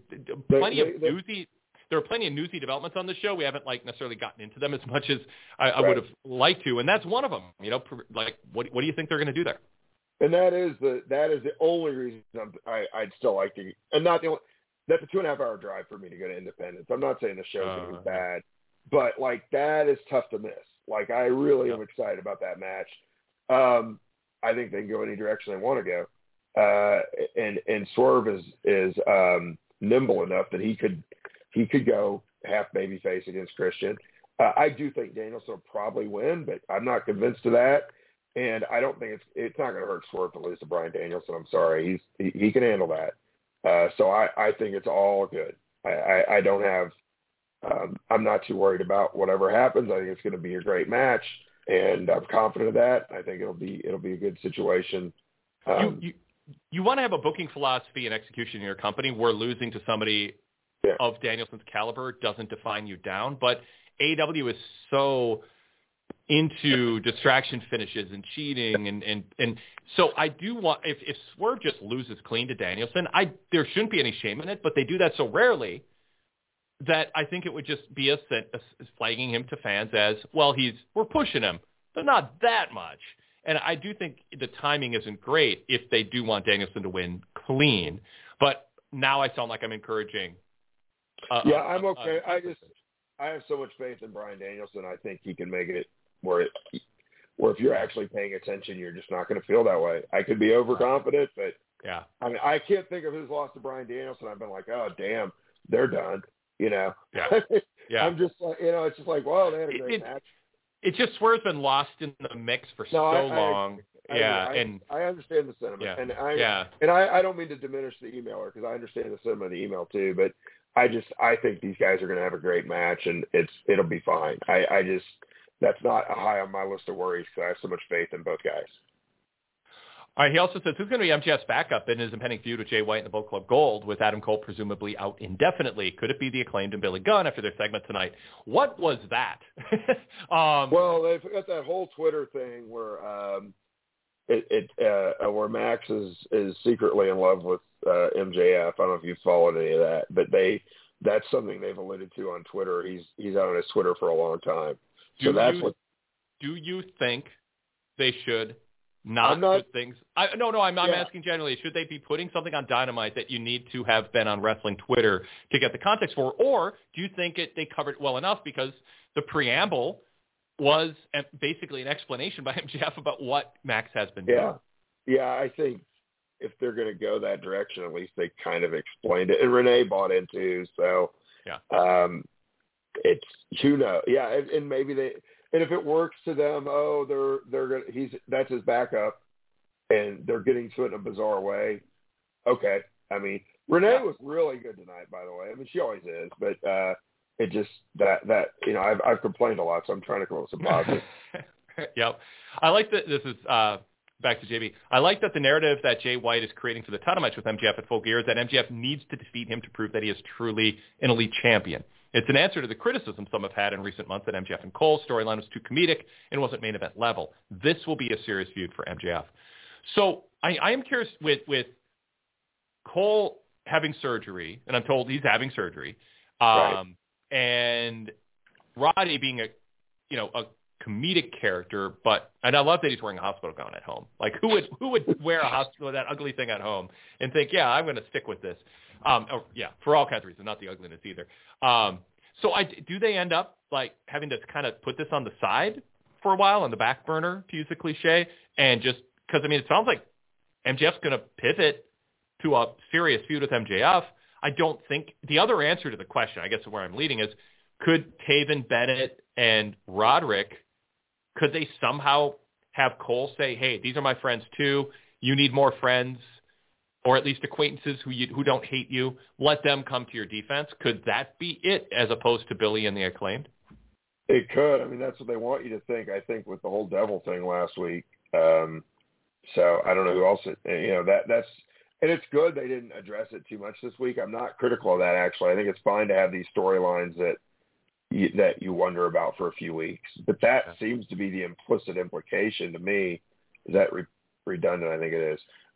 are plenty of newsy developments on the show. We haven't necessarily gotten into them as much as I would have liked to, and that's one of them. What do you think they're going to do there? And that is the only reason I'd still like to, and not the only. That's a 2.5-hour drive for me to go to Independence. I'm not saying the show's going to be bad, but that is tough to miss. I really am excited about that match. I think they can go any direction they want to go, and Swerve is nimble enough that he could go half babyface against Christian. I do think Danielson will probably win, but I'm not convinced of that. And I don't think it's not going to hurt Swerve to lose to Bryan Danielson. I'm sorry, he can handle that. So I think it's all good. I don't have. I'm not too worried about whatever happens. I think it's going to be a great match, and I'm confident of that. I think it'll be a good situation. you want to have a booking philosophy and execution in your company where losing to somebody of Danielson's caliber doesn't define you down. But AEW is so into distraction finishes and cheating. And so I do want, if Swerve just loses clean to Danielson, there shouldn't be any shame in it, but they do that so rarely that I think it would just be a flagging him to fans as, well, we're pushing him, but not that much. And I do think the timing isn't great if they do want Danielson to win clean. But now I sound like I'm encouraging. I'm okay. I have so much faith in Bryan Danielson. I think he can make it where if you're actually paying attention, you're just not going to feel that way. I could be overconfident, but I mean, I can't think of his loss to Bryan Danielson. I've been like, oh, damn, they're done. I'm just like, it's just like, well, they had a great match. It just Swerve's been lost in the mix for so long. I understand the sentiment, and I don't mean to diminish the emailer because I understand the sentiment of the email too. But I think these guys are going to have a great match, and it'll be fine. That's not high on my list of worries because I have so much faith in both guys. All right, he also says, who's going to be MJF's backup in his impending feud with Jay White and the Bullet Club Gold, with Adam Cole presumably out indefinitely? Could it be the Acclaimed and Billy Gunn after their segment tonight? What was that? Well, they've got that whole Twitter thing where where Max is secretly in love with MJF. I don't know if you've followed any of that, but that's something they've alluded to on Twitter. He's out on his Twitter for a long time. Do you think they should put things? I'm asking generally. Should they be putting something on Dynamite that you need to have been on wrestling Twitter to get the context for, or do you think they covered it well enough because the preamble was basically an explanation by MJF about what Max has been doing? Yeah, I think if they're going to go that direction, at least they kind of explained it, and Renee bought into. So it's who knows. Yeah, and maybe and if it works to them, they're gonna, that's his backup, and they're getting to it in a bizarre way. Okay, I mean Renee was really good tonight, by the way. I mean she always is, but it just that I've complained a lot, so I'm trying to come up with some positive. Yep, I like that. This is back to JB. I like that the narrative that Jay White is creating for the title match with MJF at Full Gear is that MJF needs to defeat him to prove that he is truly an elite champion. It's an answer to the criticism some have had in recent months that MJF and Cole's storyline was too comedic and wasn't main event level. This will be a serious feud for MJF. So I am curious with Cole having surgery, and I'm told he's having surgery, and Roddy being a comedic character, and I love that he's wearing a hospital gown at home. Like who would wear that ugly thing at home and think, I'm going to stick with this. For all kinds of reasons, not the ugliness either. So do they end up like having to kind of put this on the side for a while, on the back burner, to use a cliche, and just because it sounds like MJF's going to pivot to a serious feud with MJF. I don't think the other answer to the question, I guess where I'm leading is, could Taven, Bennett, and Roderick, could they somehow have Cole say, hey, these are my friends too. You need more friends, or at least acquaintances who don't hate you. Let them come to your defense. Could that be it, as opposed to Billy and the Acclaimed? It could. I mean, that's what they want you to think, I think, with the whole Devil thing last week. So I don't know who else, that's, and it's good they didn't address it too much this week. I'm not critical of that, actually. I think it's fine to have these storylines that you wonder about for a few weeks. But that seems to be the implicit implication to me. Is that redundant? I think it is.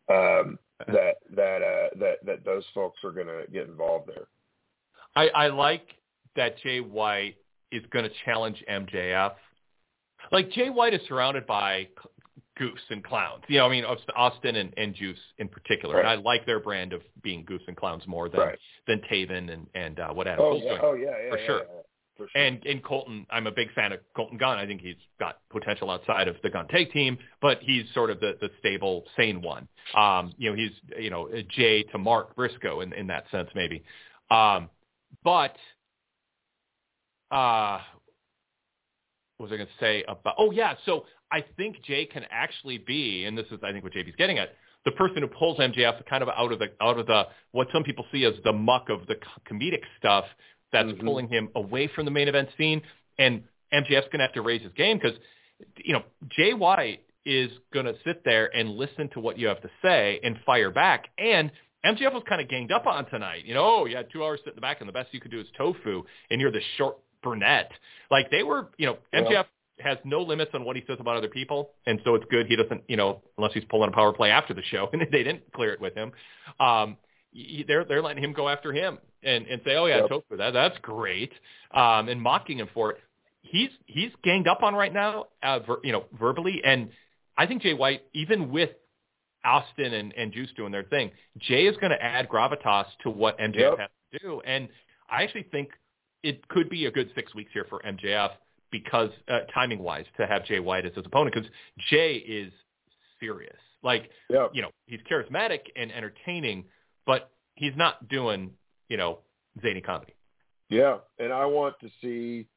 That those folks are going to get involved there. I like that Jay White is going to challenge MJF. Like, Jay White is surrounded by goofs and clowns. Austin and Juice in particular. Right. And I like their brand of being goofs and clowns more than Taven and what Adam Cole's doing. For sure. For sure. And Colton, I'm a big fan of Colton Gunn. I think he's got potential outside of the Gunn tag team, but he's sort of the stable, sane one. He's a Jay to Mark Briscoe in that sense, maybe. What was I going to say about? Oh yeah, so I think Jay can actually be, and this is I think what JB's getting at, the person who pulls MJF kind of out of the what some people see as the muck of the comedic stuff. That's pulling him away from the main event scene, and MJF's going to have to raise his game because, Jay White is going to sit there and listen to what you have to say and fire back. And MJF was kind of ganged up on tonight. You know, you had 2 hours sit in the back, and the best you could do is tofu, and you're the short brunette. Like, they were, you know, MJF has no limits on what he says about other people, and so it's good he doesn't, you know, unless he's pulling a power play after the show, and they didn't clear it with him. They're letting him go after him and say, oh, yeah, tofu, that's great, and mocking him for it. He's ganged up on right now, you know, verbally, and I think Jay White, even with Austin and Juice doing their thing, Jay is going to add gravitas to what MJF has to do, and I actually think it could be a good 6 weeks here for MJF because timing-wise to have Jay White as his opponent, because Jay is serious. Like, you know, he's charismatic and entertaining, but he's not doing, you know, zany comedy. Yeah, and I want to see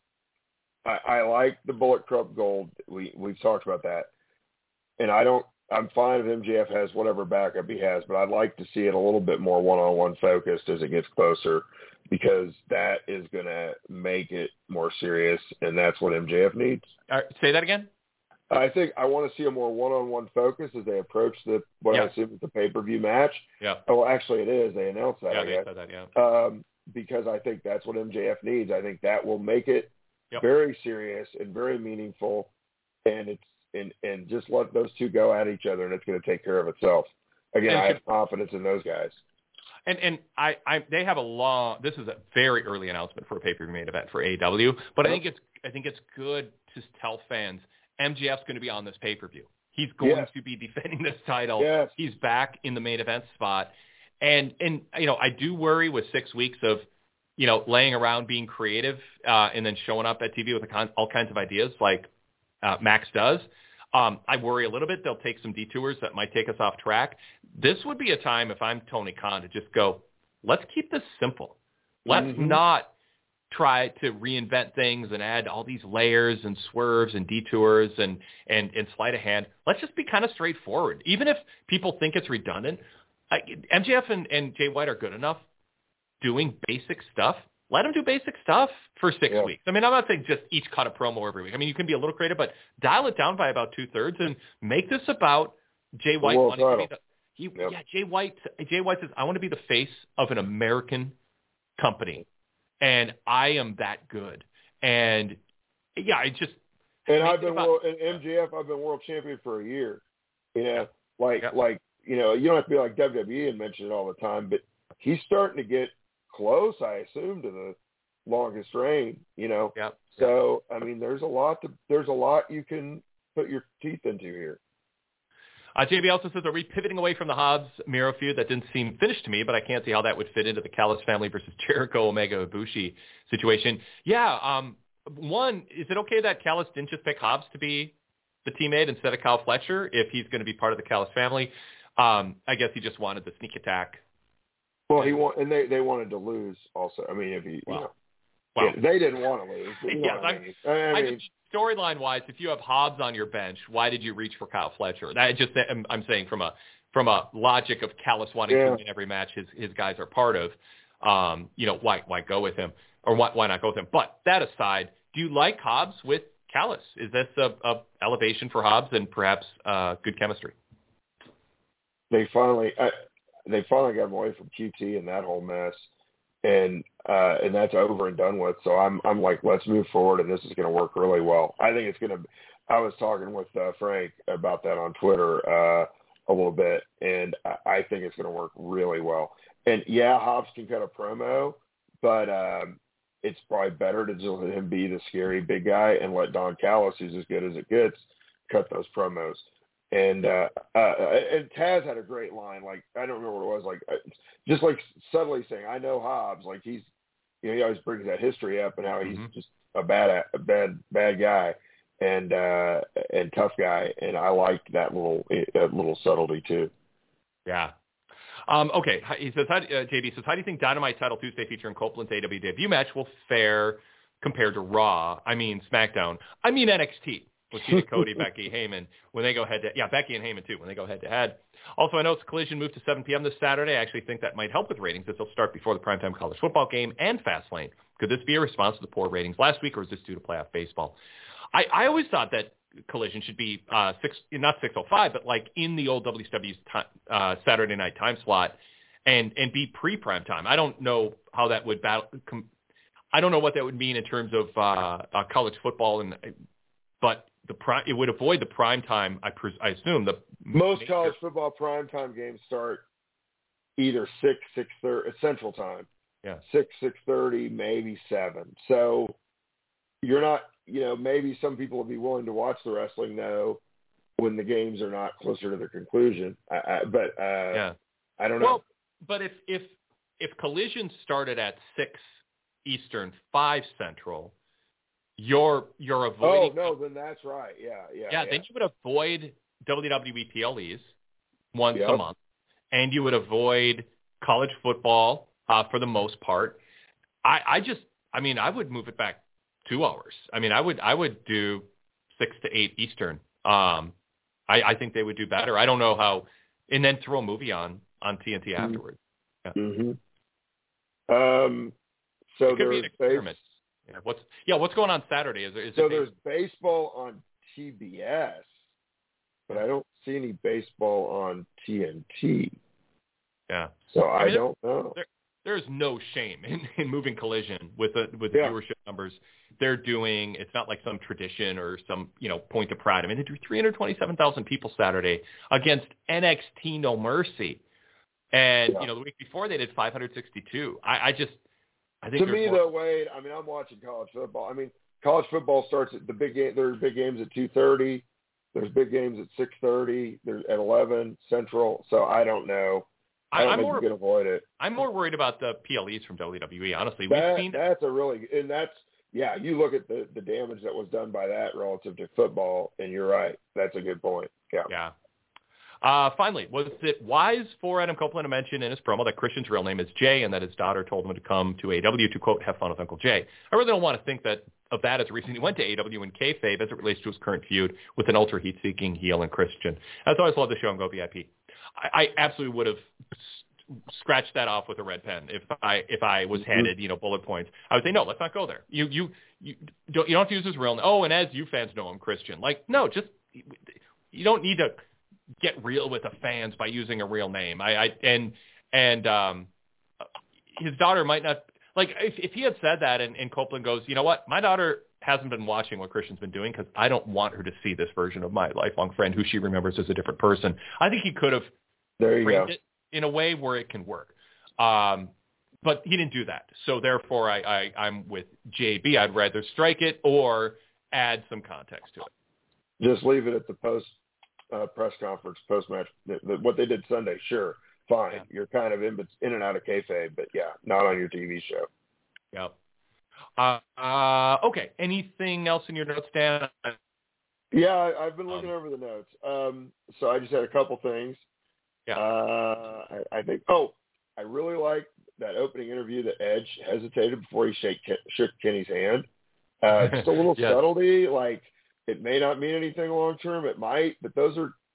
I like the Bullet Club Gold. We've talked about that. And I'm fine if MJF has whatever backup he has, but I'd like to see it a little bit more one-on-one focused as it gets closer, because that is going to make it more serious, and that's what MJF needs. Say that again? I think I want to see a more one-on-one focus as they approach I assume is the pay-per-view match. Yeah. Oh, actually it is. They announced that. Yeah, they said that, because I think that's what MJF needs. I think that will make it very serious and very meaningful, and and just let those two go at each other, and it's going to take care of itself. Again, I have confidence in those guys. And they have this is a very early announcement for a pay-per-view main event for AEW, but I think it's good to tell fans MJF's going to be on this pay-per-view. He's going to be defending this title. Yes. He's back in the main event spot. And you know, I do worry with 6 weeks of, you know, laying around being creative and then showing up at TV with all kinds of ideas like Max does. I worry a little bit they'll take some detours that might take us off track. This would be a time, if I'm Tony Khan, to just go, let's keep this simple. Let's not try to reinvent things and add all these layers and swerves and detours and sleight of hand. Let's just be kind of straightforward. Even if people think it's redundant, MJF and Jay White are good enough doing basic stuff. Let them do basic stuff for 6 weeks. I mean, I'm not saying just each cut a promo every week. I mean, you can be a little creative, but dial it down by about 2/3 and make this about Jay White wanting to be Jay White says, I want to be the face of an American company, and I am that good. And MJF, I've been world champion for a year. You know, you know, you don't have to be like WWE and mention it all the time, but he's starting to get close, I assume, to the longest reign, you know. So I mean, there's a lot you can put your teeth into here. JB also says, are we pivoting away from the Hobbs-Miro feud? That didn't seem finished to me, but I can't see how that would fit into the Callis family versus Jericho, Omega, Ibushi situation. One, is it okay that Callis didn't just pick Hobbs to be the teammate instead of Kyle Fletcher if he's going to be part of the Callis family? I guess he just wanted the sneak attack. Well, they wanted to lose also. I mean, if he, they didn't want to lose. But I mean, storyline-wise, if you have Hobbs on your bench, why did you reach for Kyle Fletcher? I'm saying from a logic of Callis wanting to win every match his guys are part of. You know, why go with him, or why not go with him? But that aside, do you like Hobbs with Callis? Is this a elevation for Hobbs and perhaps good chemistry? They finally got him away from QT and that whole mess, and that's over and done with. So I'm like, let's move forward, and this is going to work really well. I think it's going to. I was talking with Frank about that on Twitter a little bit, and I think it's going to work really well. And Hobbs can cut a promo, but it's probably better to just let him be the scary big guy and let Don Callis, who's as good as it gets, cut those promos. And Taz had a great line. Like, I don't remember what it was. Like, just like subtly saying, "I know Hobbs." Like, he's, you know, he always brings that history up and how he's just a bad guy and tough guy. And I like that little subtlety too. Yeah. Okay. He says, JB says, how do you think Dynamite Title Tuesday featuring Copeland's AW debut match will fare compared to Raw? I mean SmackDown. I mean NXT. With Cody, Becky, Heyman, when they go Becky and Heyman too, when they go head-to-head. Also, I know it's Collision moved to 7 p.m. this Saturday. I actually think that might help with ratings as they'll start before the primetime college football game and Fastlane. Could this be a response to the poor ratings last week, or is this due to playoff baseball? I always thought that Collision should be not 6:05, but like in the old WCW's Saturday night time slot, and be pre-prime time. I don't know how that would I don't know what that would mean in terms of college football, but it would avoid the prime time. I assume most college football prime time games start either 6:30 Central Time. Yeah, 6:30, maybe 7. So you're not, maybe some people will be willing to watch the wrestling though when the games are not closer to their conclusion. I don't know. Well, but if Collision started at 6 Eastern, 5 Central, you're avoiding. Oh no, then that's right. Yeah. Then you would avoid WWE PLEs once a month, and you would avoid college football for the most part. I would move it back 2 hours. I mean, I would do 6 to 8 Eastern. I think they would do better. I don't know how, and then throw a movie on TNT afterwards. Yeah. Mm-hmm. So it could be an experiment. What's going on Saturday? There's baseball on TBS, but I don't see any baseball on TNT. Yeah. So I don't know. There's no shame in moving Collision with the viewership numbers they're doing. It's not like some tradition or some point of pride. I mean, they drew 327,000 people Saturday against NXT No Mercy, and the week before they did 562. I think to me though, Wade, I mean, I'm watching college football. I mean, college football starts at the big game. There's big games at 2:30. There's big games at 6:30. There's at 11 Central. So I don't know. I don't think you can avoid it. I'm more worried about the PLEs from WWE, honestly. That's a really – and that's – you look at the damage that was done by that relative to football, and you're right. That's a good point. Yeah. Finally, was it wise for Adam Copeland to mention in his promo that Christian's real name is Jay and that his daughter told him to come to AEW to, quote, have fun with Uncle Jay? I really don't want to think of that as a reason he went to AEW in kayfabe as it relates to his current feud with an ultra heat-seeking heel and Christian. As always, love the show and go VIP. I absolutely would have scratched that off with a red pen if I was handed bullet points. I would say no, let's not go there. You don't have to use his real name. Oh, and as you fans know him, Christian. Like no, just you don't need to get real with the fans by using a real name. His daughter might not like if he had said that and Copeland goes, you know what, my daughter hasn't been watching what Christian's been doing because I don't want her to see this version of my lifelong friend who she remembers as a different person. I think he could have framed it in a way where it can work. But he didn't do that. So therefore I'm with JB. I'd rather strike it or add some context to it. Just leave it at the post press conference, post-match. What they did Sunday, sure, fine. Yeah. You're kind of in and out of kayfabe, but not on your TV show. Yep. Okay. Anything else in your notes, Dan? Yeah, I've been looking over the notes. So I just had a couple things. Yeah. I think, I really like that opening interview that Edge hesitated before he shook Kenny's hand. Just a little subtlety, like it may not mean anything long term. It might, but those,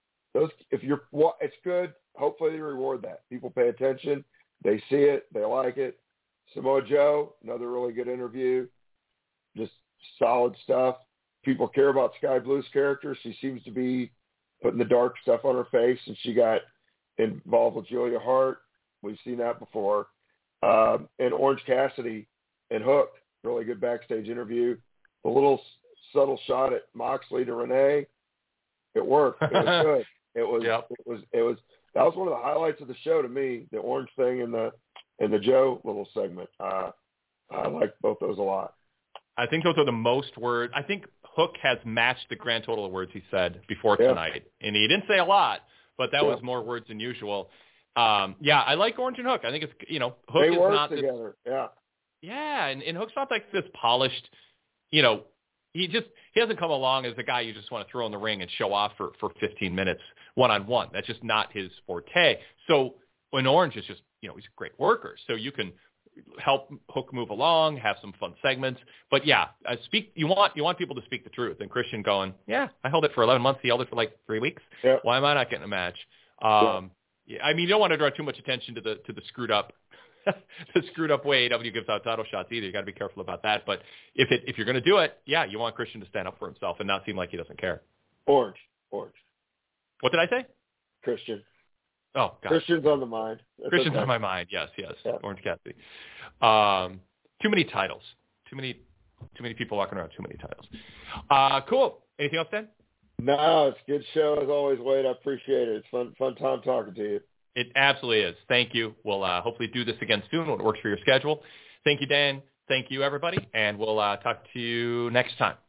it's good. Hopefully they reward that. People pay attention. They see it. They like it. Samoa Joe, another really good interview. Just solid stuff. People care about Sky Blue's character. She seems to be putting the dark stuff on her face, and she got involved with Julia Hart. We've seen that before. And Orange Cassidy and Hook, really good backstage interview. A little subtle shot at Moxley to Renee. It worked. It was good. It was that was one of the highlights of the show to me, the Orange thing and the Joe little segment. I like both those a lot. I think those are the most words. I think Hook has matched the grand total of words he said before tonight. And he didn't say a lot, but that was more words than usual. I like Orange and Hook. I think it's, Hook they is work not together. Yeah, and Hook's not like this polished, he hasn't come along as the guy you just want to throw in the ring and show off for 15 minutes one-on-one. That's just not his forte. So when Orange is just, he's a great worker. So you can help Hook move along, have some fun segments. But you want people to speak the truth. And Christian going, I held it for 11 months. He held it for like 3 weeks. Yeah. Why am I not getting a match? I mean, you don't want to draw too much attention to the screwed up the screwed up way AEW gives out title shots either. You got to be careful about that. But if you're going to do it, yeah, you want Christian to stand up for himself and not seem like he doesn't care. Orange. What did I say? Christian. Oh, God. Christian's on the mind. That's Christian's okay. on my mind. Yes. Yeah. Orange Cassidy. Too many titles. Too many people walking around. Too many titles. Cool. Anything else, Dan? No, it's a good show as always, Wade. I appreciate it. It's fun time talking to you. It absolutely is. Thank you. We'll hopefully do this again soon when it works for your schedule. Thank you, Dan. Thank you, everybody. And we'll talk to you next time.